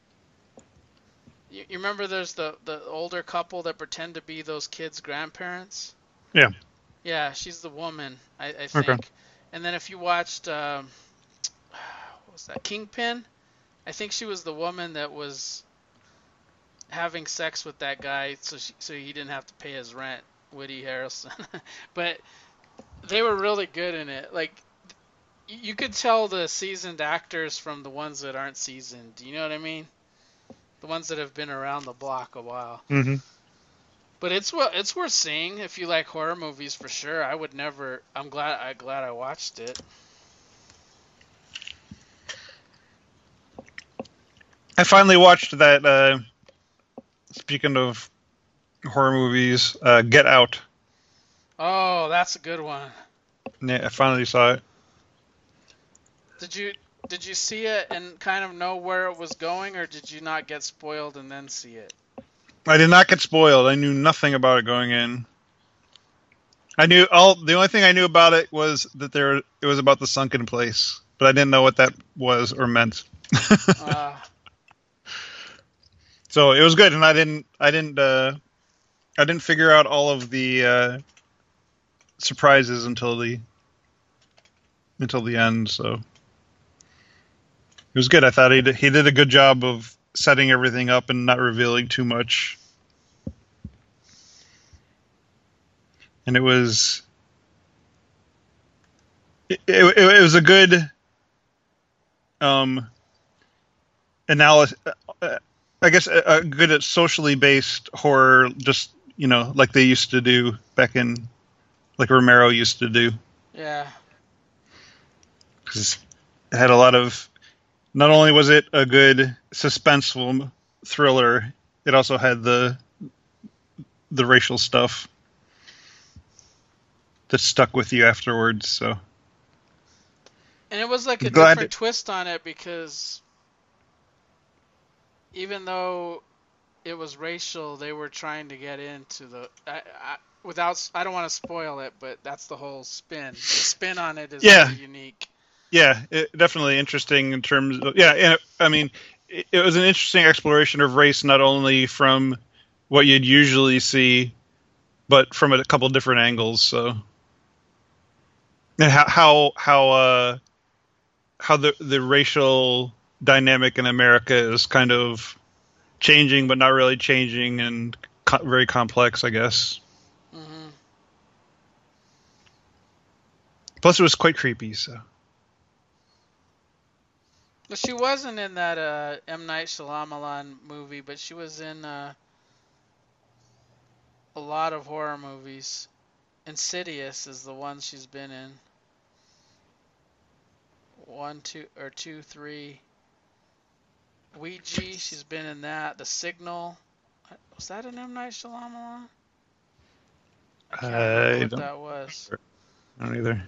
You remember there's the older couple that pretend to be those kids' grandparents? Yeah. Yeah, she's the woman, I think. Okay. And then if you watched, what was that, Kingpin? I think she was the woman that was having sex with that guy so he didn't have to pay his rent, Woody Harrelson. But they were really good in it. Like, you could tell the seasoned actors from the ones that aren't seasoned. You know what I mean? The ones that have been around the block a while. Mm-hmm. But it's worth seeing if you like horror movies for sure. I'm glad I watched it. I finally watched that. Speaking of horror movies, Get Out. Oh, that's a good one. Yeah, I finally saw it. Did you see it and kind of know where it was going, or did you not get spoiled and then see it? I did not get spoiled. I knew nothing about it going in. The only thing I knew about it was that it was about the sunken place, but I didn't know what that was or meant. So it was good, and I didn't figure out all of the surprises until the end. So it was good. I thought he did a good job of setting everything up and not revealing too much. And it was a good analysis. I guess a good socially based horror, just like they used to do like Romero used to do. Yeah. Because it had a lot of. Not only was it a good suspenseful thriller, it also had the racial stuff that stuck with you afterwards. So. And it was like a different twist on it because even though it was racial, they were trying to get into the. I don't want to spoil it, but that's the whole spin. The spin on it is really unique. Yeah, definitely interesting in terms of I mean, it was an interesting exploration of race, not only from what you'd usually see, but from a couple different angles. So, and how the racial dynamic in America is kind of changing, but not really changing, and very complex, I guess. Mm-hmm. Plus, it was quite creepy. So. Well, she wasn't in that M. Night Shyamalan movie, but she was in a lot of horror movies. Insidious is the one she's been in. 1, 2, or 2, 3. Ouija, she's been in that. The Signal. Was that an M. Night Shyamalan? I can't remember what that was. I don't either.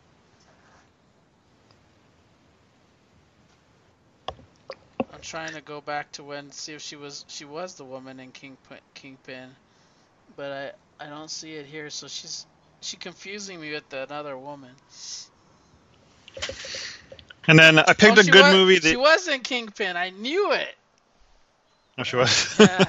I'm trying to go back to see if she was the woman in Kingpin, but I don't see it here. So she's confusing me with another woman. And then I picked a good movie. She was in Kingpin. I knew it. Oh, she was. Yeah.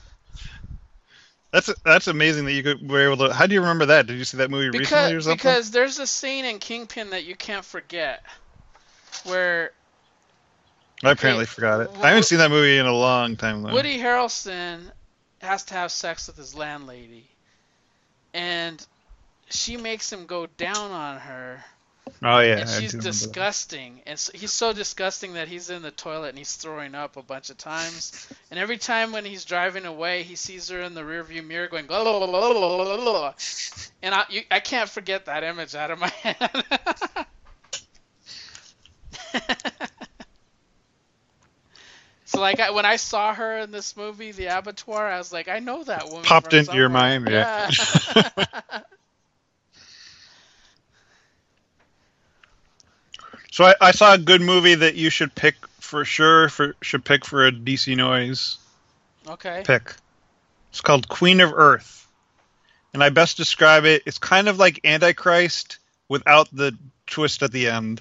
That's amazing that you were able to. How do you remember that? Did you see that movie recently or something? Because there's a scene in Kingpin that you can't forget, where. I apparently forgot it. I haven't seen that movie in a long time, though. Woody Harrelson has to have sex with his landlady, and she makes him go down on her. Oh, yeah. And she's disgusting. And so he's so disgusting that he's in the toilet and he's throwing up a bunch of times. And every time when he's driving away, he sees her in the rearview mirror going, blah, blah, blah, blah, blah, blah. And I can't forget that image out of my head. So, like, when I saw her in this movie, The Abattoir, I was like, I know that woman. Popped into your mind, yeah. So I saw a good movie that you should pick for sure. Should pick for a DC Noise. Okay. Pick. It's called Queen of Earth, and I best describe it. It's kind of like Antichrist without the twist at the end.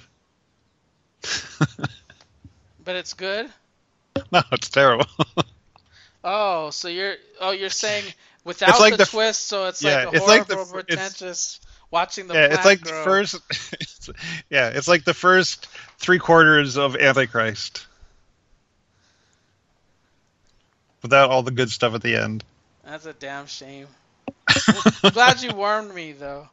But it's good. No, it's terrible. So you're saying without like the twist, so it's like a horrible, pretentious. Watching the it's like grow. The first. It's like the first 3/4 of Antichrist, without all the good stuff at the end. That's a damn shame. I'm glad you warned me, though.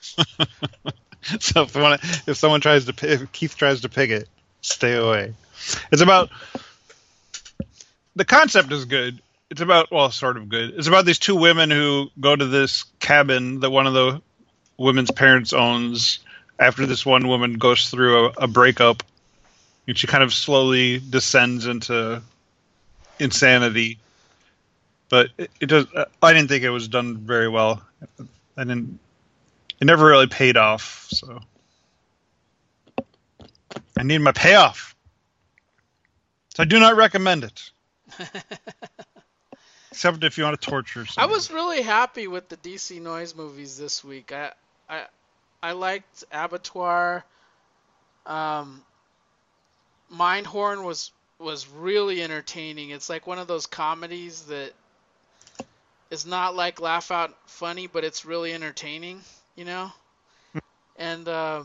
So if someone tries to, if Keith tries to pick it, stay away. It's about. The concept is good. It's about, well, sort of good. It's about these two women who go to this cabin that one of the women's parents owns after this one woman goes through a breakup, and she kind of slowly descends into insanity. But it does. I didn't think it was done very well. It never really paid off. So I need my payoff. So I do not recommend it. Except if you want to torture someone. I was really happy with the DC Noise movies this week. I liked Abattoir. Mindhorn was really entertaining. It's like one of those comedies that is not like laugh out funny, but it's really entertaining, you know? And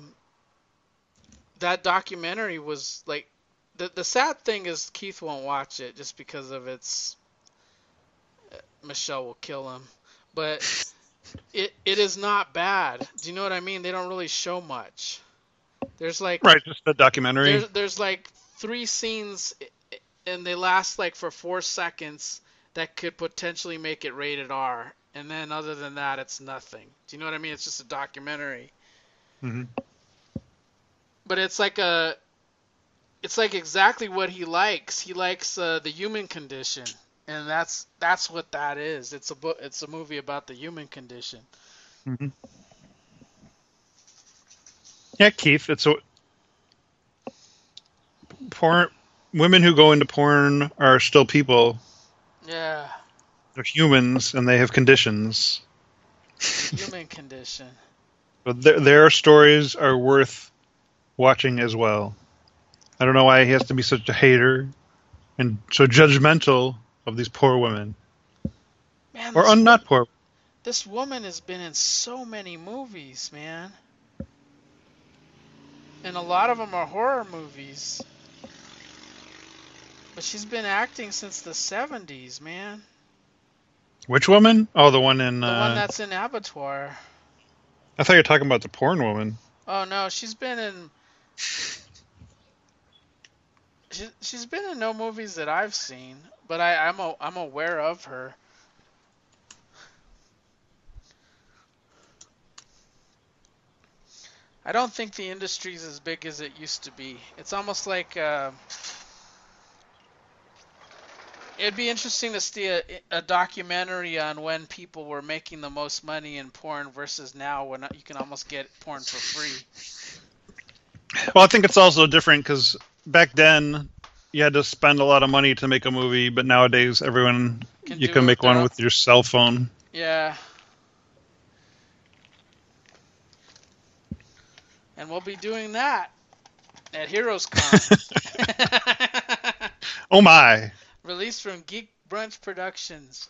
that documentary was like, the sad thing is Keith won't watch it just because of its Michelle will kill him, but it is not bad. Do you know what I mean? They don't really show much. There's like just a documentary. There's like 3 scenes, and they last like for 4 seconds that could potentially make it rated R, and then other than that, it's nothing. Do you know what I mean? It's just a documentary. Hmm. But it's like exactly what he likes. He likes the human condition, and that's what that is. It's a book. It's a movie about the human condition. Hmm. Yeah, Keith. It's a porn. Women who go into porn are still people. Yeah, They're humans, and they have conditions. human condition. But their stories are worth watching as well. I don't know why he has to be such a hater and so judgmental of these poor women. Man, Or not poor. this woman has been in so many movies, man. And a lot of them are horror movies. But she's been acting since the 70s, man. Which woman? Oh, the one in... The one that's in Abattoir. I thought you were talking about the porn woman. Oh, no, she's been in... She's been in no movies that I've seen, but I'm aware of her. I don't think the industry's as big as it used to be. It's almost like it'd be interesting to see a documentary on when people were making the most money in porn versus now when you can almost get porn for free. Well, I think it's also different because back then you had to spend a lot of money to make a movie, but nowadays you can make one with your cell phone. Yeah. And we'll be doing that at HeroesCon. Oh my. Released from Geek Brunch Productions.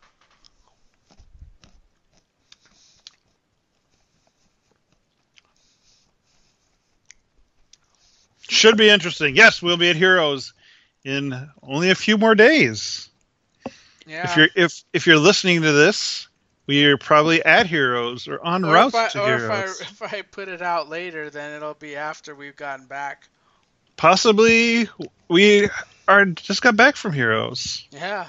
Should be interesting. Yes, we'll be at Heroes in only a few more days. Yeah. If you're listening to this, we are probably at Heroes or en route to Heroes. If I put it out later, then it'll be after we've gotten back. Possibly we just got back from Heroes. Yeah.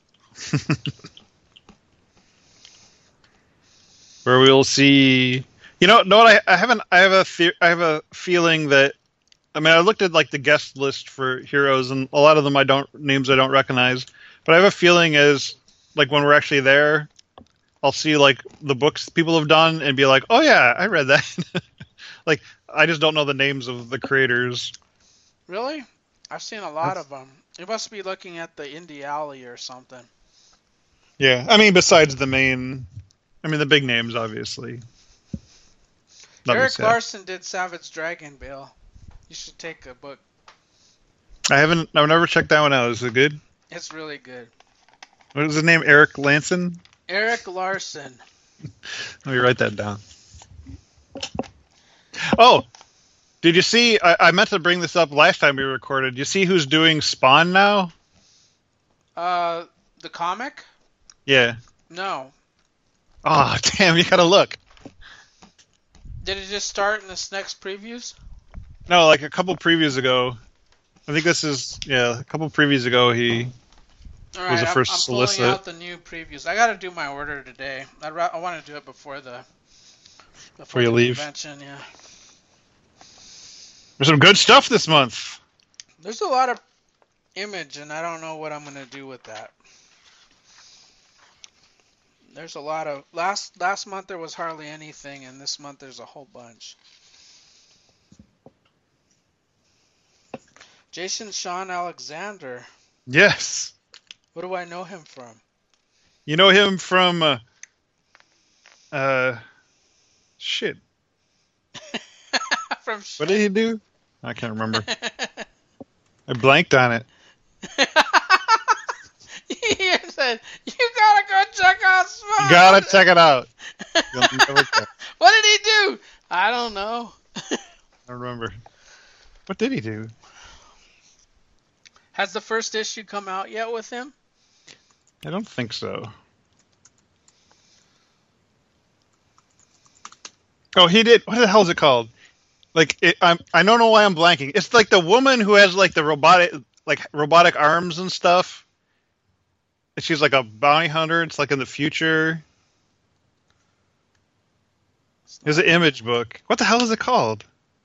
Where we'll see. You know what? I have a feeling that. I mean, I looked at like the guest list for Heroes, and a lot of them names I don't recognize. But I have a feeling as like when we're actually there, I'll see like the books people have done and be like, oh yeah, I read that. Like I just don't know the names of the creators. Really? I've seen a lot of them. You must be looking at the Indie Alley or something. Yeah, I mean, besides the big names, obviously. Eric Larson did Savage Dragon, Bill. You should take a book. I've never checked that one out. Is it good? It's really good. What is his name? Eric Larson? Eric Larson. Let me write that down. Oh, did you see? I meant to bring this up last time we recorded. You see who's doing Spawn now? The comic? Yeah. No. Oh, damn! You gotta look. Did it just start in this next previews? No, like a couple previews ago. I think this is a couple previews ago. He was the first I'm solicit. pulling out the new previews. I gotta do my order today. I want to do it before before you leave. Convention, yeah. There's some good stuff this month. There's a lot of Image, and I don't know what I'm gonna do with that. There's a lot of last month there was hardly anything, and this month there's a whole bunch. Jason Sean Alexander. Yes. What do I know him from? You know him from shit. From shit. What did he do? I can't remember. I blanked on it. You said, you gotta go check out Spawn. You gotta check it out. What did he do? I don't know. I don't remember. What did he do? Has the first issue come out yet with him? I don't think so. Oh, he did. What the hell is it called? Like, I don't know why I'm blanking. It's like the woman who has like the robotic arms and stuff. And she's like a bounty hunter. It's like in the future. There's an image book. What the hell is it called?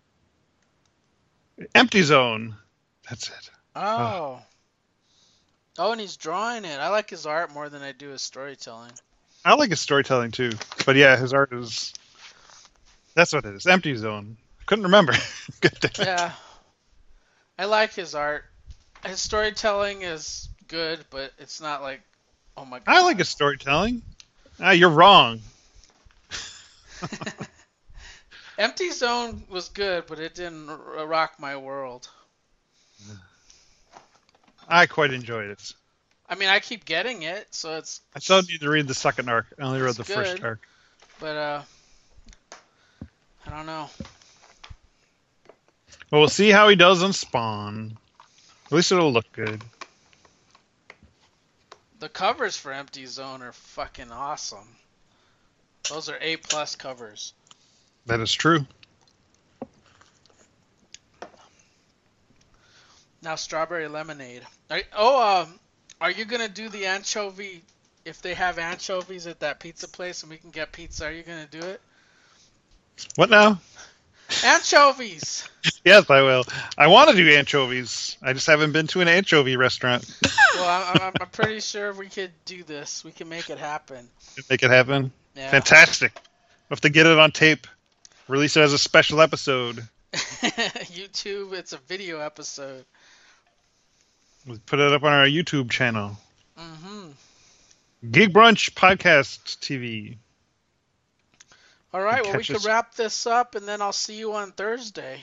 Empty Zone. That's it. Oh. Oh, and he's drawing it. I like his art more than I do his storytelling. I like his storytelling too. But yeah, his art is... That's what it is. Empty Zone. Couldn't remember. Yeah. I like his art. His storytelling is good, but it's not like, oh my god. I like his storytelling. You're wrong. Empty Zone was good, but it didn't rock my world. I quite enjoyed it. I mean, I keep getting it, so it's... I still need to read the second arc. I only read the first arc. But, I don't know. Well, we'll see how he does on Spawn. At least it'll look good. The covers for Empty Zone are fucking awesome. Those are A+ covers. That is true. Now Strawberry Lemonade. Are you gonna do the anchovy? If they have anchovies at that pizza place and we can get pizza, are you gonna do it? What now? Anchovies. Yes, I will. I want to do anchovies. I just haven't been to an anchovy restaurant. Well, I'm pretty sure we could do this. We can make it happen. Make it happen? Yeah. Fantastic. We'll have to get it on tape. Release it as a special episode. YouTube, it's a video episode. We'll put it up on our YouTube channel. Mm-hmm. Geek Brunch Podcast TV. All right, well, we could wrap this up, and then I'll see you on Thursday.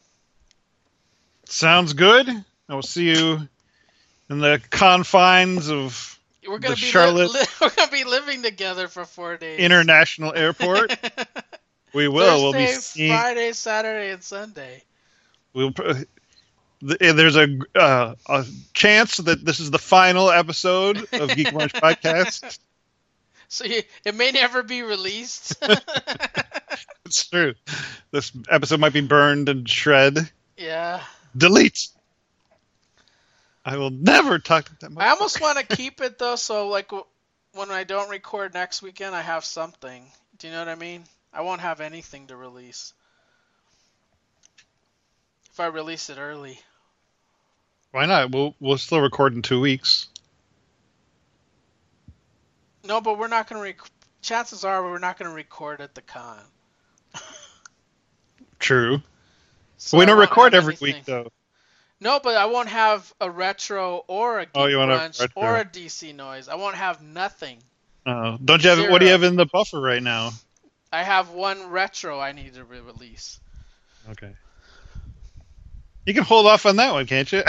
Sounds good. I will see you in the confines of the Charlotte we're gonna be living together for 4 days. International Airport. We will. Thursday, We'll be seeing... Friday, Saturday, and Sunday. There's a chance that this is the final episode of Geek Brunch Podcast. So it may never be released. It's true. This episode might be burned and shred. Yeah. Delete. I will never talk to that. I almost want to keep it though, so like when I don't record next weekend, I have something. Do you know what I mean? I won't have anything to release if I release it early. Why not? We'll still record in 2 weeks. No, but we're not going to. Chances are we're not going to record at the con. True. So we don't record every week though. No, but I won't have a retro or a Geek Brunch or a DC Noise. I won't have nothing. Oh, don't you have? Zero. What do you have in the buffer right now? I have one retro I need to release. Okay. You can hold off on that one, can't you?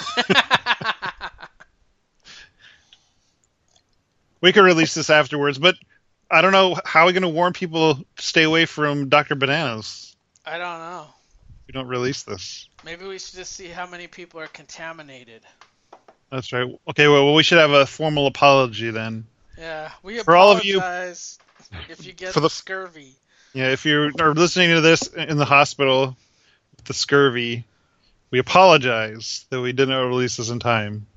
We could release this afterwards, but I don't know how we're going to warn people to stay away from Dr. Bananas. I don't know. We don't release this. Maybe we should just see how many people are contaminated. That's right. Okay, well, we should have a formal apology then. Yeah, we for all of you if you get the scurvy. Yeah, if you are listening to this in the hospital with the scurvy, we apologize that we didn't release this in time.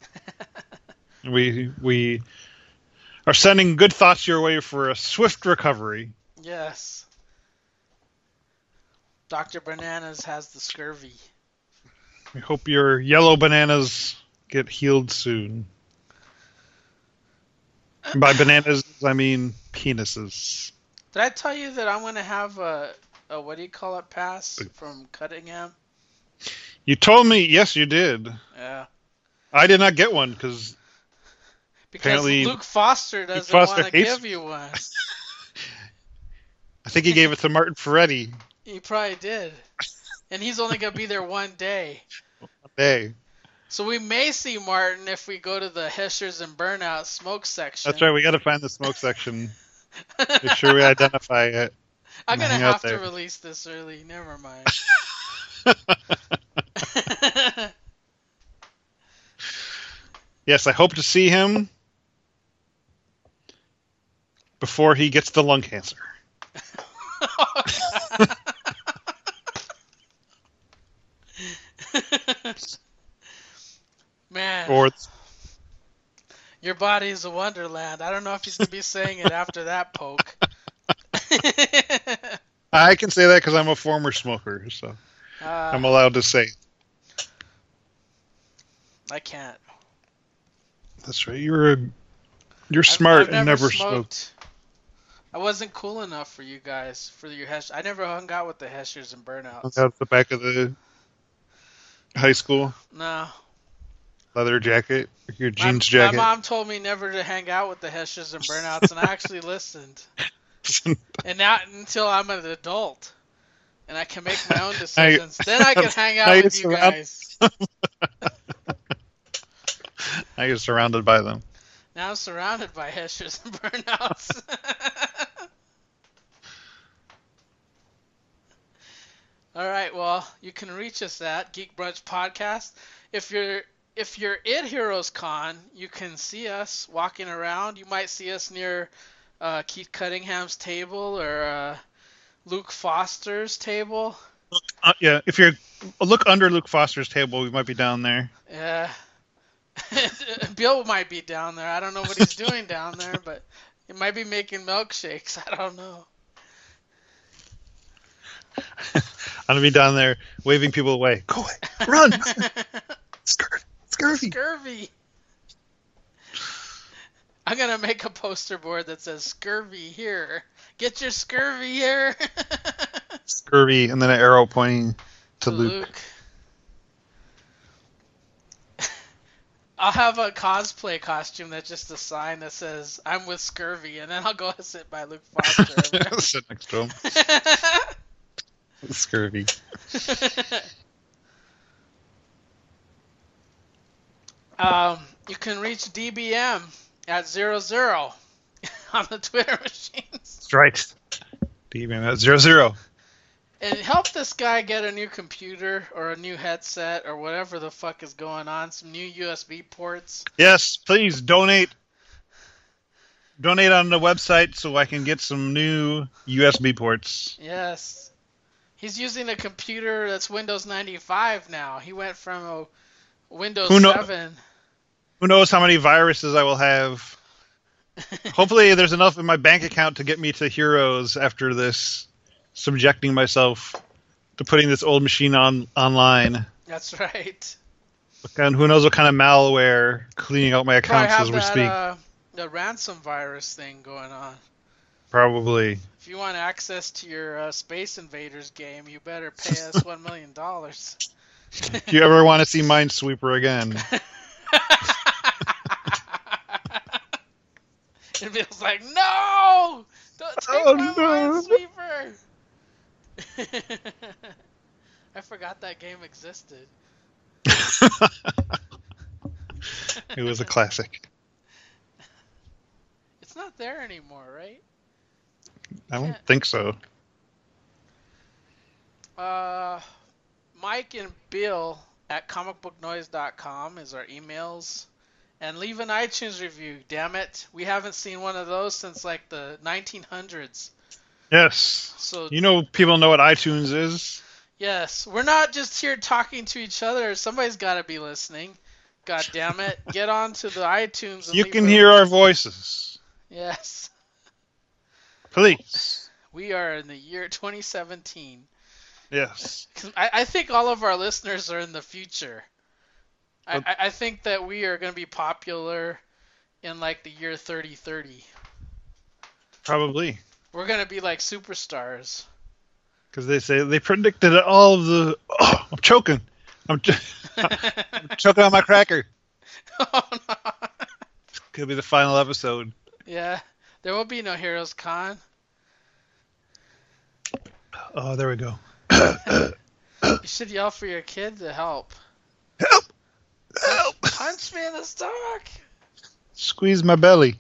We are sending good thoughts your way for a swift recovery. Yes. Dr. Bananas has the scurvy. We hope your yellow bananas get healed soon. And by bananas, I mean penises. Did I tell you that I'm going to have a what do you call it, pass from Cuttingham? You told me, yes, you did. Yeah. I did not get one because Luke Foster doesn't want to give you one. I think he gave it to Martin Ferretti. He probably did. And he's only going to be there one day. One day. So we may see Martin if we go to the Heshers and Burnout smoke section. That's right. We got to find the smoke section. Make sure we identify it. I'm going to have to release this early. Never mind. Yes, I hope to see him before he gets the lung cancer. Man, your body is a wonderland. I don't know if he's going to be saying it after that poke. I can say that because I'm a former smoker, so I'm allowed to say. I can't. That's right. You're smart I've and never never smoked. I wasn't cool enough for you guys, for your Hesh. I never hung out with the Heshers and Burnouts. Out the back of the high school No. leather jacket, your jeans My jacket. mom told me never to hang out with the Heshers and Burnouts, and I actually listened. And now, until I'm an adult, and I can make my own decisions, then I can hang out with you guys. Now you're surrounded by them. Now I'm surrounded by Heshers and Burnouts. All right, well, you can reach us at Geek Brunch Podcast. If you're at Heroes Con, you can see us walking around. You might see us near Keith Cunningham's table or Luke Foster's table. Yeah, if you look under Luke Foster's table, we might be down there. Yeah. Bill might be down there. I don't know what he's doing down there, but he might be making milkshakes. I don't know. I'm going to be down there waving people away. Go away. Run! Scurvy. Scurvy. I'm going to make a poster board that says scurvy here. Get your scurvy here. Scurvy, and then an arrow pointing to Luke. I'll have a cosplay costume that's just a sign that says, I'm with scurvy, and then I'll go sit by Luke Foster. Sit next to him. Scurvy. You can reach DBM at 00 on the Twitter machines. That's right. DBM at 00. And help this guy get a new computer or a new headset or whatever the fuck is going on. Some new USB ports. Yes, please donate. Donate on the website so I can get some new USB ports. Yes. He's using a computer that's Windows 95 now. He went from a Windows 7. Who knows how many viruses I will have. Hopefully there's enough in my bank account to get me to Heroes after this, subjecting myself to putting this old machine online. That's right. And who knows what kind of malware cleaning out my accounts as we speak. The ransom virus thing going on. Probably. If you want access to your Space Invaders game, you better pay us $1 million. If you ever want to see Minesweeper again. And Bill's like, no! Don't take my Minesweeper! I forgot that game existed. It was a classic. It's not there anymore, right? I don't think so. Mike and Bill at comicbooknoise.com is our emails. And leave an iTunes review, damn it. We haven't seen one of those since like the 1900s. Yes. So people know what iTunes is. Yes. We're not just here talking to each other. Somebody's got to be listening. God damn it. Get on to the iTunes. And you can hear our voices. Yes. Please. We are in the year 2017. Yes. I think all of our listeners are in the future. I think that we are going to be popular in like the year 3030. Probably. We're going to be like superstars. Because they predicted all of the... Oh, I'm choking. I'm choking on my cracker. Oh, no. Could be the final episode. Yeah. There will be no Heroes Con. Oh, there we go. You should yell for your kid to help. Help! Help! Punch me in the stomach! Squeeze my belly.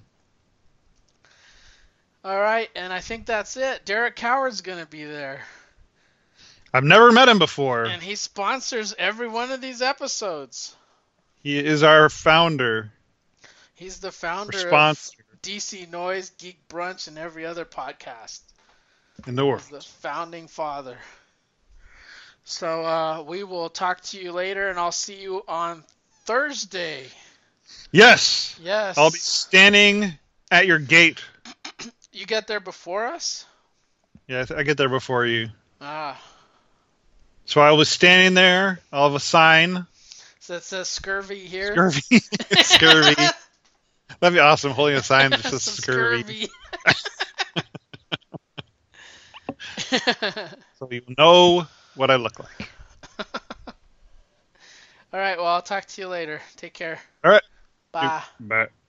All right, and I think that's it. Derek Coward's going to be there. I've never met him before. And he sponsors every one of these episodes. He is our founder. He's the founder of DC Noise, Geek Brunch, and every other podcast. In the world. He's the founding father. So we will talk to you later, and I'll see you on Thursday. Yes. Yes. I'll be standing at your gate. You get there before us? Yeah, I get there before you. Ah. So I was standing there. I'll have a sign. So it says scurvy here. Scurvy. Scurvy. That'd be awesome, holding a sign that says Some scurvy. scurvy. So you know what I look like. All right, well, I'll talk to you later. Take care. All right. Bye. Bye.